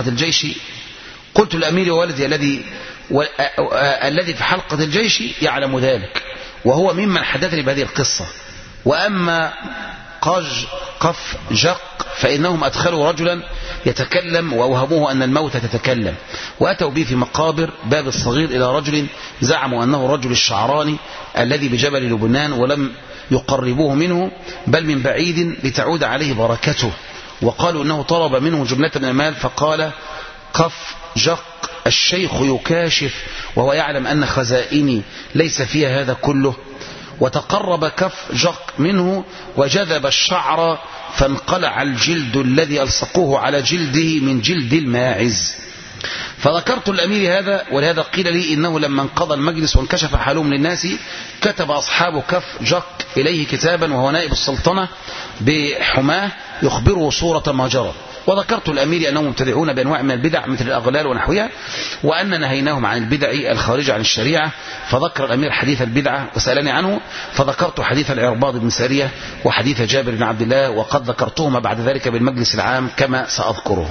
الذي في حلقة الجيش يعلم ذلك، وهو ممن حدثني بهذه القصة. وأما قف جق فإنهم أدخلوا رجلا يتكلم وأوهموه أن الموتى تتكلم، وأتوا به في مقابر باب الصغير إلى رجل زعموا أنه الرجل الشعراني الذي بجبل لبنان، ولم يقربوه منه بل من بعيد لتعود عليه بركته، وقالوا أنه طلب منه جملة من المال. فقال قف جق الشيخ يكاشف وهو يعلم أن خزائني ليس فيها هذا كله. وتقرب كف جق منه وجذب الشعر، فانقلع الجلد الذي ألصقوه على جلده من جلد الماعز. فذكرت الأمير هذا، ولهذا قيل لي إنه لما انقضى المجلس وانكشف حالهم للناس، كتب أصحاب كف جق إليه كتابا وهو نائب السلطنة بحماه يخبره صورة ما جرى. وذكرت الأمير أنهم مبتدعون بأنواع من البدع مثل الأغلال ونحوها، وأن نهيناهم عن البدع الخارجة عن الشريعة. فذكر الأمير حديث البدعة وسألني عنه، فذكرت حديث العرباض بن سارية وحديث جابر بن عبد الله، وقد ذكرتهما بعد ذلك بالمجلس العام كما سأذكره.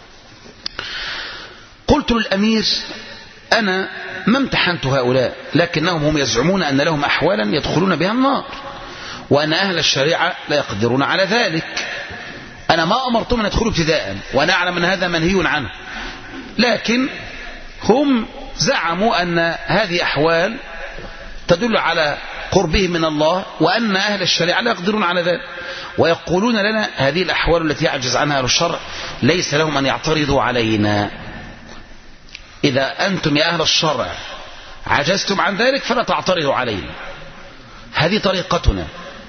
قلت للأمير أنا ما امتحنت هؤلاء، لكنهم هم يزعمون أن لهم أحوالا يدخلون بها النار، وأن أهل الشريعة لا يقدرون على ذلك. أنا ما أمرتهم أن يدخلوا ابتداء، وأنا أعلم أن هذا منهي عنه، لكن هم زعموا أن هذه أحوال تدل على قربهم من الله، وأن أهل الشريعة لا يقدرون على ذلك، ويقولون لنا هذه الأحوال التي يعجز عنها أهل الشرع ليس لهم أن يعترضوا علينا. إذا أنتم يا أهل الشرع عجزتم عن ذلك فلا تعترضوا علينا. هذه طريقتنا،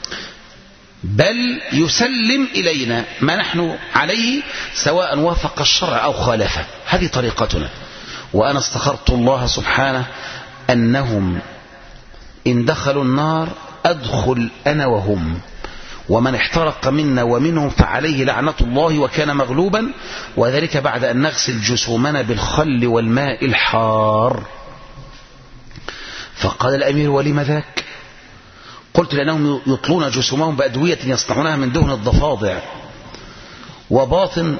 بل يسلم إلينا ما نحن عليه سواء وافق الشرع أو خالفه. هذه طريقتنا. وأنا استخرت الله سبحانه أنهم إن دخلوا النار أدخل أنا وهم، ومن احترق منا ومنهم فعليه لعنة الله وكان مغلوبا، وذلك بعد أن نغسل جسومنا بالخل والماء الحار. فقال الأمير: ولم ذاك؟ قلت: لأنهم يطلون جسومهم بأدوية يصنعونها من دهن الضفادع وباطن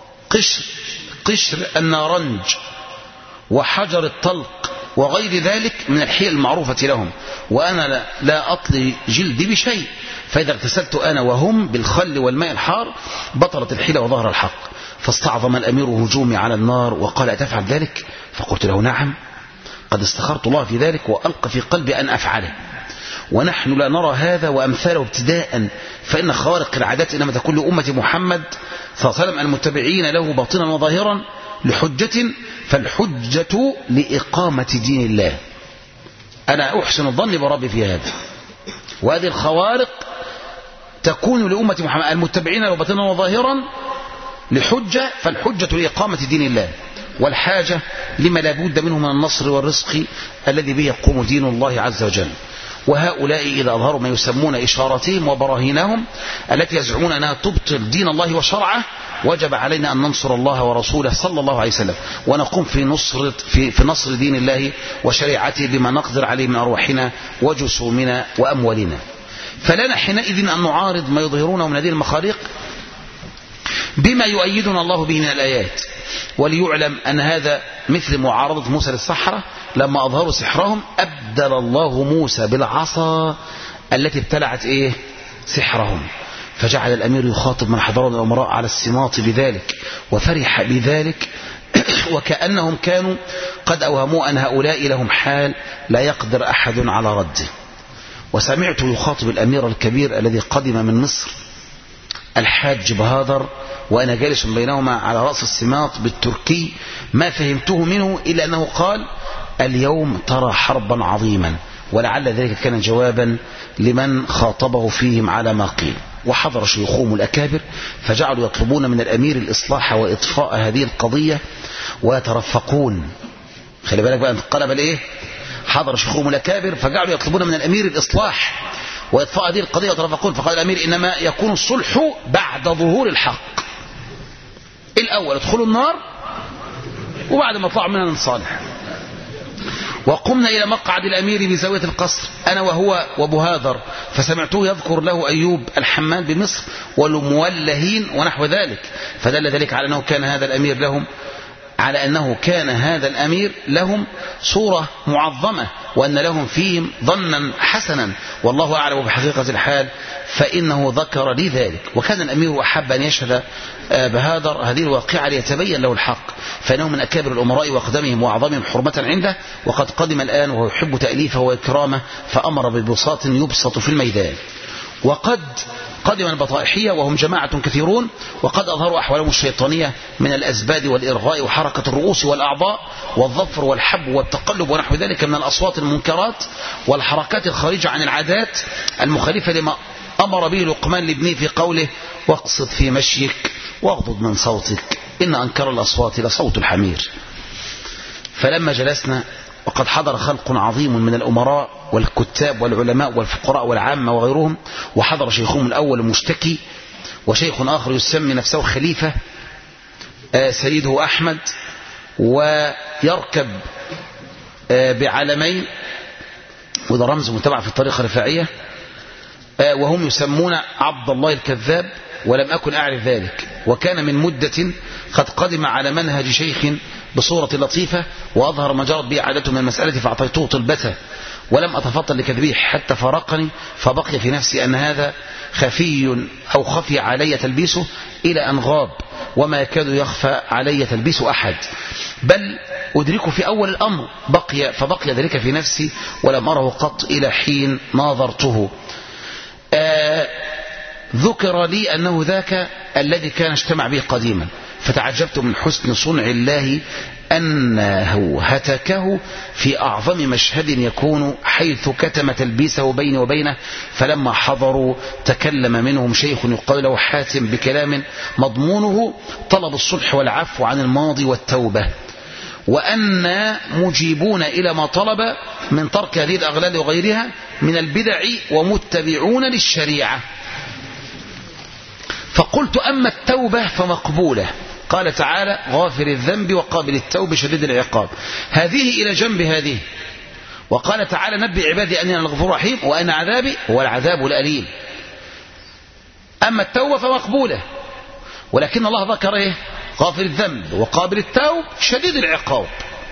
قشر النارنج وحجر الطلق وغير ذلك من الحيل المعروفة لهم، وأنا لا أطلي جلدي بشيء، فإذا اغتسلت أنا وهم بالخل والماء الحار بطلت الحيلة وظهر الحق. فاستعظم الأمير هجومي على النار وقال: أتفعل ذلك؟ فقلت له: نعم، قد استخرت الله في ذلك وألقى في قلبي أن أفعله، ونحن لا نرى هذا وأمثاله ابتداء، فإن خوارق العادات إنما تكون لأمة محمد صلى الله عليه وسلم المتبعين له باطنا وظاهرا لحجة، فالحجة لإقامة دين الله. أنا أحسن الظن بربي في هذا، وهذه الخوارق تكون لأمة محمد المتبعين له باطنا وظاهرا لحجة، فالحجة لإقامة دين الله، والحاجة لما لا بد منه من النصر والرزق الذي به يقوم دين الله عز وجل. وهؤلاء إذا أظهروا ما يسمون إشاراتهم وبراهينهم التي يزعمون أنها تبطل دين الله وشرعه، وجب علينا أن ننصر الله ورسوله صلى الله عليه وسلم، ونقوم في نصر دين الله وشريعته بما نقدر عليه من أرواحنا وجسومنا وأموالنا. فلنا حينئذ أن نعارض ما يظهرونه من هذه المخاريق بما يؤيدنا الله به من الآيات. وليعلم أن هذا مثل معارضة موسى للسحرة لما أظهروا سحرهم، أبدل الله موسى بالعصا التي ابتلعت سحرهم. فجعل الأمير يخاطب من حضره من الأمراء على السماط بذلك، وفرح بذلك وكأنهم كانوا قد أوهموا أن هؤلاء لهم حال لا يقدر أحد على رده. وسمعت يخاطب الأمير الكبير الذي قدم من مصر الحاج بهادر وأنا جالس بينهما على رأس السماط بالتركي، ما فهمته منه إلا أنه قال: اليوم ترى حربا عظيما، ولعل ذلك كان جوابا لمن خاطبه فيهم على ما قيل. وحضر شيوخهم الأكابر فجعلوا يطلبون من الأمير الإصلاح وإطفاء هذه القضية ويترفقون. خلي بالك بقى، انقلب حضر شيوخهم الأكابر فجعلوا يطلبون من الأمير الإصلاح وإطفاء هذه القضية ويترفقون. فقال الأمير: إنما يكون الصلح بعد ظهور الحق، الأول ادخلوا النار وبعد ما طلعوا منها نصالح. وقمنا إلى مقعد الأمير بزاوية القصر أنا وهو وبهادر، فسمعته يذكر له أيوب الحماد بمصر والمولهين ونحو ذلك، فدل ذلك على أنه كان هذا الأمير لهم صورة معظمة، وأن لهم فيهم ظنا حسنا، والله أعلم بحقيقة الحال، فإنه ذكر لي ذلك. وكان الأمير أحب أن يشهد بهادر هذه الواقعة ليتبين له الحق، فإنه من أكابر الأمراء وأقدمهم وأعظمهم حرمة عنده، وقد قدم الآن وهو يحب تأليفه وإكرامه، فأمر ببساط يبسط في الميدان. وقد قدم البطائحية وهم جماعة كثيرون، وقد أظهروا أحوالهم الشيطانية من الأزباد والإرغاء وحركة الرؤوس والأعضاء والظفر والحب والتقلب ونحو ذلك من الأصوات المنكرات والحركات الخارجة عن العادات المخالفة لما أمر به لقمان لابنه في قوله: واقصد في مشيك واغضض من صوتك إن أنكر الأصوات لصوت الحمير. فلما جلسنا وقد حضر خلق عظيم من الأمراء والكتاب والعلماء والفقراء والعامة وغيرهم، وحضر شيخهم الأول المشتكي وشيخ آخر يسمي نفسه خليفة سيده أحمد، ويركب بعلمين، وده رمز متبع في الطريقة الرفاعية، وهم يسمون عبد الله الكذاب، ولم أكن أعرف ذلك. وكان من مدة قد قدم على منهج شيخ بصورة لطيفة وأظهر ما جرت به عادته من المسألة، فأعطيته طلبته ولم أتفطن لكذبه حتى فارقني، فبقي في نفسي أن هذا خفي علي تلبيسه إلى أن غاب، وما يكاد يخفى علي تلبيس أحد، بل أدركه في أول الأمر، فبقي ذلك في نفسي ولم أره قط إلى حين ناظرته. ذكر لي أنه ذاك الذي كان اجتمع به قديما، فتعجبت من حسن صنع الله أنه هتكه في أعظم مشهد يكون، حيث كتم تلبيسه بيني وبينه. فلما حضروا تكلم منهم شيخ يقال له حاتم بكلام مضمونه طلب الصلح والعفو عن الماضي والتوبة، وأن مجيبون إلى ما طلب من ترك هذه الأغلال وغيرها من البدع ومتبعون للشريعة. فقلت أما التوبة فمقبولة، قال تعالى غافر الذنب وقابل التوب شديد العقاب، هذه إلى جنب هذه. وقال تعالى نبئ عبادي أني أنا الغفور الرحيم وأن عذابي هو العذاب الأليم. أما التوبة فمقبولة، ولكن الله ذكر إيه؟ غافر الذنب وقابل التوب شديد العقاب،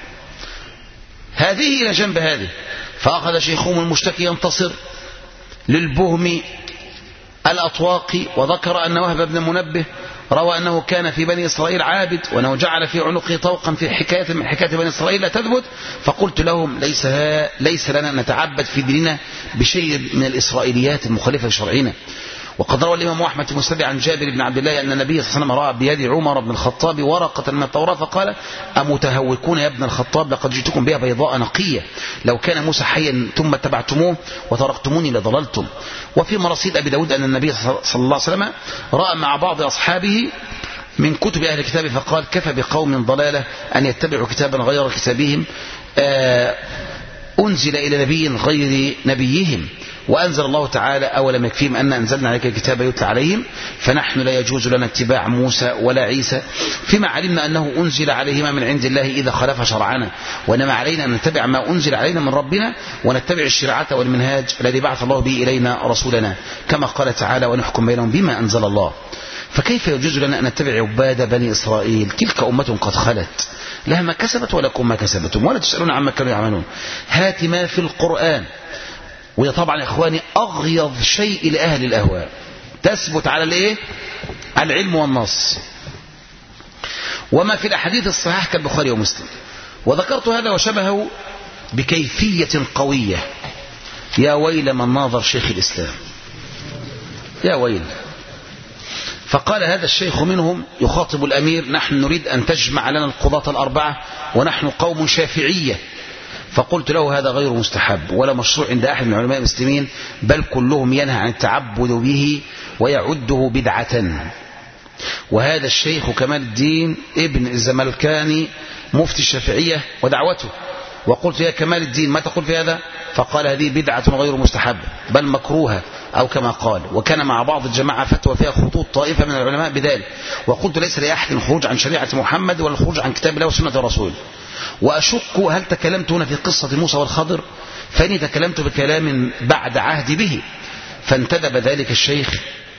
هذه إلى جنب هذه. فأخذ شيخهم المشتكي ينتصر للبهم الأطواقي، وذكر أن وهب بن منبه روى أنه كان في بني إسرائيل عابد، وأنه جعل في عنقه طوقا في حكاية من حكاية بني إسرائيل لا تثبت. فقلت لهم ليس لنا أن نتعبد في ديننا بشيء من الإسرائيليات المخالفة لشرعنا. وقد روى الإمام أحمد في مسند عن جابر بن عبد الله أن النبي صلى الله عليه وسلم رأى بيد عمر بن الخطاب ورقة من التوراة فقال أمتهوكون يا ابن الخطاب لقد جئتكم بها بيضاء نقية، لو كان موسى حيا ثم اتبعتموه وتركتموني لضللتم. وفي مراسيل أبي داود أن النبي صلى الله عليه وسلم رأى مع بعض أصحابه من كتب أهل الكتاب فقال كفى بقوم ضلالة أن يتبعوا كتابا غير كتابهم أنزل إلى نبي غير نبيهم. وأنزل الله تعالى أولم يكفيهم أن أنزلنا عليك الكتاب يتلى عليهم، فنحن لا يجوز لنا اتباع موسى ولا عيسى فيما علمنا أنه أنزل عليهما من عند الله إذا خالف شرعنا، وإنما علينا أن نتبع ما أنزل علينا من ربنا ونتبع الشريعة والمنهاج الذي بعث الله به إلينا رسولنا، كما قال تعالى ونحكم بينهم بما أنزل الله. فكيف يجوز لنا أن نتبع عباد بني إسرائيل؟ تلك أمة قد خلت لها ما كسبت ولكم ما كسبتم ولا تسألون عما كانوا يعملون. هات ما في القرآن، وده طبعا يا إخواني أغيظ شيء لأهل الأهواء، تثبت على الإيه؟ على العلم والنص، وما في الأحاديث الصحيحة كالبخاري ومسلم. وذكرت هذا وشبهه بكيفية قوية. يا ويل من ناظر شيخ الإسلام، يا ويل. فقال هذا الشيخ منهم يخاطب الأمير نحن نريد أن تجمع لنا القضاة الأربعة ونحن قوم شافعية. فقلت له هذا غير مستحب ولا مشروع عند أحد من علماء المسلمين، بل كلهم ينهى عن التعبد به ويعده بدعة. وهذا الشيخ كمال الدين ابن الزملكاني مفتي الشافعية ودعوته. وقلت يا كمال الدين ما تقول في هذا؟ فقال هذه بدعة غير مستحبة بل مكروهة أو كما قال. وكان مع بعض الجماعة فتوى فيها خطوط طائفة من العلماء بذلك. وقلت ليس لأحد الخروج عن شريعة محمد ولا الخروج عن كتاب الله وسنة الرسول. وأشك هل تكلمت هنا في قصة موسى والخضر، فإني تكلمت بكلام بعد عهدي به. فانتدب ذلك الشيخ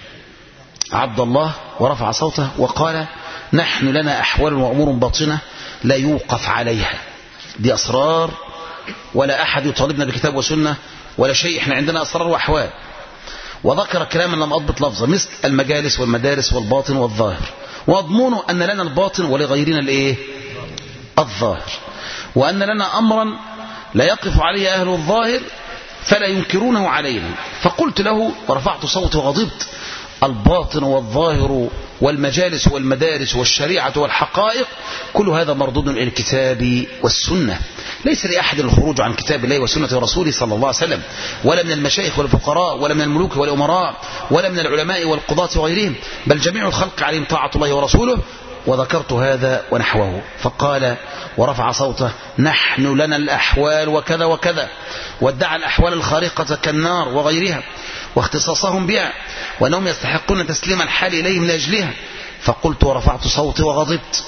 عبد الله ورفع صوته وقال نحن لنا أحوال وأمور باطنة لا يوقف عليها، دي أسرار ولا أحد يطالبنا بكتاب وسنة ولا شيء، احنا عندنا أسرار وأحوال. وذكر كلاما لم أضبط لفظه مثل المجالس والمدارس والباطن والظاهر، وأضمنه أن لنا الباطن ولغيرنا الإيه؟ الظاهر، وأن لنا أمرا لا يقف عليه أهل الظاهر فلا ينكرونه علينا. فقلت له ورفعت صوتي وغضبت الباطن والظاهر والمجالس والمدارس والشريعة والحقائق كل هذا مردود إلى الكتاب والسنة، ليس لأحد الخروج عن كتاب الله وسنة رسوله صلى الله عليه وسلم، ولا من المشايخ والفقراء ولا من الملوك والأمراء ولا من العلماء والقضاة وغيرهم، بل جميع الخلق عليهم طاعة الله ورسوله. وذكرت هذا ونحوه. فقال ورفع صوته نحن لنا الأحوال وكذا وكذا، وادعى الأحوال الخارقة كالنار وغيرها واختصاصهم بها، وأنهم يستحقون تسليم الحال إليه من أجلها. فقلت ورفعت صوتي وغضبت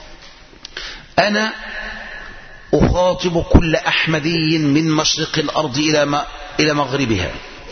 أنا أخاطب كل أحمدي من مشرق الأرض إلى مغربها،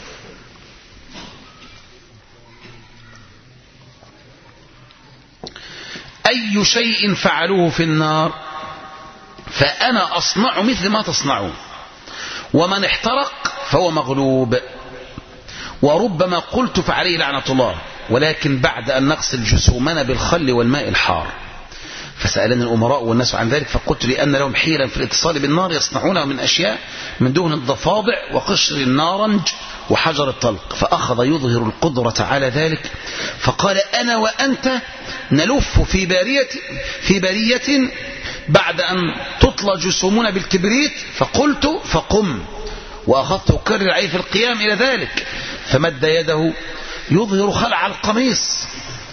أي شيء فعلوه في النار فأنا أصنع مثل ما تصنعون، ومن احترق فهو مغلوب، وربما قلت فعليه لعنة الله، ولكن بعد أن نغسل جسومنا بالخل والماء الحار. فسألني الأمراء والناس عن ذلك، فقلت لأن لهم حيلا في الاتصال بالنار يصنعونها من أشياء من دهن الضفادع وقشر النارنج وحجر الطلق، فأخذ يظهر القدرة على ذلك، فقال أنا وأنت نلف في برية بعد أن تطلى جسومنا بالكبريت. فقلت فقم، وأخذت أكرر عليه في القيام إلى ذلك، فمد يده يظهر خلع القميص،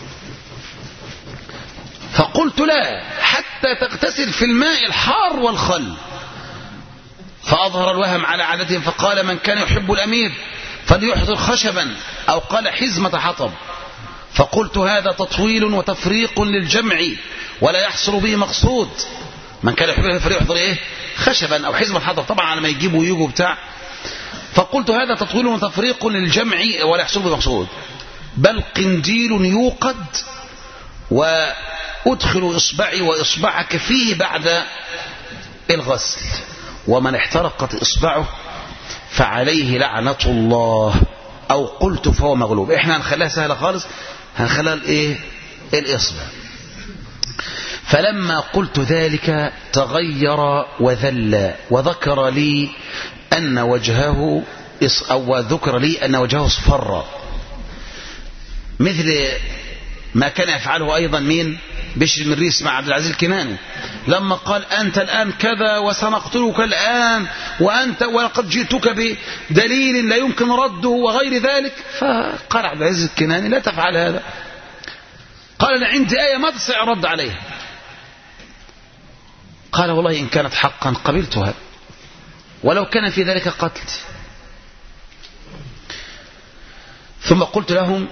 فقلت لا حتى تغتسل في الماء الحار والخل، فأظهر الوهم على عادتهم، فقال من كان يحب الأمير فليحضر خشبا، أو قال حزمة حطب. فقلت هذا تطويل وتفريق للجمع ولا يحصل به مقصود. من كان يحب فليحضر إيه؟ خشبا أو حزمة حطب، طبعا على ما يجيبوا ويجوا بتاع. فقلت هذا تطويل وتفريق للجمع ولا يحصل به مقصود، بل قنديل يوقد وأدخل إصبعي وإصبعك فيه بعد الغسل، ومن احترقت إصبعه فعليه لعنة الله، أو قلت فهو مغلوب. احنا هنخليها سهلة خالص، هنخليها الايه؟ الإصبع. فلما قلت ذلك تغير وذل، وذكر لي أن وجهه اصفر، مثل ما كان يفعله أيضا مين؟ بشر بن ريس مع عبد العزيز الكناني، لما قال أنت الآن كذا وسنقتلك الآن وأنت ولقد جئتك بدليل لا يمكن رده وغير ذلك. فقال عبد العزيز الكناني لا تفعل هذا، قال أنا عندي آية ما تستطيع رد عليها. قال والله إن كانت حقا قبلتها ولو كان في ذلك قتل. ثم قلت لهم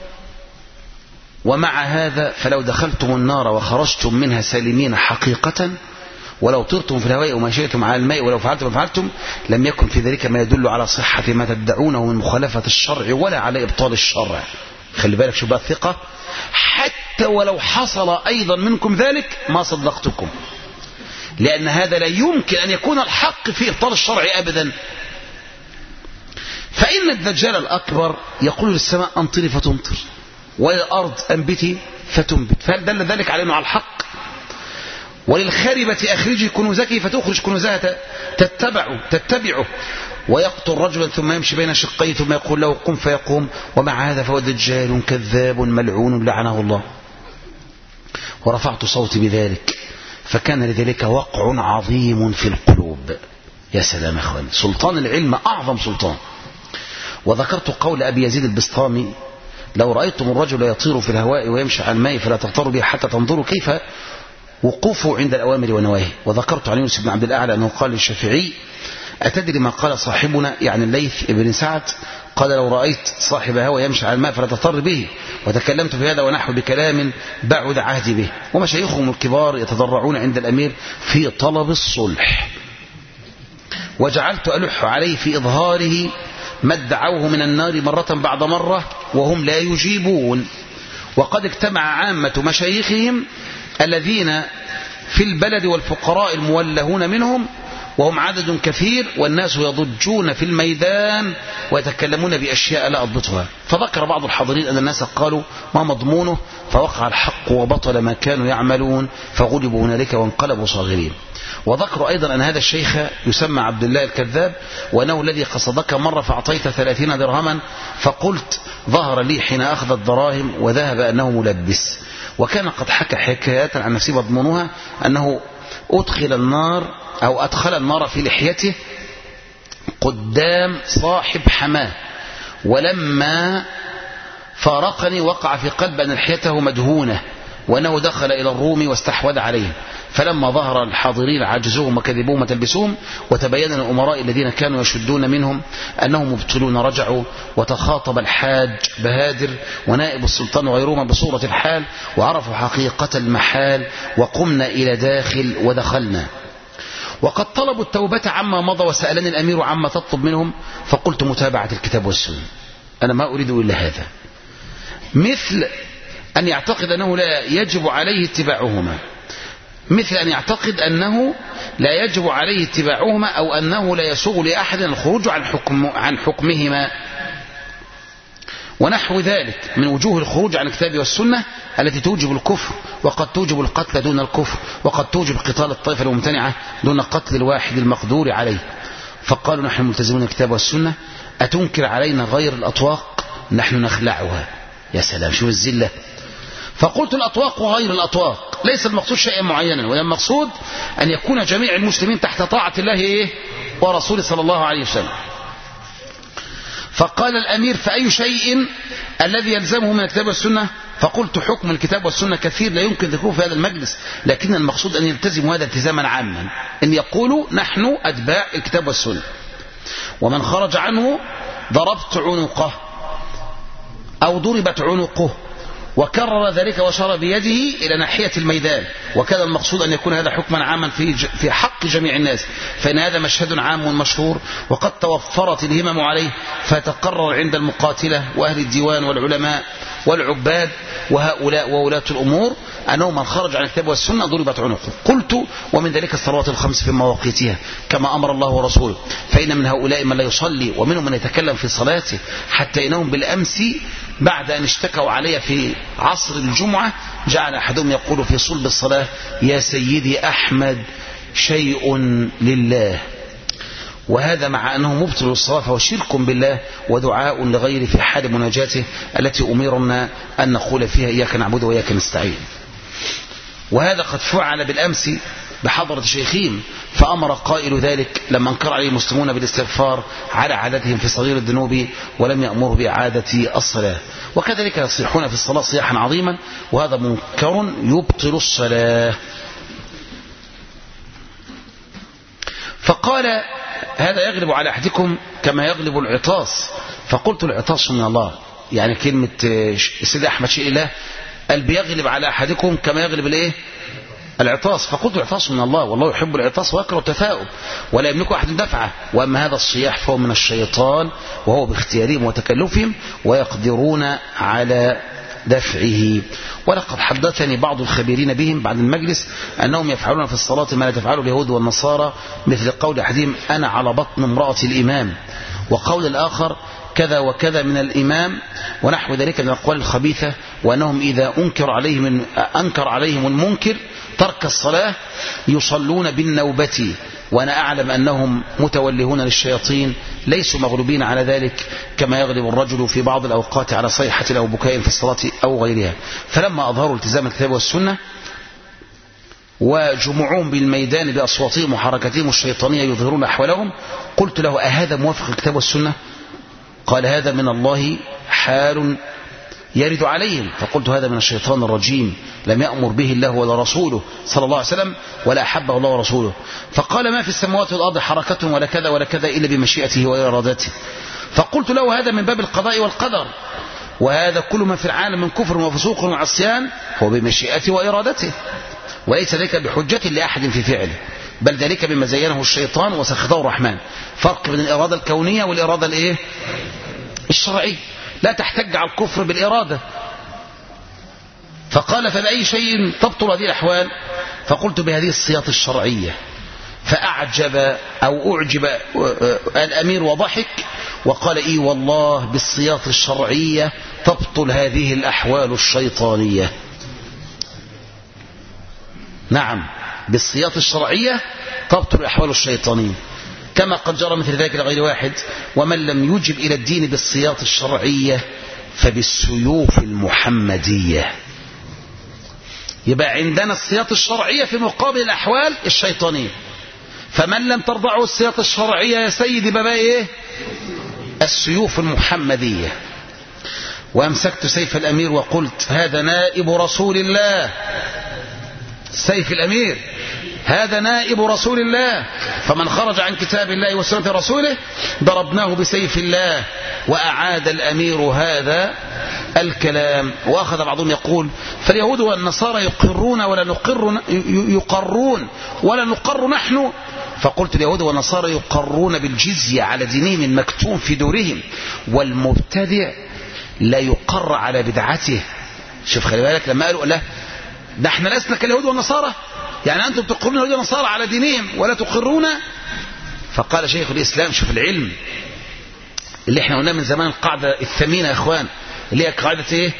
ومع هذا فلو دخلتم النار وخرجتم منها سالمين حقيقة، ولو طرتم في الهواء وما شئتم على الماء ولو فعلتم ما فعلتم، لم يكن في ذلك ما يدل على صحة ما تدعونه من مخالفة الشرع ولا على إبطال الشرع. خلي بالك شو بقى الثقة، حتى ولو حصل أيضا منكم ذلك ما صدقتكم، لأن هذا لا يمكن أن يكون الحق في إبطال الشرع أبدا. فإن الدجال الأكبر يقول للسماء أمطري فتمطر، وللأرض أنبتي فتنبت، فهل دل ذلك على أنه على الحق؟ وللخربة أخرجي كنوزك فتخرج كنوزها تتبعه، ويقتل رجلا ثم يمشي بين شقيه ثم يقول له قم فيقوم، ومع هذا فهو دجال كذاب ملعون لعنه الله. ورفعت صوتي بذلك، فكان لذلك وقع عظيم في القلوب. يا سلام يا أخواني، سلطان العلم أعظم سلطان. وذكرت قول أبي يزيد البسطامي لو رأيتم الرجل يطير في الهواء ويمشي على الماء فلا تغتروا به حتى تنظروا كيف وقوفه عند الأوامر والنواهي. وذكرت عن يونس بن عبد الأعلى أنه قال للشافعي أتدري ما قال صاحبنا يعني الليث بن سعد؟ قال لو رأيت صاحب هوى يمشي على الماء فلا تغتر به، وتكلمت في هذا ونحو بكلام بعد عهدي به. ومشايخهم الكبار يتضرعون عند الأمير في طلب الصلح، وجعلت ألح عليه في إظهاره ما ادعوه من النار مرة بعد مرة وهم لا يجيبون. وقد اجتمع عامة مشايخهم الذين في البلد والفقراء المولهون منهم، وهم عدد كثير، والناس يضجون في الميدان ويتكلمون بأشياء لا أضبطها. فذكر بعض الحاضرين أن الناس قالوا ما مضمونه، فوقع الحق وبطل ما كانوا يعملون، فغلبوا هنالك وانقلبوا صاغرين. وذكر أيضا أن هذا الشيخ يسمى عبد الله الكذاب، وأنه الذي قصدك مرة فأعطيت 30 درهما، فقلت ظهر لي حين أخذ الدراهم وذهب أنه ملبس. وكان قد حكى حكايات عن نفسه مضمونها أنه أدخل النار في لحيته قدام صاحب حماه، ولما فارقني وقع في قلب أن لحيته مدهونة، وأنه دخل إلى الروم واستحوذ عليهم. فلما ظهر الحاضرين عجزوهم وكذبوهم وتلبسوهم، وتبين الأمراء الذين كانوا يشدون منهم أنهم مبطلون، رجعوا. وتخاطب الحاج بهادر ونائب السلطان وغيرهما بصورة الحال، وعرفوا حقيقة المحال، وقمنا إلى داخل ودخلنا. وقد طلبوا التوبة عما مضى، وسألني الأمير عما تطلب منهم، فقلت متابعة الكتاب والسنة، أنا ما أريد إلا هذا، مثل أن يعتقد أنه لا يجب عليه اتباعهما، مثل أن يعتقد أنه لا يجب عليه اتباعهما، أو أنه لا يسوغ لأحد الخروج عن حكمهما، ونحو ذلك من وجوه الخروج عن الكتاب والسنة التي توجب الكفر، وقد توجب القتل دون الكفر، وقد توجب قتال الطائفة الممتنعة دون قتل الواحد المقدور عليه. فقالوا نحن ملتزمون الكتاب والسنة أتنكر علينا غير الأطواق نحن نخلعها. يا سلام، شوف الزلة. فقلت الأطواق وغير الأطواق، ليس المقصود شيئا معينا، ولا المقصود أن يكون جميع المسلمين تحت طاعة الله ورسوله صلى الله عليه وسلم. فقال الأمير: فأي شيء الذي يلزمه من الكتاب والسنة؟ فقلت: حكم الكتاب والسنة كثير لا يمكن ذكره في هذا المجلس، لكن المقصود أن يلتزموا هذا التزاما عاما، أن يقولوا نحن أتباع الكتاب والسنة، ومن خرج عنه ضربت عنقه أو ضربت عنقه، وكرر ذلك وشار بيده إلى ناحية الميدان. وكان المقصود أن يكون هذا حكما عاما في حق جميع الناس، فإن هذا مشهد عام مشهور وقد توفرت الهمم عليه، فتقرر عند المقاتلة وأهل الديوان والعلماء والعباد وهؤلاء وولاة الأمور أنه من خرج عن الكتاب والسنة ضربت عنقه. قلت: ومن ذلك الصلوات الخمس في مواقيتها كما أمر الله ورسوله، فإن من هؤلاء من لا يصلي ومنهم من يتكلم في صلاته، حتى إنهم بالأمس بعد أن اشتكوا علي في عصر الجمعة جعل أحدهم يقول في صلب الصلاة: يا سيدي أحمد شيء لله. وهذا مع أنه مبطل الصلاة فهو شرك بالله ودعاء لغيره في حال مناجاته التي أمرنا أن نقول فيها إياك نعبد وإياك نستعين. وهذا قد فعل بالأمس بحضرة شيخين، فأمر قائل ذلك لما انكر عليه المسلمون بالاستغفار على عادتهم في صغير الذنوب ولم يأمروا بإعادة الصلاة. وكذلك يصيحون في الصلاة صياحا عظيما، وهذا منكر يبطل الصلاة. فقال: هذا يغلب على أحدكم كما يغلب العطاس. فقلت: العطاس من الله، يعني كلمة سيدي أحمد شيء الله قال بيغلب على أحدكم كما يغلب العطاس. فقلت: العطاس من الله، والله يحب العطاس ويكره التثاؤب ولا يملك أحد دفعه، وأما هذا الصياح فهو من الشيطان وهو باختيارهم وتكلفهم ويقدرون على دفعه. ولقد حدثني بعض الخبيرين بهم بعد المجلس أنهم يفعلون في الصلاة ما لا تفعله اليهود والنصارى، مثل قول أحدهم: أنا على بطن امرأة الإمام، وقول الآخر: كذا وكذا من الإمام، ونحو ذلك من الأقوال الخبيثة. وأنهم إذا أنكر عليهم المنكر ترك الصلاة يصلون بالنوبة، وأنا أعلم أنهم متولهون للشياطين ليسوا مغلوبين على ذلك، كما يغلب الرجل في بعض الأوقات على صيحة أو بكاء في الصلاة أو غيرها. فلما أظهروا التزام الكتاب والسنة وجمعهم بالميدان بأصواتهم وحركاتهم الشيطانية يظهرون أحوالهم، قلت له: أهذا موافق الكتاب والسنة؟ قال: هذا من الله حال يرد عليهم. فقلت: هذا من الشيطان الرجيم لم يأمر به الله ولا رسوله صلى الله عليه وسلم ولا أحبه الله ورسوله. فقال: ما في السماوات والأرض حركة ولا كذا ولا كذا إلا بمشيئته وإرادته. فقلت له: هذا من باب القضاء والقدر، وهذا كل ما في العالم من كفر وفسوق وعصيان هو بمشيئته وإرادته، وليس ذلك بحجة لأحد في فعله، بل ذلك بما زينه الشيطان وسخطه الرحمن. فرق بين الإرادة الكونية والإرادة الشرعية. لا تحتج على الكفر بالإرادة. فقال: فبأي شيء تبطل هذه الأحوال؟ فقلت: بهذه الصياط الشرعية. فأعجب الأمير وضحك وقال: إي والله بالصياط الشرعية تبطل هذه الأحوال الشيطانية. نعم، بالصياط الشرعية تبطل الأحوال الشيطانية، كما قد جرى مثل ذلك لغير واحد. ومن لم يجب إلى الدين بالصياط الشرعية فبالسيوف المحمدية. يبقى عندنا الصياط الشرعية في مقابل الأحوال الشيطانية. فمن لم ترضعه الصياط الشرعية يا سيدي بابا السيوف المحمدية. وأمسكت سيف الأمير وقلت: هذا نائب رسول الله. سيف الأمير هذا نائب رسول الله، فمن خرج عن كتاب الله وسنة رسوله ضربناه بسيف الله. وأعاد الأمير هذا الكلام. وأخذ بعضهم يقول: فاليهود والنصارى يقرون ولا نقر نحن. فقلت: اليهود والنصارى يقرون بالجزية على دينهم المكتوم في دورهم، والمبتدع لا يقر على بدعته. شوف، خلي بالك لما قالوا: لا نحن لسنا كاليهود والنصارى، يعني أنتم تقرون اليهود والنصارى على دينهم ولا تقرون. فقال شيخ الإسلام: شوف العلم اللي احنا قلنا من زمان، القاعدة الثمينة يا اخوان، اللي هي قاعدة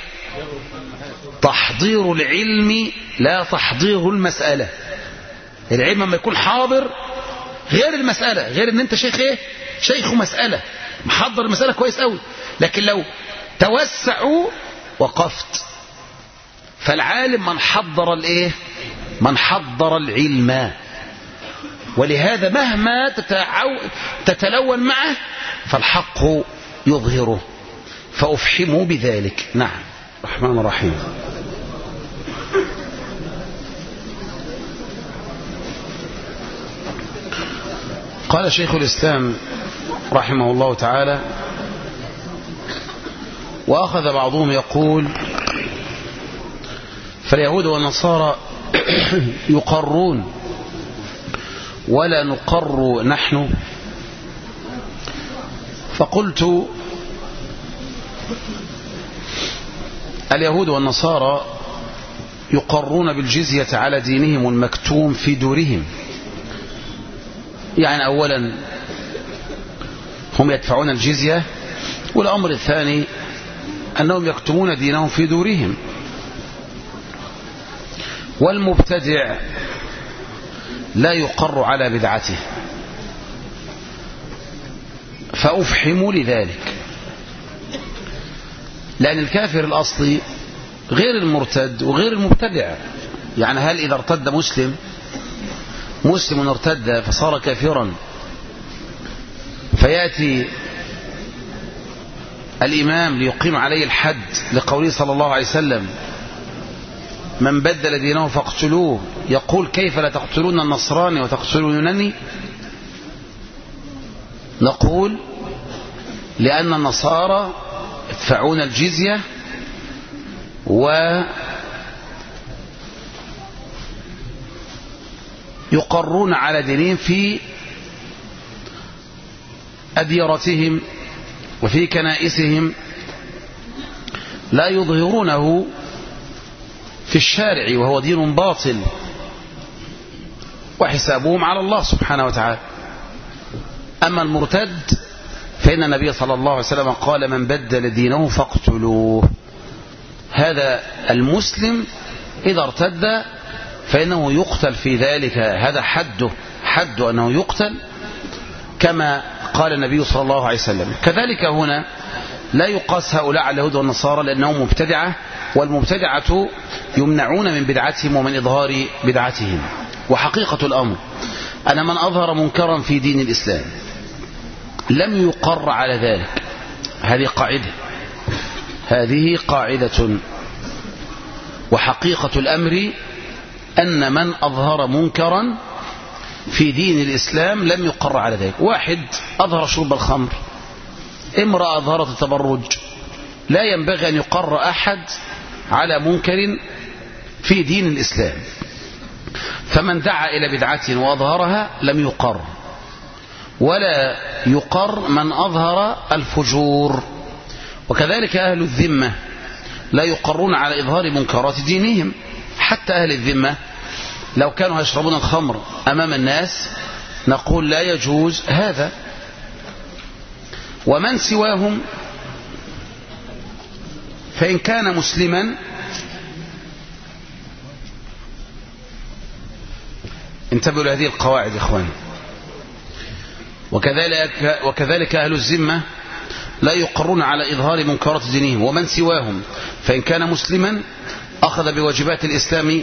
تحضير العلم لا تحضير المسألة. العلم لما يكون حاضر غير المسألة، غير ان انت شيخ شيخ مسألة. محضر المسألة كويس قوي، لكن لو توسعوا وقفت. فالعالم من حضر الايه؟ من حضر العلم. ولهذا مهما تتلون معه فالحق يظهره، فأفحموا بذلك. نعم. الرحمن الرحيم. قال شيخ الإسلام رحمه الله تعالى: وأخذ بعضهم يقول: فاليهود والنصارى يقرون ولا نقر نحن. فقلت: اليهود والنصارى يقرون بالجزية على دينهم المكتوم في دورهم. يعني أولا هم يدفعون الجزية، والأمر الثاني أنهم يكتمون دينهم في دورهم. والمبتدع لا يقر على بدعته، فأفحموا لذلك. لأن الكافر الأصلي غير المرتد وغير المبتدع. يعني هل إذا ارتد مسلم ارتد فصار كافرا فيأتي الإمام ليقيم عليه الحد لقوله صلى الله عليه وسلم: من بدل دينه فاقتلوه، يقول: كيف لا تقتلون النصراني وتقتلونني؟ نقول: لأن النصارى يدفعون الجزية ويقرون على دينهم في أديرتهم وفي كنائسهم، لا يظهرونه في الشارع، وهو دين باطل، وحسابهم على الله سبحانه وتعالى. أما المرتد فإن النبي صلى الله عليه وسلم قال: من بدل دينه فاقتلوه. هذا المسلم إذا ارتد فإنه يقتل في ذلك، هذا حد أنه يقتل كما قال النبي صلى الله عليه وسلم. كذلك هنا لا يقاس هؤلاء على اليهود والنصارى لأنهم مبتدعة، والمبتدعة يمنعون من بدعتهم ومن إظهار بدعتهم. وحقيقة الأمر أن من أظهر منكرا في دين الإسلام لم يقر على ذلك. هذه قاعدة. وحقيقة الأمر أن من أظهر منكرا في دين الإسلام لم يقر على ذلك. واحد أظهر شرب الخمر، امرأة أظهرت التبرج، لا ينبغي أن يقر أحد على منكر في دين الإسلام. فمن دعا إلى بدعة وأظهرها لم يقر، ولا يقر من أظهر الفجور. وكذلك أهل الذمة لا يقرون على إظهار منكرات دينهم. حتى أهل الذمة لو كانوا يشربون الخمر أمام الناس نقول لا يجوز هذا. ومن سواهم فإن كان مسلما انتبهوا لهذه القواعد يا إخوان. وكذلك أهل الذمة لا يقرون على إظهار منكرات دينهم. ومن سواهم فإن كان مسلما أخذ بواجبات الإسلام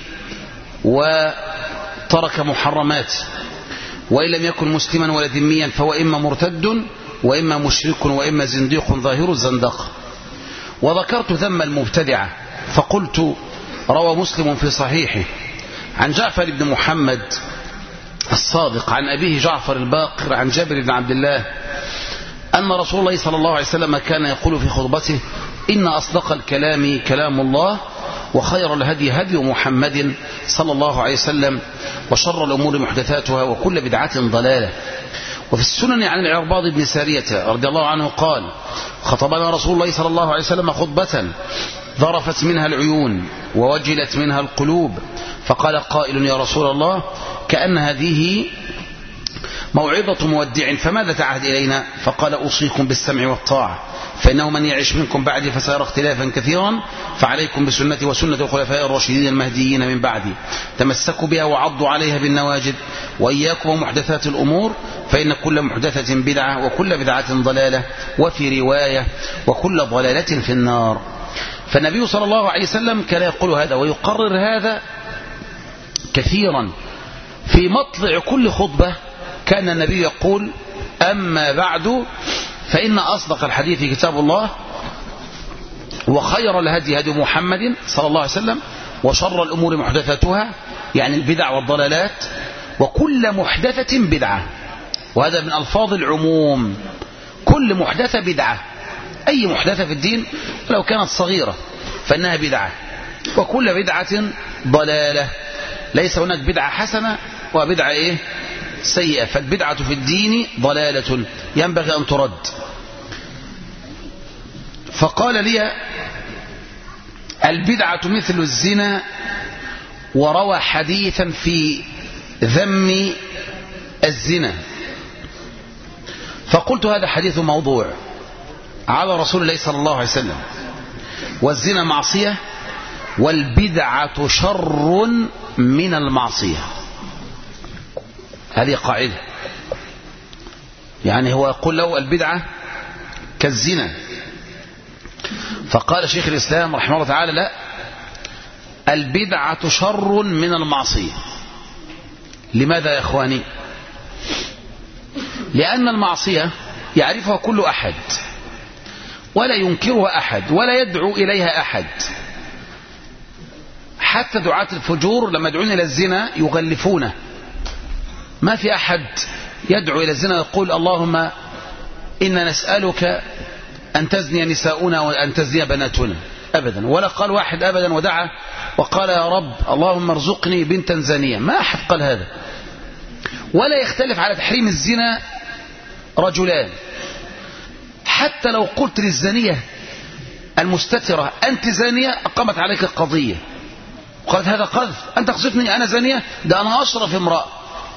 وترك محرمات، وإن لم يكن مسلما ولا ذميا فهو إما مرتد وإما مشرك وإما زنديق ظاهر الزندقة. وذكرت ذم المبتدعة فقلت: روى مسلم في صحيحه عن جعفر بن محمد الصادق عن أبيه جعفر الباقر عن جابر بن عبد الله أن رسول الله صلى الله عليه وسلم كان يقول في خطبته: إن أصدق الكلام كلام الله، وخير الهدي هدي محمد صلى الله عليه وسلم، وشر الأمور محدثاتها، وكل بدعة ضلالة. وفي السنن عن العرباض بن سارية رضي الله عنه قال: خطبنا رسول الله صلى الله عليه وسلم خطبة ذرفت منها العيون ووجلت منها القلوب، فقال قائل: يا رسول الله، كأن هذه موعظة مودع، فماذا تعهد إلينا؟ فقال: أوصيكم بالسمع والطاعة، فإنه من يعش منكم بعدي فسيرى اختلافا كثيرا فعليكم بسنتي وسنة الخلفاء الراشدين المهديين من بعدي تمسكوا بها وعضوا عليها بالنواجذ وإياكم ومحدثات الأمور فإن كل محدثة بدعة وكل بدعة ضلالة وفي رواية وكل ضلالة في النار. فالنبي صلى الله عليه وسلم كان يقول هذا ويقرر هذا كثيرا. في مطلع كل خطبة كان النبي يقول أما بعد فإن أصدق الحديث كتاب الله وخير الهدي هدي محمد صلى الله عليه وسلم وشر الأمور محدثاتها يعني البدع والضلالات وكل محدثة بدعة. وهذا من ألفاظ العموم، كل محدثة بدعة، أي محدثة في الدين لو كانت صغيرة فإنها بدعة وكل بدعة ضلالة. ليس هناك بدعة حسنة وبدعة سيئة، فالبدعة في الدين ضلالة ينبغي أن ترد. فقال لي البدعة مثل الزنا وروى حديثا في ذم الزنا. فقلت هذا حديث موضوع على رسول الله صلى الله عليه وسلم، والزنا معصية والبدعة شر من المعصية. هذه قاعدة، يعني هو يقول له البدعة كالزنا. فقال شيخ الإسلام رحمه الله تعالى لا، البدعة شر من المعصية. لماذا يا إخواني؟ لأن المعصية يعرفها كل أحد ولا ينكرها أحد ولا يدعو إليها أحد. حتى دعاة الفجور لما يدعون إلى الزنا يغلفونه، ما في أحد يدعو إلى الزنا ويقول اللهم إنا نسألك أن تزني نساؤنا وأن تزني بناتنا، أبدا. ولا قال واحد أبدا ودعا وقال يا رب اللهم ارزقني بنتا زانية، ما أحد قال هذا. ولا يختلف على تحريم الزنا رجلان. حتى لو قلت للزانية المستترة أنت زانية أقامت عليك القضية وقالت هذا قذف، أنت قصدتني أنا زانية؟ ده أنا أشرف امرأة.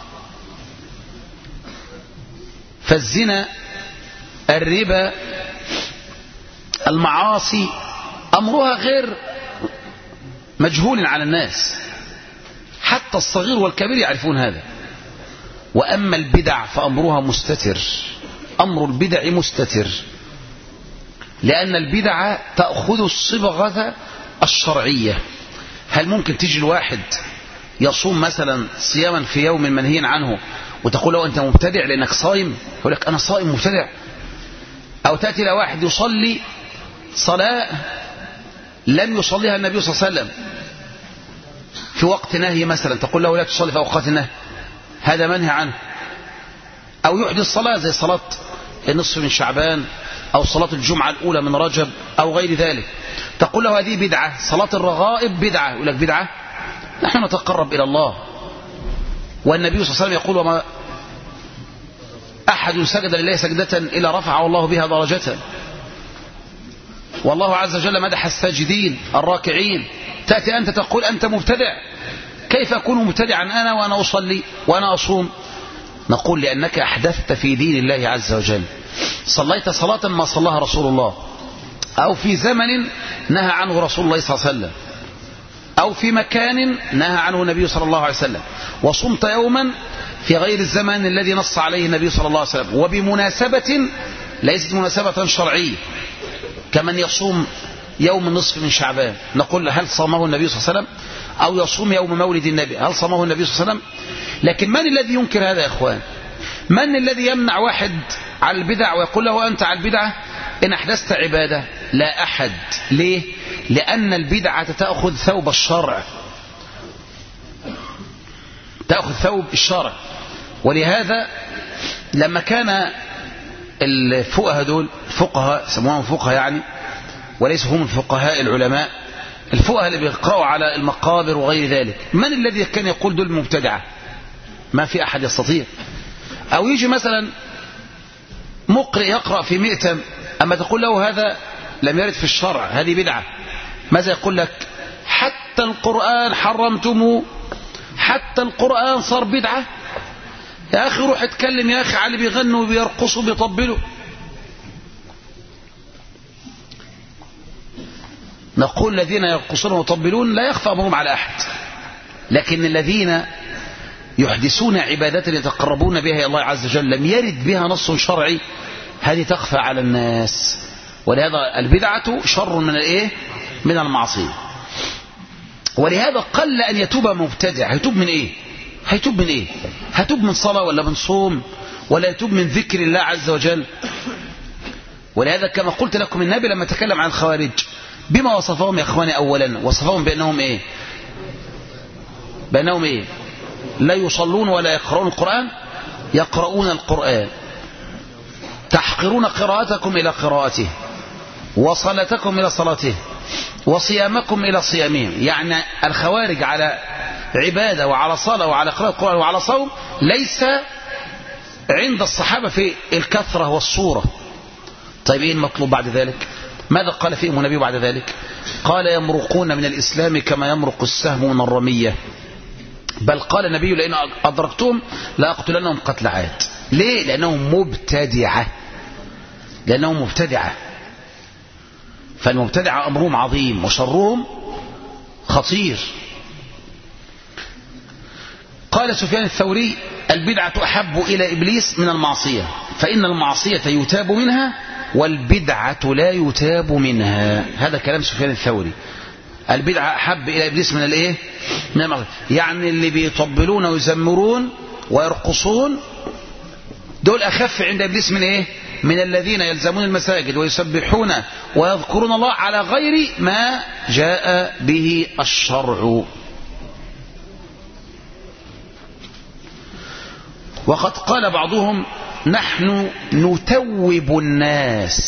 فالزنا، الربا، المعاصي أمرها غير مجهول على الناس، حتى الصغير والكبير يعرفون هذا. وأما البدع فأمرها مستتر، أمر البدع مستتر، لأن البدع تأخذ الصبغة الشرعية. هل ممكن تيجي الواحد يصوم مثلا صياما في يوم منهي عنه وتقول له أنت مبتدع لأنك صائم؟ يقول لك أنا صائم مبتدع. أو تأتي إلى واحد يصلي صلاة لم يصليها النبي صلى الله عليه وسلم في وقت نهي مثلا، تقول له لا تصلي في أوقات النهي، هذا منهي عنه. أو يحدث صلاة زي صلاة النصف من شعبان أو صلاة الجمعة الأولى من رجب أو غير ذلك، تقول له هذه بدعة. صلاة الرغائب بدعة، يقول لك بدعة؟ نحن نتقرب إلى الله. والنبي صلى الله عليه وسلم يقول وما أحد سجد لله سجدة إلا رفعه الله بها درجة. والله عز وجل مدح الساجدين الراكعين، تأتي أنت تقول أنت مبتدع. كيف أكون مبتدعا أنا وأنا أصلي وأنا أصوم؟ نقول لأنك أحدثت في دين الله عز وجل، صليت صلاة ما صلاها رسول الله، أو في زمن نهى عنه رسول الله صلى الله عليه وسلم، أو في مكان نهى عنه النبي صلى الله عليه وسلم، وصمت يوما في غير الزمان الذي نص عليه النبي صلى الله عليه وسلم، وبمناسبة ليست مناسبة شرعية، كمن يصوم يوم النصف من شعبان. نقول هل صامه النبي صلى الله عليه وسلم؟ أو يصوم يوم مولد النبي، هل صامه النبي صلى الله عليه وسلم؟ لكن من الذي ينكر هذا يا إخوان؟ من الذي يمنع واحد على البدع ويقول له أنت على البدعة إن أحدثت عبادة؟ لا أحد. ليه؟ لأن البدعة تأخذ ثوب الشرع، تأخذ ثوب الشرع. ولهذا لما كان الفقهاء دول، فقهاء سموهم فقهاء يعني وليسوا هم الفقهاء العلماء، الفقهاء اللي بيقرأوا على المقابر وغير ذلك، من الذي كان يقول دول مبتدعة؟ ما في أحد يستطيع. أو يجي مثلا مقرئ يقرأ في مئتم، أما تقول له هذا لم يرد في الشرع، هذه بدعة، ماذا يقول لك؟ حتى القرآن حرمتموه، حتى القرآن صار بدعة. يا أخي روح اتكلم يا أخي على اللي بيغنوا وبيرقصوا وبيطبلوا. نقول الذين يرقصون ويطبلون لا يخفى أمرهم على أحد، لكن الذين يحدثون عبادات يتقربون بها إلى الله عز وجل لم يرد بها نص شرعي، هذه تخفى على الناس. ولهذا البدعة شر من الايه؟ من المعصية. ولهذا قل أن يتوب مبتدع. هيتوب من ايه؟ هيتوب من ايه؟ هيتوب من صلاة ولا من صوم ولا يتوب من ذكر الله عز وجل؟ ولهذا كما قلت لكم النبي لما تكلم عن الخوارج بما وصفهم يا اخواني، اولا وصفهم بانهم ايه؟ بانهم ايه؟ لا يصلون ولا يقرؤون القرآن. يقرؤون القرآن. تحقرون قراءتكم إلى قراءته، وصلاتكم إلى صلاته، وصيامكم إلى صيامهم. يعني الخوارج على عبادة وعلى صلاة وعلى قراءة القرآن وعلى صوم ليس عند الصحابة في الكثرة والصورة. طيب ايه المطلوب بعد ذلك؟ ماذا قال فيهم النبي بعد ذلك؟ قال يمرقون من الإسلام كما يمرق السهم من الرمية. بل قال النبي لئن أدركتهم لأقتلنهم قتل عاد. ليه؟ لأنهم مبتدعة. لأنهم مبتدعة. فالمبتدعة أمرهم عظيم وشرهم خطير. قال سفيان الثوري البدعة أحب إلى إبليس من المعصية، فإن المعصية يتاب منها والبدعة لا يتاب منها. هذا كلام سفيان الثوري. البدعة أحب إلى إبليس من الإيه؟ من المعصية. يعني اللي بيطبلون ويزمرون ويرقصون دول أخف عند إبليس من إيه؟ من الذين يلزمون المساجد ويسبحون ويذكرون الله على غير ما جاء به الشرع. وقد قال بعضهم نحن نتوب الناس.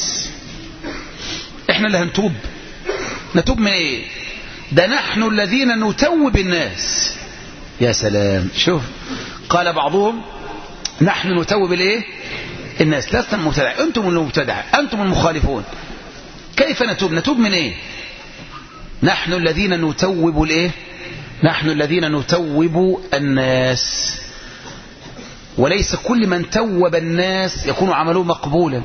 احنا اللي هنتوب. نتوب من ايه؟ ده نحن الذين نتوب الناس. يا سلام. شوف قال بعضهم نحن نتوب الايه؟ الناس. لسنا المبتدع، انتم المبتدع، انتم المخالفون. كيف نتوب؟ نتوب من ايه؟ نحن الذين نتوب الايه؟ نحن الذين نتوب الناس. وليس كل من توب الناس يكون عمله مقبولا.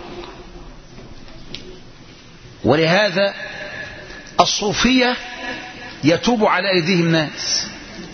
ولهذا الصوفية يتوب على أيديهم الناس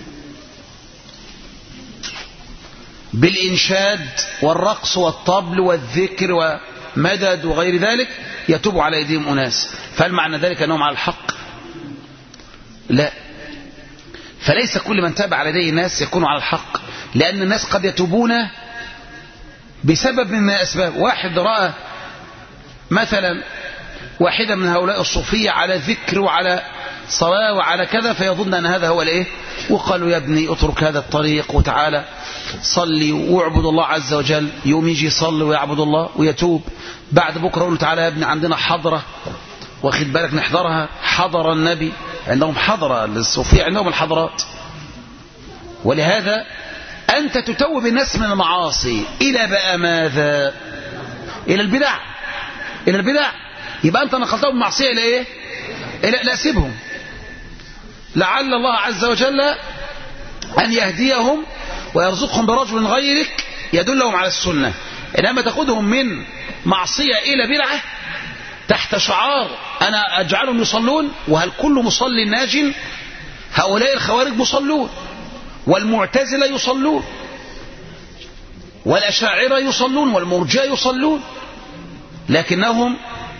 بالإنشاد والرقص والطبل والذكر ومدد وغير ذلك، يتوب على أيديهم أناس. فهل معنى ذلك أنهم على الحق؟ لا. فليس كل من تاب على يديه الناس يكون على الحق، لأن الناس قد يتوبون بسبب من الأسباب. واحد رأى مثلا واحدة من هؤلاء الصوفية على ذكر وعلى صلاة وعلى كذا، فيظن أن هذا هو الإيه؟ وقالوا يا ابني اترك هذا الطريق وتعالى صلي واعبد الله عز وجل. يوم يجي يصلي ويعبد الله ويتوب. بعد بكرة يقول له تعالى يا ابني عندنا حضرة، واخد بالك نحضرها. حضر النبي. عندهم حضرة للصوفية، عندهم الحضرات. ولهذا أنت تتوب الناس من المعاصي إلى بقى ماذا؟ إلى البدع. إلى البدع. يبقى أنت نقلتهم من معصية إلى إيه؟ إلى لا سيبهم، لعل الله عز وجل أن يهديهم ويرزقهم برجل غيرك يدلهم على السنة. إنما تأخذهم من معصية إلى بدعة تحت شعار أنا أجعلهم يصلون، وهل كل مصلي ناج؟ هؤلاء الخوارج مصلون، والمعتزلة يصلون، والأشاعرة يصلون، والمرجئة يصلون، لكنهم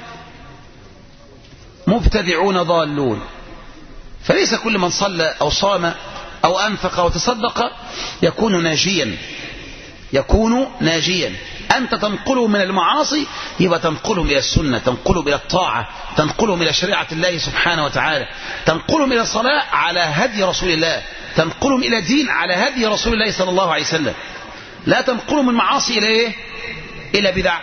مبتدعون ضالون. فليس كل من صلى أو صام أو أنفق أو تصدق يكون ناجيا. يكون ناجيا. أنت تنقلهم من المعاصي يبقى تنقلهم إلى السنة، تنقلهم إلى الطاعة، تنقلهم إلى شريعة الله سبحانه وتعالى، تنقلهم إلى الصلاة على هدي رسول الله، تنقلهم إلى دين على هدي رسول الله صلى الله عليه وسلم. لا تنقلهم من معاصي إلى إيه؟ إلى بدع.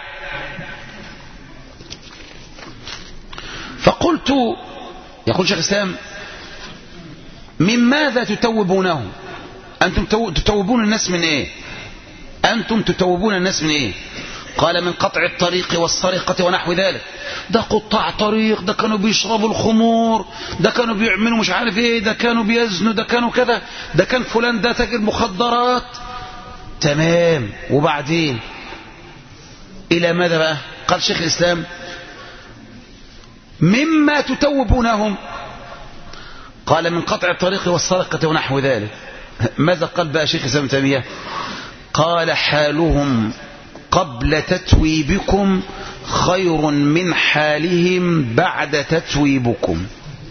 فقلت يقول شيخ الإسلام من ماذا تتوبونه؟ أنتم تتوبون الناس من إيه؟ أنتم تتوبون الناس من إيه؟ قال من قطع الطريق والسرقة ونحو ذلك. ده قطاع طريق، ده كانوا بيشربوا الخمور، ده كانوا بيعملوا مش عارف إيه، ده كانوا بيزنوا، ده كانوا كذا، ده كان فلان ده تاجر مخدرات. تمام. وبعدين إلى ماذا بقى؟ قال شيخ الإسلام مما تتوبونهم؟ قال من قطع الطريق والسرقة ونحو ذلك. ماذا قال بقى شيخ الإسلام ابن تيمية؟ قال حالهم قبل تتويبكم خير من حالهم بعد تتويبكم،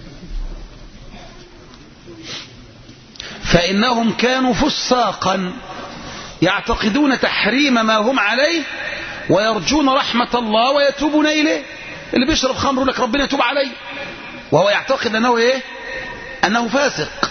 فإنهم كانوا فساقا يعتقدون تحريم ما هم عليه ويرجون رحمة الله ويتوبون إليه. اللي بيشرب خمر يقول لك ربنا يتوب عليه وهو يعتقد أنه إيه؟ أنه فاسق،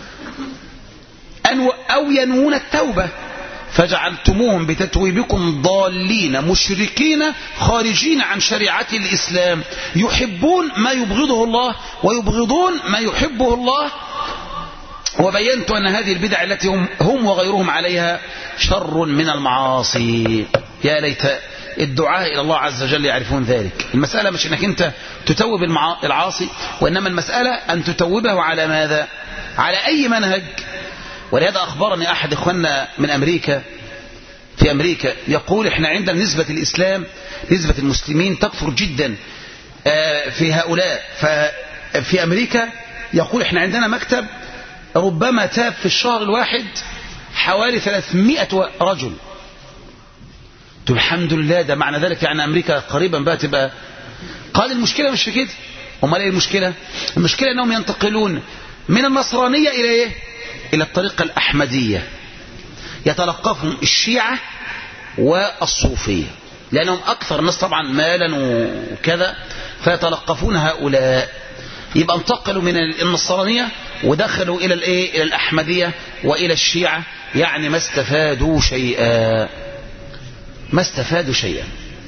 أو ينوون التوبة، فجعلتموهم بتتويبكم ضالين مشركين خارجين عن شريعة الإسلام، يحبون ما يبغضه الله ويبغضون ما يحبه الله. وبينت أن هذه البدع التي هم وغيرهم عليها شر من المعاصي. يا ليت الدعاء إلى الله عز وجل يعرفون ذلك. المسألة مش أنك أنت تتوب العاصي، وإنما المسألة أن تتوبه على ماذا؟ على أي منهج. ولهذا أخبرني أحد إخواننا من أمريكا، في أمريكا، يقول إحنا عندنا نسبة الإسلام، نسبة المسلمين تكثر جدا في هؤلاء. ففي أمريكا يقول إحنا عندنا مكتب ربما تاب في الشهر الواحد حوالي 300 رجل. الحمد لله، ده معنى ذلك يعني أمريكا قريبا بقى تبقى. قال المشكلة مش في كده. أمال إيه المشكلة؟ المشكلة أنهم ينتقلون من النصرانية إلى إيه؟ إلى الطريقة الأحمدية، يتلقفهم الشيعة والصوفية، لأنهم أكثر الناس طبعا مالا وكذا، فيتلقفون هؤلاء. يبقى انتقلوا من النصرانية ودخلوا إلى الإيه؟ إلى الأحمدية وإلى الشيعة، يعني ما استفادوا شيئا، ما استفادوا شيئا.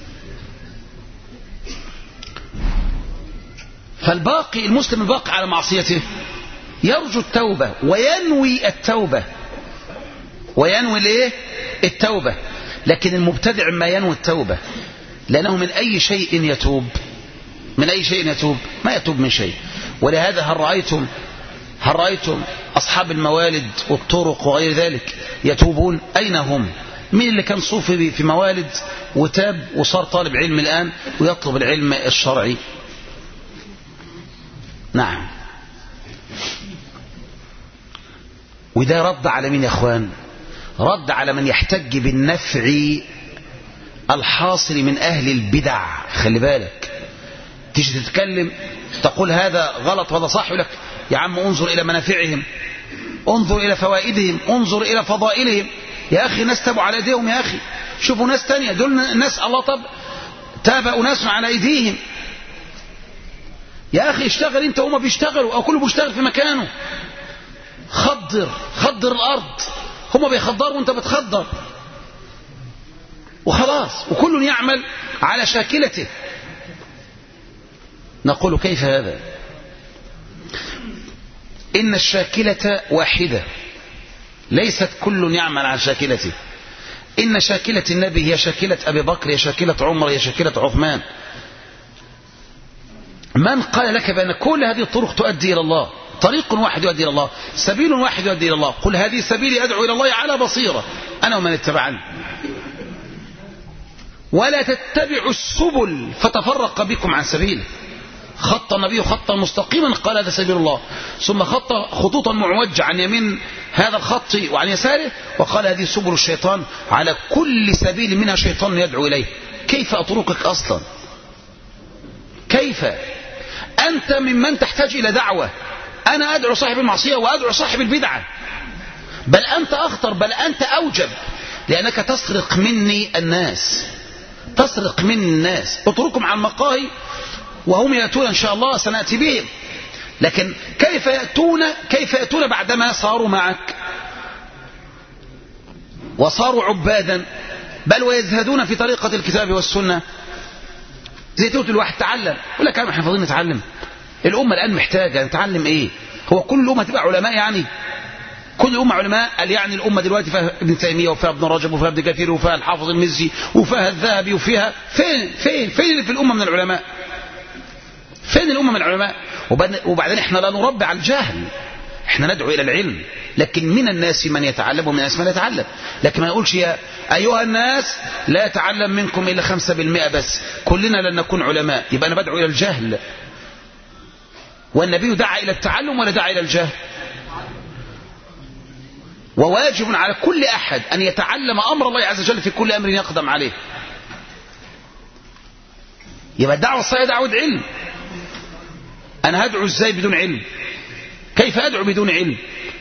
فالباقي المسلم الباقي على معصيته يرجو التوبة وينوي التوبة، وينوي الايه؟ التوبة. لكن المبتدع ما ينوي التوبة، لأنه من أي شيء يتوب؟ من أي شيء يتوب؟ ما يتوب من شيء. ولهذا هل رأيتم أصحاب الموالد والطرق وغير ذلك يتوبون؟ أين هم؟ مين اللي كان صوفي في موالد وتاب وصار طالب علم الآن ويطلب العلم الشرعي؟ نعم. وده رد على مين يا اخوان؟ رد على من يحتج بالنفع الحاصل من اهل البدع. خلي بالك، تيجي تتكلم تقول هذا غلط وهذا صح، يقول لك يا عم انظر الى منافعهم، انظر الى فوائدهم، انظر الى فضائلهم. يا اخي ناس تابوا على ايديهم، يا اخي شوفوا ناس تانية، دول ناس الله تاب اناس على ايديهم. يا اخي اشتغل انت وهم بيشتغلوا، او كله بيشتغل في مكانه. خضر الارض، هم بيخضروا وانت بتخضر وخلاص، وكل يعمل على شاكلته. نقول كيف هذا؟ إن الشاكلة واحدة، ليست كل يعمل على شاكلته. إن شاكلة النبي هي شاكلة أبي بكر، هي شاكلة عمر، هي شاكلة عثمان. من قال لك بأن كل هذه الطرق تؤدي إلى الله؟ طريق واحد يؤدي إلى الله، سبيل واحد يؤدي إلى الله. قل هذه سبيلي أدعو إلى الله على بصيرة أنا ومن اتبعني، ولا تتبعوا السبل فتفرق بكم عن سبيله. خط النبي خطا مستقيما قال هذا سبيل الله، ثم خط خطوطا معوجة عن يمين هذا الخط وعن يساره وقال هذه سبل الشيطان، على كل سبيل منها شيطان يدعو إليه. كيف أطرقك أصلا؟ كيف أنت ممن تحتاج إلى دعوة؟ أنا أدعو صاحب المعصية وأدعو صاحب البدعة، بل أنت أخطر، بل أنت أوجب، لأنك تسرق مني الناس، تسرق مني الناس. اتركهم عن المقاهي وهم يأتون إن شاء الله سنأتي بهم، لكن كيف يأتون بعدما صاروا معك وصاروا عبادا، بل ويزهدون في طريقة الكتاب والسنة. زي تقول الواحد تعلم، يقول لك احنا فاضيين نتعلم؟ الأمة الآن محتاجة نتعلم إيه؟ هو كل الأمة تبقى علماء يعني؟ كل الأمة علماء؟ قال يعني الأمة دلوقتي فيها ابن تيمية وفيها ابن رجب وفيها ابن كثير وفيها الحافظ المزي وفيها الذهبي وفيها فين اللي في الأمة من العلماء؟ فين الأمة من العلماء؟ وبعدين احنا لا نربي على الجهل، احنا ندعو إلى العلم، لكن من الناس من يتعلم ومن الناس من يتعلم. لكن ما نقولش يا أيها الناس لا يتعلم منكم إلا 5% بس، كلنا لن نكون علماء، يبقى أنا بدعو إلى الجهل. والنبي دعا إلى التعلم ولا دعا إلى الجهل؟ وواجب على كل أحد أن يتعلم أمر الله عز وجل في كل أمر يقدم عليه. يبقى الدعوة الصحيحة دعوة علم. أنا هدعو إزاي بدون علم؟ كيف أدعو بدون علم؟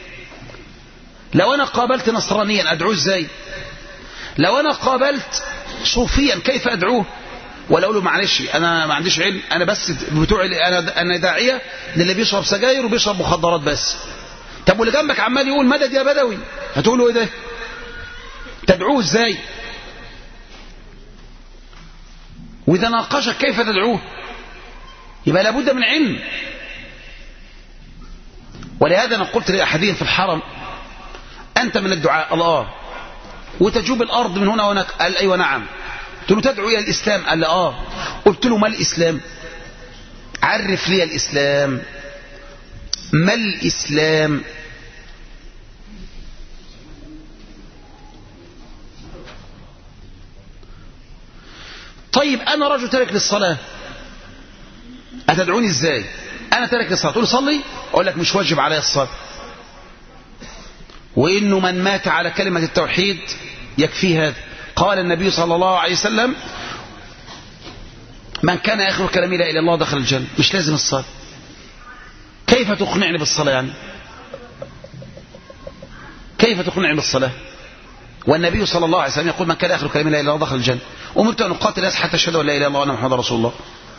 لو أنا قابلت نصرانيا أدعوه إزاي؟ لو أنا قابلت صوفيا كيف أدعوه؟ ولا أقول له معلش أنا ما عنديش علم، أنا بس بتوع أنا داعية للي بيشرب سجاير وبيشرب مخدرات بس. طب واللي جنبك عمال يقول مدد يا بدوي، هتقول له إيه ده؟ تدعوه إزاي؟ وإذا ناقشك كيف تدعوه؟ يبقى لابد من علم. ولهذا أنا قلت لأحدهم في الحرم أنت من الدعاء الله وتجوب الأرض من هنا وهناك. قال أيوة نعم. قلت له تدعو إلى الإسلام؟ قال لا. قلت له ما الإسلام؟ عرف لي الإسلام. ما الإسلام؟ طيب أنا رجل تارك للصلاة، أتدعوني إزاي؟ أنا تارك للصلاة، تقول صلي؟ أقول لك مش واجب علي الصلاة، وإنه من مات على كلمة التوحيد يكفي هذا. قال النبي صلى الله عليه وسلم من كان آخر كلامه لا إله إلا الله دخل الجنة. مش لازم الصلاة. كيف تقنعني بالصلاة يعني؟ كيف تقنعني بالصلاة؟ والنبي صلى الله عليه وسلم يقول من كان آخر كلامه لا إله إلا الله دخل الجنة. أمرت أن أقاتل الناس حتى أشهدوا أن لا إله إلا الله وأن محمدا رسول الله.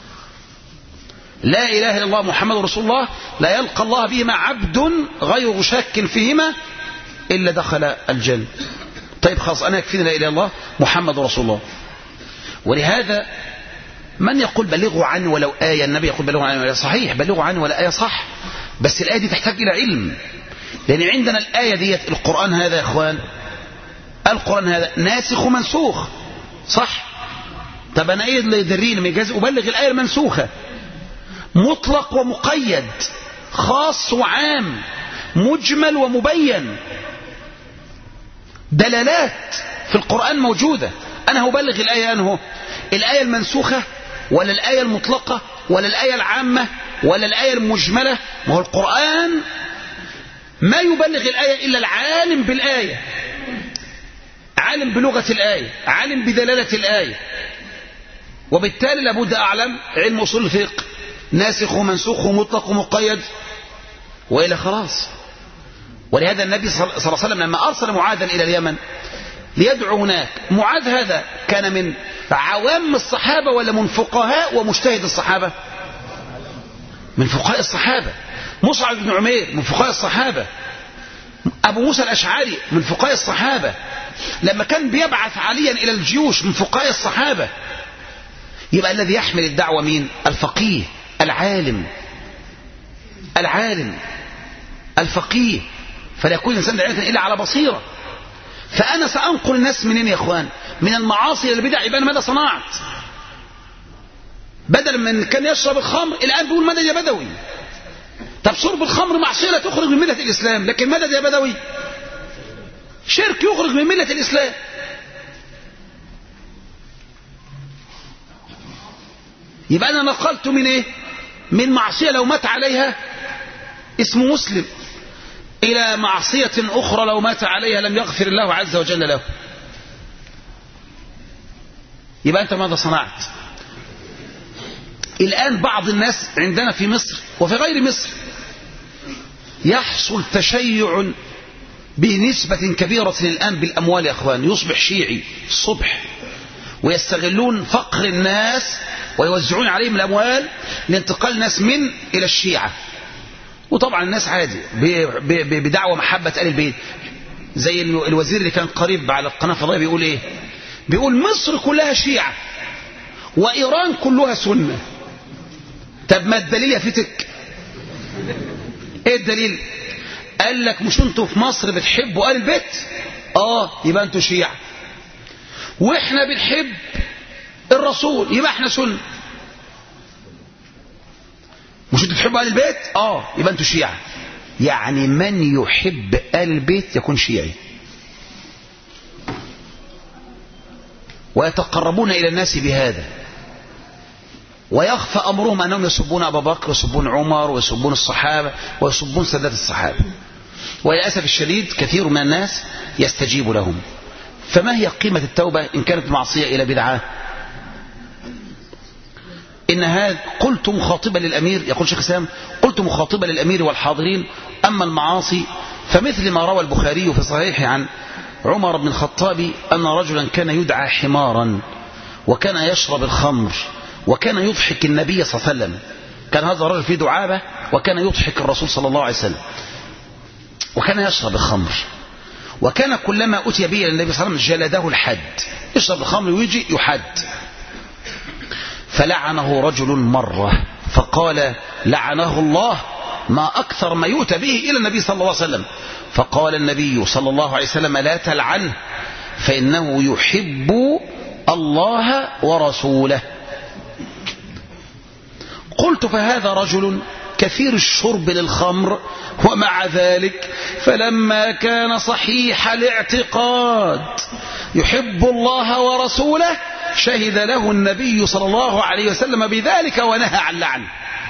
لا إله إلا الله محمد رسول الله لا يلقى الله بهما عبد غير شاك فيهما إلا دخل الجنة. طيب خلاص أنا يكفيني لا إله إلا الله محمد رسول الله. ولهذا من يقول بلغوا عني ولو آية، النبي يقول بلغوا عني ولو، صحيح بلغوا عني ولا آية صح، بس الآية دي تحتاج إلى علم. لأن عندنا الآية دي القرآن هذا يا إخوان، القرآن هذا ناسخ ومنسوخ صح. طب أنا إيه اللي يدريني من جاز أبلغ الآية المنسوخة؟ مطلق ومقيد، خاص وعام، مجمل ومبين، دلالات في القرآن موجودة. أنا هبلغ الآية أنه الآية المنسوخة ولا الآية المطلقة ولا الآية العامة ولا الآية المجملة؟ ما هو القرآن ما يبلغ الآية إلا العالم بالآية، عالم بلغة الآية، عالم بدلالة الآية. وبالتالي لابد أعلم علم أصول الفقه، ناسخ ومنسوخ ومطلق ومقيد، وإلى خلاص. ولهذا النبي صلى الله عليه وسلم لما أرسل معاذا إلى اليمن ليدعو هناك، معاذ هذا كان من عوام الصحابة ولا من فقهاء ومجتهد الصحابة؟ من فقهاء الصحابة. مصعب بن عمير من فقهاء الصحابة. أبو موسى الأشعري من فقهاء الصحابة. لما كان بيبعث عليا إلى الجيوش من فقهاء الصحابة. يبقى الذي يحمل الدعوة مين؟ الفقيه، العالم، العالم الفقيه. فلا يكون الإنسان داعية إلا على بصيرة. فأنا سأنقل الناس منين يا إخوان؟ من المعاصي إلى البدع. يبقى ماذا صنعت؟ بدل من كان يشرب الخمر الآن بيقول مدد يا بدوي. طب شرب الخمر معصية لا تخرج من ملة الإسلام، لكن مدد يا بدوي شرك يخرج من ملة الإسلام. يبقى أنا نقلت من إيه؟ من معصية لو مات عليها اسم مسلم إلى معصية أخرى لو مات عليها لم يغفر الله عز وجل له. يبقى أنت ماذا صنعت؟ الآن بعض الناس عندنا في مصر وفي غير مصر يحصل تشيع بنسبة كبيرة الآن بالأموال يا أخوان. يصبح شيعي الصبح ويستغلون فقر الناس ويوزعون عليهم الأموال لانتقال الناس من إلى الشيعة. وطبعا الناس عادي بدعوة محبة آل البيت. زي الوزير اللي كان قريب على القناة الفضائية بيقول إيه؟ بيقول مصر كلها شيعة وإيران كلها سنة. طب ما الدليل يا فتك؟ إيه الدليل؟ قال لك مش انتوا في مصر بتحبوا آل البيت؟ يبقى انتوا شيعة. واحنا بنحب الرسول يبقى احنا سنة. مش انتوا بتحبوا آل البيت؟ يبقى انتوا شيعة. يعني من يحب آل البيت يكون شيعي. ويتقربون إلى الناس بهذا. ويخفى أمرهم أنهم يسبون أبا بكر ويسبون عمر ويسبون الصحابة ويسبون سادات الصحابة، وللأسف الشديد كثير من الناس يستجيب لهم. فما هي قيمة التوبة إن كانت معصية إلى بدعة؟ إن هذا قلت مخاطبا للأمير، يقول شيخ الإسلام قلت مخاطبا للأمير والحاضرين، أما المعاصي فمثل ما روى البخاري في صحيحه عن عمر بن الخطاب أن رجلا كان يدعى حمارا وكان يشرب الخمر وكان يضحك النبي صلى الله عليه وسلم. كان هذا الرجل فيه دعابة وكان يضحك الرسول صلى الله عليه وسلم، وكان يشرب الخمر، وكان كلما أتي به النبي صلى الله عليه وسلم جلده الحد، يشرب الخمر ويجي يحد. فلعنه رجل مرة فقال لعنه الله، ما أكثر ما يؤتى به إلى النبي صلى الله عليه وسلم. فقال النبي صلى الله عليه وسلم لا تلعنه فإنه يحب الله ورسوله. قلت فهذا رجل كثير الشرب للخمر، ومع ذلك فلما كان صحيح الاعتقاد يحب الله ورسوله شهد له النبي صلى الله عليه وسلم بذلك ونهى عن لعنه.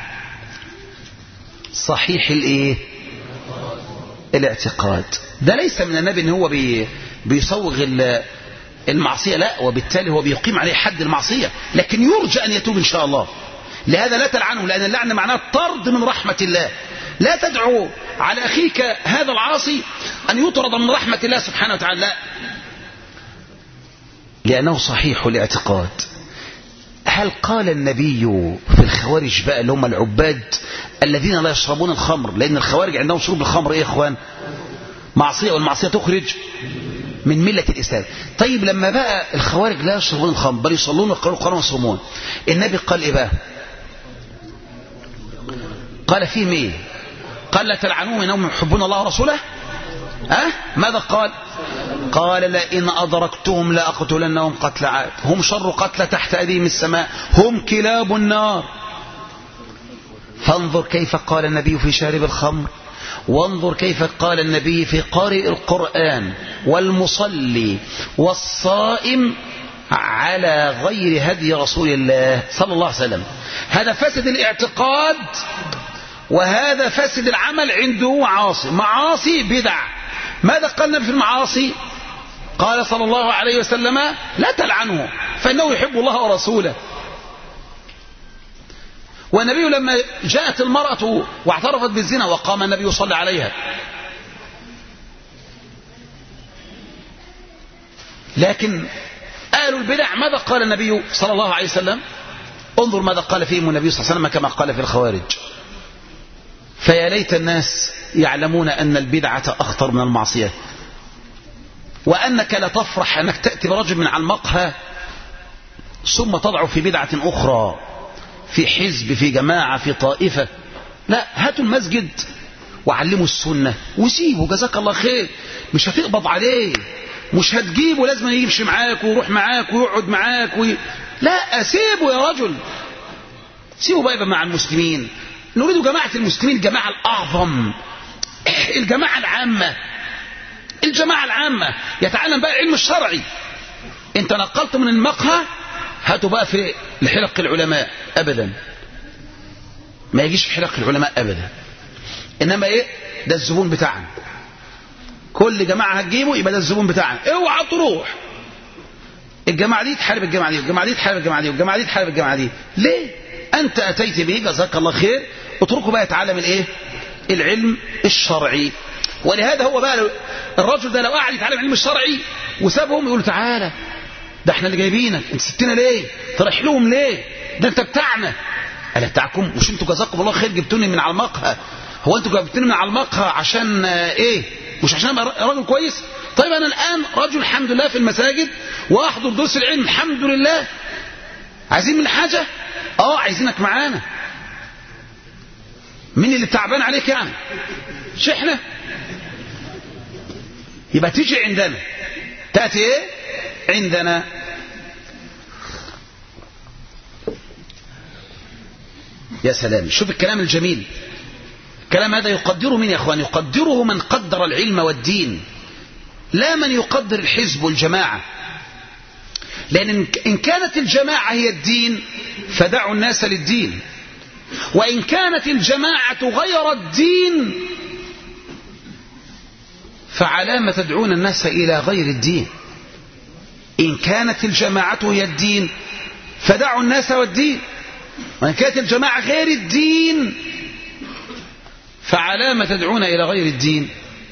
صحيح الايه؟ الاعتقاد. ده ليس من النبي ان هو بيصوغ المعصية، لا، وبالتالي هو بيقيم عليه حد المعصية، لكن يرجى ان يتوب ان شاء الله. لهذا لا تلعنه، لأن اللعن معناه الطرد من رحمة الله. لا تدعو على أخيك هذا العاصي أن يطرد من رحمة الله سبحانه وتعالى، لا، لأنه صحيح الاعتقاد. هل قال النبي في الخوارج بقى اللي هم العباد الذين لا يشربون الخمر، لأن الخوارج عندهم شرب الخمر إيه يا إخوان؟ معصية، والمعصية تخرج من ملة الإسلام. طيب لما بقى الخوارج لا يشربون الخمر بل يصلون ويقرأون القرآن ويصومون، النبي قال إيه بقى؟ قال فيهم ايه؟ قال لا تلعنوهم انهم يحبون الله ورسوله. ماذا قال؟ قال لئن أدركتهم لأقتلنهم قتل عاد، هم شر قتل تحت أديم السماء، هم كلاب النار. فانظر كيف قال النبي في شارب الخمر، وانظر كيف قال النبي في قارئ القرآن والمصلي والصائم على غير هدي رسول الله صلى الله عليه وسلم. هذا فسد الاعتقاد وهذا فسد العمل عنده معاصي بدع. ماذا قال النبي في المعاصي؟ قال صلى الله عليه وسلم لا تلعنه فإنه يحب الله ورسوله. والنبي لما جاءت المرأة واعترفت بالزنا وقام النبي يصلي عليها، لكن آل البدع ماذا قال النبي صلى الله عليه وسلم؟ انظر ماذا قال فيهم النبي صلى الله عليه وسلم كما قال في الخوارج. فيا ليت الناس يعلمون أن البدعة أخطر من المعصية، وأنك لا تفرح أنك تأتي برجل من على المقهى ثم تضع في بدعة أخرى، في حزب، في جماعة، في طائفة. لا، هاتوا المسجد وعلموا السنة وسيبوا، جزاك الله خير، مش هتقبض عليه، مش هتجيبه، لازم يمشي معاك ويروح معاك ويقعد معاك لا، سيبه يا رجل، سيبه بقى مع المسلمين. نريد جماعة المسلمين، الجماعة الأعظم، الجماعة العامة، الجماعة العامة يتعلم بقى العلم الشرعي. انت نقلت من المقهى، هاتوا بقى في حلق العلماء. أبدا ما يجيش في حلق العلماء أبدا، إنما إيه؟ ده الزبون بتاعنا، كل جماعة هتجيبه يبقى ده الزبون بتاعنا. اوعى تروح الجماعة دي تحارب الجماعة دي، والجماعة دي تحارب الجماعة دي، والجماعة دي تحارب الجماعة دي. ليه؟ أنت أتيت به، جزاك الله خير، اتركه بقى يتعلم الإيه؟ العلم الشرعي. ولهذا هو بقى الرجل ده لو قاعد يتعلم العلم الشرعي وسابهم يقول تعالى، ده احنا اللي جايبينك، انت سبتنا ليه؟ تريح لهم ليه؟ ده انت بتاعنا. انا بتاعكم؟ مش انتوا جزاكم الله خير جبتوني من على المقهى؟ هو انتوا جبتوني من على المقهى عشان ايه؟ مش عشان ابقى راجل كويس؟ طيب انا الان رجل الحمد لله في المساجد واحضر دروس العلم الحمد لله. عايزين من حاجه؟ عايزينك معانا. مين اللي تعبان عليك يعني؟ مش احنا؟ يبقى تيجي عندنا، تأتي ايه؟ عندنا. يا سلام، شوف الكلام الجميل. الكلام هذا يقدره من يا اخوان؟ يقدره من قدر العلم والدين، لا من يقدر الحزب والجماعة. لأن إن كانت الجماعة هي الدين فدعوا الناس للدين، وإن كانت الجماعة غير الدين فعلى ما تدعون الناس إلى غير الدين. إن كانت الجماعة هي الدين فدعوا الناس والدين، وإن كانت الجماعة غير الدين فعلى ما تدعون إلى غير الدين.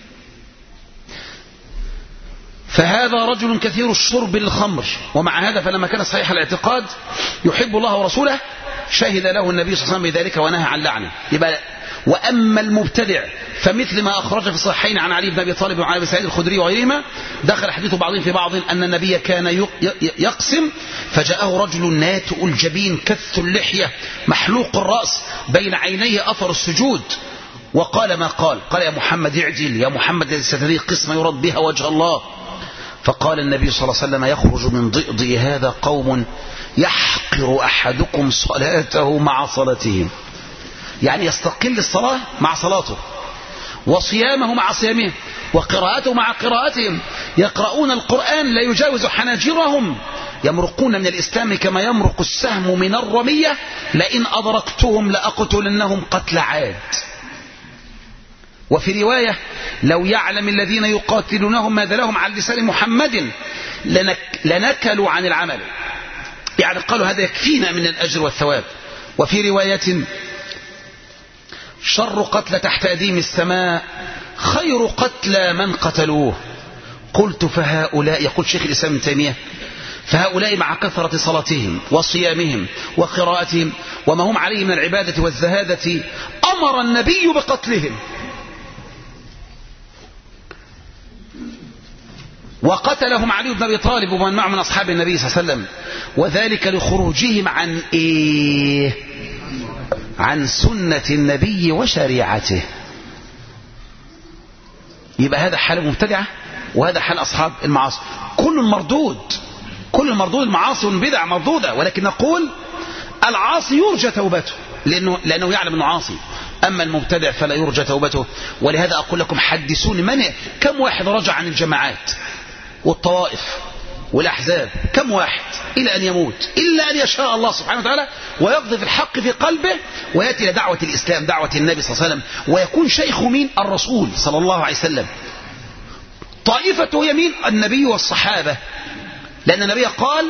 فهذا رجل كثير الشرب للخمر، ومع هذا فلما كان صحيح الاعتقاد يحب الله ورسوله شهد له النبي صلى الله عليه وسلم بذلك ونهى عن لعنه. يبقى وأما المبتدع فمثل ما أخرج في الصحيحين عن علي بن أبي طالب وعن أبي سعيد الخدري وغيرهما دخل حديث بعضهم في بعض أن النبي كان يقسم فجاءه رجل ناتئ الجبين كث اللحية محلوق الرأس بين عينيه أثر السجود وقال ما قال يا محمد اعجل، يا محمد ستري قسمة يرد بها وجه الله. فقال النبي صلى الله عليه وسلم يخرج من ضئضئ هذا قوم يحقر أحدكم صلاته مع صلاتهم، يعني يستقل الصلاة مع صلاته، وصيامه مع صيامهم، وقراءته مع قراءتهم، يقرؤون القرآن لا يجاوز حناجرهم، يمرقون من الإسلام كما يمرق السهم من الرمية، لئن أدركتهم لأقتلنهم قتل عاد. وفي رواية لو يعلم الذين يقاتلونهم ماذا لهم عن لسان محمد لنكلوا عن العمل، يعني قالوا هذا يكفينا من الأجر والثواب. وفي رواية شر قتل تحت أديم السماء خير قتل من قتلوه. قلت فهؤلاء، يقول شيخ الإسلام ابن تيمية، فهؤلاء مع كثرة صلاتهم وصيامهم وقراءتهم وما هم عليه من العبادة والزهادة أمر النبي بقتلهم، وقتلهم علي بن أبي طالب ومن معه من أصحاب النبي صلى الله عليه وسلم، وذلك لخروجهم عن إيه؟ عن سنة النبي وشريعته. يبقى هذا حال المبتدعة وهذا حال أصحاب المعاصي. كل المردود المعاصي والبدع مردودة، ولكن نقول العاصي يرجى توبته لأنه يعلم أنه عاصي، أما المبتدع فلا يرجى توبته. ولهذا أقول لكم حدثوني كم واحد رجع عن الجماعات والطوائف والأحزاب؟ كم واحد إلى أن يموت؟ إلا أن يشاء الله سبحانه وتعالى ويقذف الحق في قلبه ويأتي إلى دعوة الإسلام، دعوة النبي صلى الله عليه وسلم، ويكون شيخ مين؟ الرسول صلى الله عليه وسلم. طائفته هي مين؟ النبي والصحابة، لأن النبي قال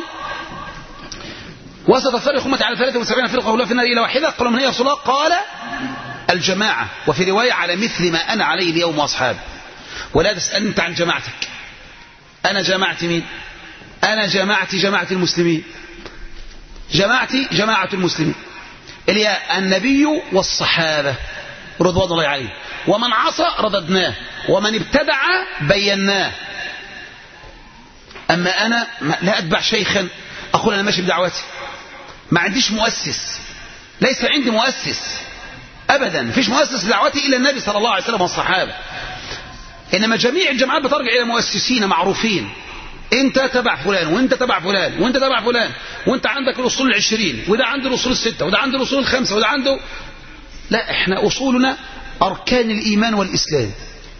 وستفترق أمتي على 73 فرقة ولا في النار إلا واحدة. قالوا من هي يا رسول الله؟ قال الجماعة، وفي رواية على مثل ما أنا عليه اليوم وأصحابي. ولا تسأل أنت عن جماعتك. أنا جماعتي مين؟ أنا جماعة المسلمين، جماعتي جماعة المسلمين اللي هي النبي والصحابة رضوان الله عليه، ومن عصى رددناه، ومن ابتدع بيناه. أما أنا لا أتبع شيخا أقول أنا ماشي بدعوتي، ما عنديش مؤسس، ليس عندي مؤسس أبدا، فيش مؤسس لدعوتي إلا النبي صلى الله عليه وسلم والصحابة. إنما جميع الجماعات بترجع إلى مؤسسين معروفين، أنت تبع فلان وأنت تبع فلان وأنت تبع فلان، وأنت عندك الأصول 20 وده عنده الأصول 6 وده عنده الأصول 5 وده عنده. لا، إحنا أصولنا أركان الإيمان والإسلام.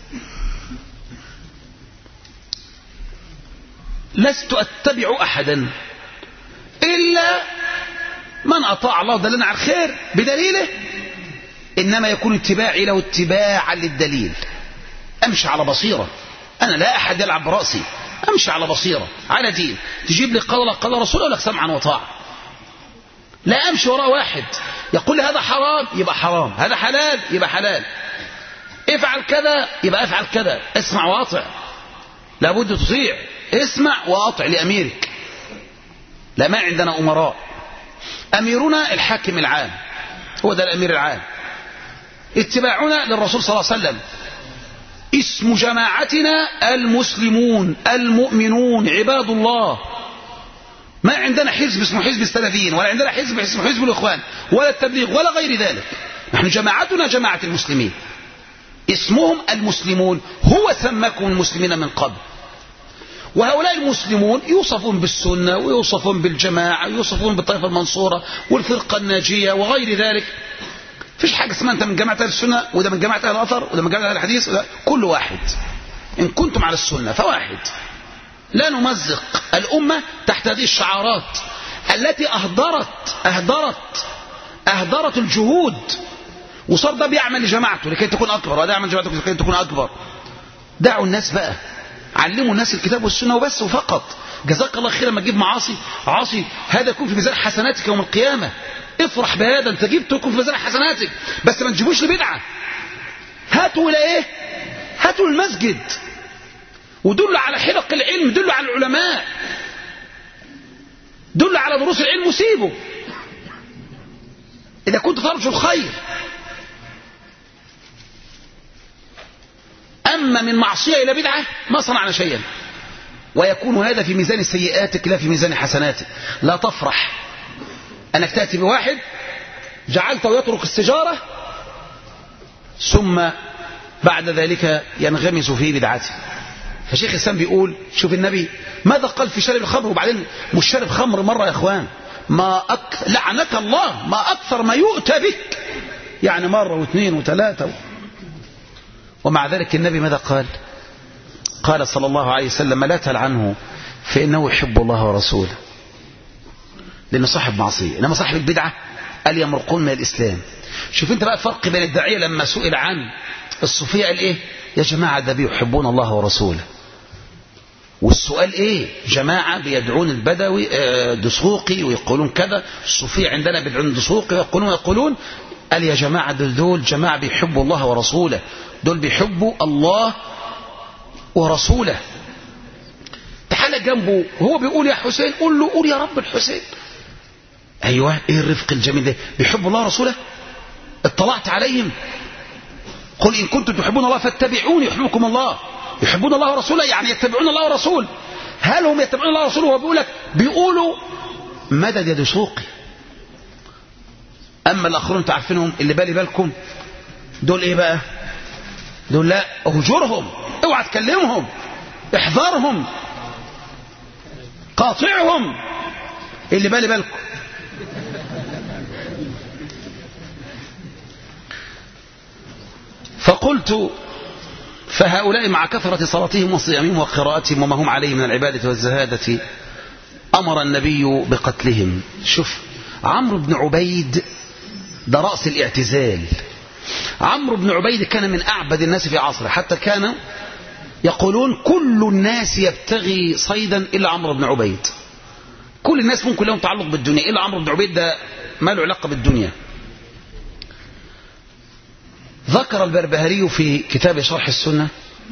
لست أتبع أحدا إلا من أطاع الله دلنا على الخير بدليله، إنما يكون اتباعي له اتباعا للدليل. أمشي على بصيرة، أنا لا أحد يلعب برأسي، أمشي على بصيرة على دين. تجيب لي قال رسول الله سمعا وطاعة، لا أمشي وراء واحد يقول لي هذا حرام يبقى حرام، هذا حلال يبقى حلال، افعل كذا يبقى افعل كذا. اسمع واطع، لابد تطيع، اسمع واطع لأميرك. لا، ما عندنا أمراء، أميرنا الحاكم العام، هو ده الأمير العام. اتباعنا للرسول صلى الله عليه وسلم. اسم جماعتنا المسلمون المؤمنون عباد الله. ما عندنا حزب اسمه حزب السلفيين، ولا عندنا حزب اسمه حزب الإخوان ولا التبليغ ولا غير ذلك. نحن جماعتنا جماعة المسلمين، اسمهم المسلمون، هو سماكم المسلمين من قبل. وهؤلاء المسلمون يوصفون بالسنة ويوصفون بالجماعة ويوصفون بالطائفة المنصورة والفرقة الناجية وغير ذلك. فيش حاجة اسمها أنت من جماعة أهل السنة وده من جماعة أهل الأثر وده من جماعة أهل الحديث، كل واحد. إن كنتم على السنة فواحد، لا نمزق الأمة تحت هذه الشعارات التي أهدرت الجهود، وصار ده بيعمل لجماعته لكي تكون أكبر، وده يعمل لجماعته لكي تكون أكبر. دعوا الناس بقى، علموا الناس الكتاب والسنة وبس وفقط. جزاك الله خير لما تجيب عاصي هذا يكون في ميزان حسناتك يوم القيامة، افرح بهذا، انت جبته يكون في ميزان حسناتك، بس ما تجيبوش لبدعة. هاتوا إلى إيه؟ هاتوا المسجد ودلوا على حلق العلم، دلوا على العلماء، دلوا على دروس العلم وسيبوا إذا كنت ترجو الخير. أما من معصية إلى بدعة ما صنعنا شيئا، ويكون هذا في ميزان سيئاتك لا في ميزان حسناتك. لا تفرح أنك تأتي بواحد جعلته يترك السجارة ثم بعد ذلك ينغمس في بدعته. فشيخ الإسلام بيقول شوف النبي ماذا قال في شرب الخمر، وبعدين مش شرب خمر مرة يا إخوان، لعنك الله ما أكثر ما يؤتى بك، يعني مرة واثنين وثلاثة. ومع ذلك النبي ماذا قال؟ قال صلى الله عليه وسلم لا تلعنه فإنه يحب الله ورسوله، لأنه صاحب معصية. إنما صاحب البدعة قال يمرقون من الإسلام. شوف انت بقى الفرق بين الداعية لما سئل عن الصوفية قال ايه؟ يا جماعة ده بيحبون الله ورسوله. والسؤال ايه؟ جماعة بيدعون البدوي دسوقي ويقولون كذا، الصوفية عندنا بيدعون دسوقي ويقولون قال يا جماعة دول جماعة بيحبوا الله ورسوله، دول بيحبوا الله ورسوله. تعال جنبه هو بيقول يا حسين، قول له قول يا رب الحسين. ايوه ايه الرفق الجميل ده، بيحبوا الله ورسوله. اطلعت عليهم قل إن كنتم تحبون الله فاتبعوني يحببكم الله. يحبون الله ورسوله يعني يتبعون الله ورسوله. هل هم يتبعون الله ورسوله وهو بيقول لك بيقولوا مدد يا دسوقي؟ أما الآخرون انتوا عارفينهم اللي بالكم دول ايه بقى؟ دول لا اهجرهم، اوعى تكلمهم، احذرهم، قاطعهم، اللي بالكم. فقلت فهؤلاء مع كثرة صلاتهم وصيامهم وقراءتهم وما هم عليه من العبادة والزهادة أمر النبي بقتلهم. شوف عمرو بن عبيد ده رأس الاعتزال. عمرو بن عبيد كان من أعبد الناس في عصره، حتى كانوا يقولون كل الناس يبتغي صيدا إلا عمرو بن عبيد. كل الناس ممكن لهم تعلق بالدنيا إلا عمرو بن عبيد ده ما له علاقة بالدنيا. ذكر البربهاري في كتاب شرح السنة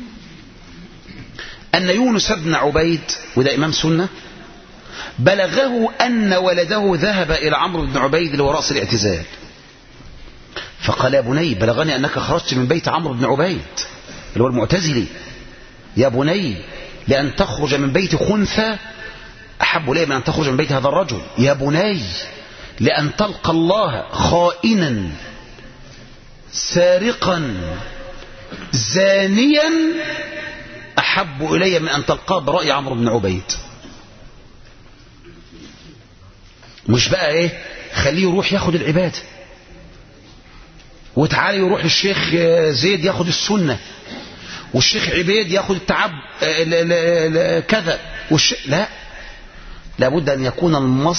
أن يونس بن عبيد وده إمام سنة بلغه أن ولده ذهب إلى عمرو بن عبيد اللي هو رأس الاعتزال، فقال يا بني بلغني أنك خرجت من بيت عمرو بن عبيد اللي هو المعتزلي، يا بني لأن تخرج من بيت خنثى أحب إلي من أن تخرج من بيت هذا الرجل، يا بني لأن تلقى الله خائنا سارقا زانيا أحب إلي من أن تلقاه برأي عمرو بن عبيد. مش بقى إيه خليه يروح ياخد العبادة، وتعالي يروح الشيخ زيد ياخد السنة، والشيخ عبيد ياخد التعب كذا، لا، لابد أن يكون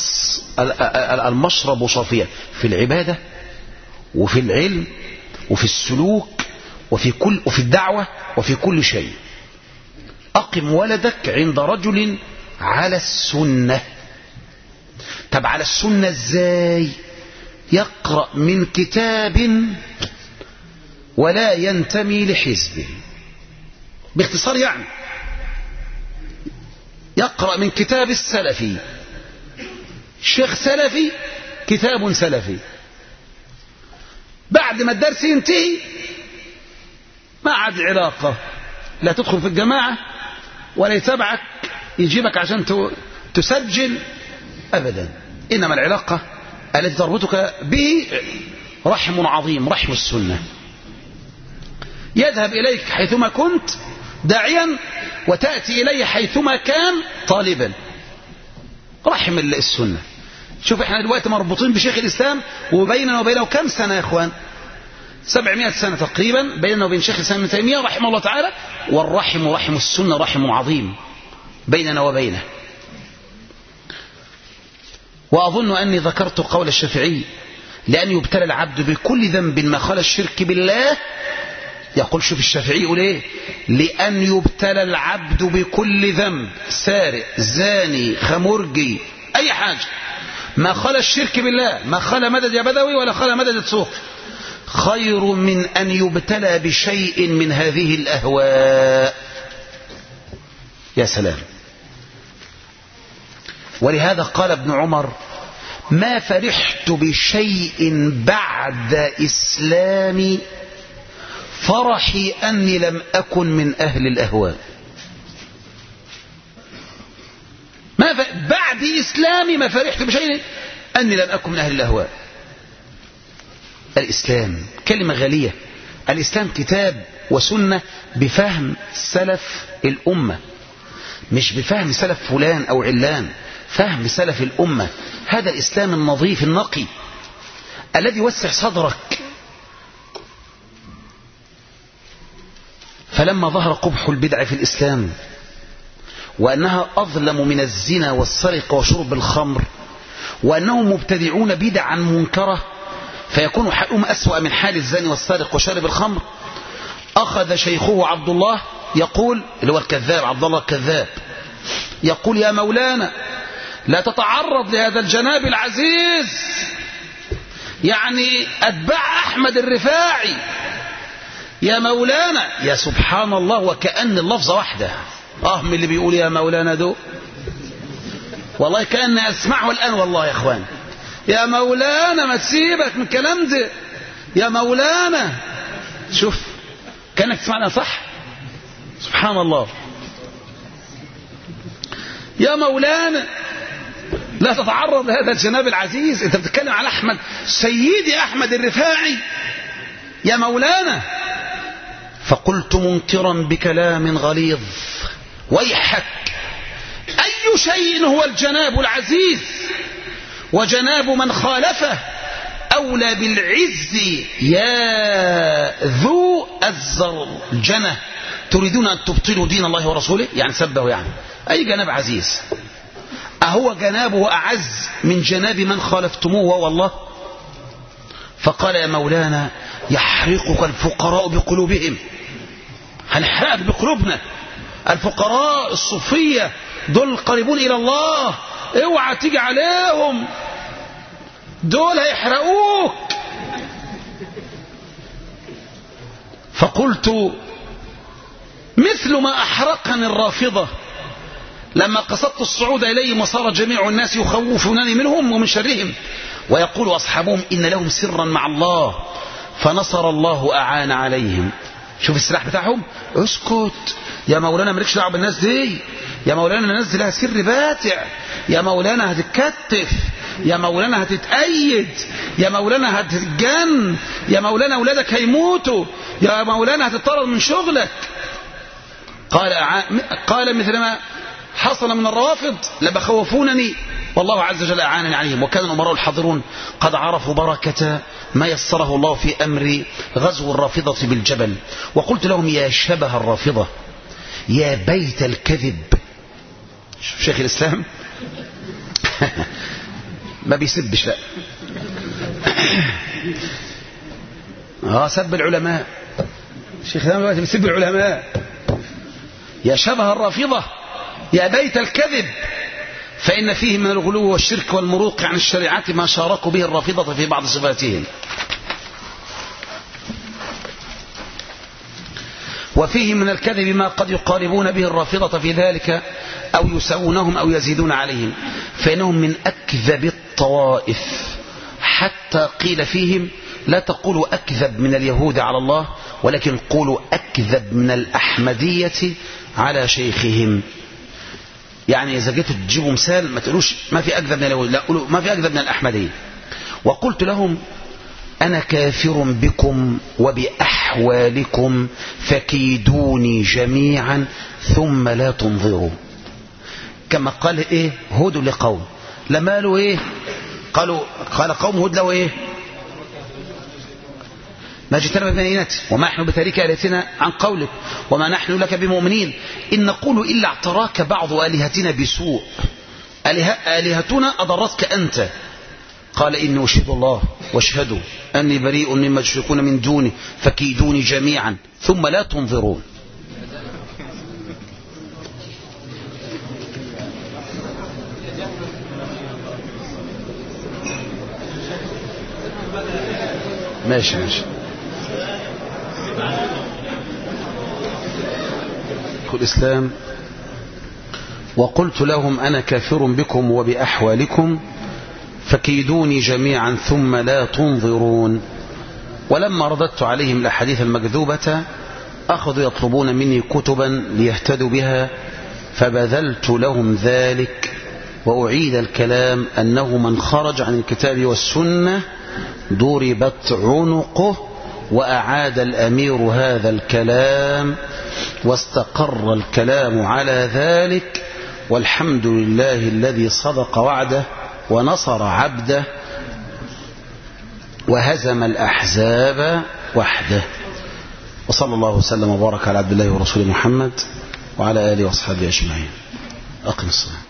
المشرب صافيا في العبادة وفي العلم وفي السلوك وفي الدعوة وفي كل شيء. أقم ولدك عند رجل على السنة. طب على السنة ازاي؟ يقرأ من كتاب ولا ينتمي لحزب. باختصار يعني يقرأ من كتاب السلفي، شيخ سلفي كتاب سلفي، بعد ما الدرس ينتهي ما عاد علاقة، لا تدخل في الجماعة ولا يتابعك يجيبك عشان تسجل أبدا، إنما العلاقة التي تربطك به رحم عظيم، رحم السنة. يذهب إليك حيثما كنت داعيا وتأتي إليه حيثما كان طالبا، رحم السنة. شوف احنا دلوقتي مربوطين بشيخ الإسلام وبيننا وبينه كم سنة يا اخوان؟ 700 سنة تقريبا بيننا وبين شيخ الإسلام ابن تيمية رحمه الله تعالى. والرحم رحم السنة رحم عظيم، بيننا وبينه. وأظن أني ذكرت قول الشافعي لأن يبتلى العبد بكل ذنب ما خلا الشرك بالله. يقول شوف الشافعي يقول ايه؟ لأن يبتلى العبد بكل ذنب، سارق، زاني، خمرجي، أي حاجة، ما خلا الشرك بالله، ما خلا مدد يا بدوي ولا خلا مدد تسوق، خير من أن يبتلى بشيء من هذه الأهواء. يا سلام. ولهذا قال ابن عمر: ما فرحت بشيء بعد إسلامي فرحي أني لم أكن من أهل الأهواء. بعد إسلامي ما فرحت بشيء أني لم أكن من أهل الأهواء. الإسلام كلمة غالية. الإسلام كتاب وسنة بفهم سلف الأمة، مش بفهم سلف فلان أو علان، فهم سلف الأمة. هذا الإسلام النظيف النقي الذي يوسع صدرك. فلما ظهر قبح البدع في الإسلام وأنها أظلم من الزنا والسرقة وشرب الخمر، وأنهم مبتدعون بدعا منكرة فيكون حالهم أسوأ من حال الزاني والسارق وشارب الخمر، أخذ شيخه عبد الله يقول، اللي هو الكذاب عبد الله الكذاب، يقول: يا مولانا لا تتعرض لهذا الجناب العزيز، يعني أتباع أحمد الرفاعي، يا مولانا. يا سبحان الله، وكأن اللفظة واحدة. من اللي بيقول يا مولانا دو، والله كأني أسمعه الآن والله يا أخوان. يا مولانا ما تسيبك من الكلام ده، يا مولانا. شوف كأنك تسمعنا صح. سبحان الله. يا مولانا لا تتعرض لهذا الجناب العزيز، انت بتتكلم على أحمد سيدي أحمد الرفاعي، يا مولانا. فقلت منكرا بكلام غليظ: ويحك، أي شيء هو الجناب العزيز؟ وجناب من خالفه أولى بالعز يا ذو الزرجنة، تريدون أن تبطلوا دين الله ورسوله؟ يعني سبه، يعني أي جناب عزيز؟ أهو جنابه أعز من جناب من خالفتموه والله؟ فقال: يا مولانا يحرقك الفقراء بقلوبهم، هنحرقك بقلوبنا. الفقراء الصوفية دول قريبون إلى الله، اوعى تيجي عليهم، دول هيحرقوك. فقلت: مثل ما أحرقني الرافضة لما قصدت الصعود إليهم وصار جميع الناس يخوفونني منهم ومن شرهم، ويقول أصحابهم إن لهم سرا مع الله فنصر الله أعان عليهم. شوف السلاح بتاعهم. اسكت يا مولانا، مالكش دعوه بالناس دي، يا مولانا الناس دي لها سر باتع، يا مولانا هتتكتف، يا مولانا هتتأيد، يا مولانا هتتجن، يا مولانا أولادك هيموتوا، يا مولانا هتطرد من شغلك. قال مثلما حصل من الروافض: لما خوفونني والله عز وجل أعانني عليهم. وكان الأمراء الحاضرون قد عرفوا بركة ما يسره الله في أمر غزو الرافضة بالجبل. وقلت لهم: يا شبه الرافضة، يا بيت الكذب. شيخ الإسلام ما بيسبش، لا سب العلماء. شيخ الإسلام بيسب العلماء. يا شبه الرافضة، يا بيت الكذب، فإن فيه من الغلو والشرك والمروق عن الشريعة ما شاركوا به الرافضة في بعض صفاتهم، وفيه من الكذب ما قد يقاربون به الرافضة في ذلك أو يسوونهم أو يزيدون عليهم، فإنهم من أكذب الطوائف، حتى قيل فيهم: لا تقولوا أكذب من اليهود على الله، ولكن قولوا أكذب من الأحمدية على شيخهم. يعني إذا جيتوا تجيبوا مثال ما تقولوش ما في أكذب من اليهود، لا قولوا ما في أكذب من الأحمدية. وقلت لهم: أنا كافر بكم وبأحوالكم فكيدوني جميعا ثم لا تنظروا. كما قال إيه هود لقوم، لما قالوا إيه قال قوم هود له إيه ما جئتنا ببينات وما نحن بتارك آلهتنا عن قولك وما نحن لك بمؤمنين إن نقول إلا اعتراك بعض آلهتنا بسوء آلهتنا أضرتك أنت. قال إني أشهد الله واشهدوا أني بريء مما تشركون من دوني فكيدوني جميعا ثم لا تنظرون. ماشي الإسلام وقلت لهم أنا كافر بكم وبأحوالكم فكيدوني جميعا ثم لا تنظرون. ولما رددت عليهم الأحاديث المكذوبة أخذوا يطلبون مني كتبا ليهتدوا بها فبذلت لهم ذلك. وأعيد الكلام أنه من خرج عن الكتاب والسنة ضربت عنقه. وأعاد الأمير هذا الكلام واستقر الكلام على ذلك والحمد لله الذي صدق وعده ونصر عبده وهزم الأحزاب وحده. وصلى الله وسلم وبارك على عبد الله ورسوله محمد وعلى آله وأصحابه أجمعين. أقم الصلاة.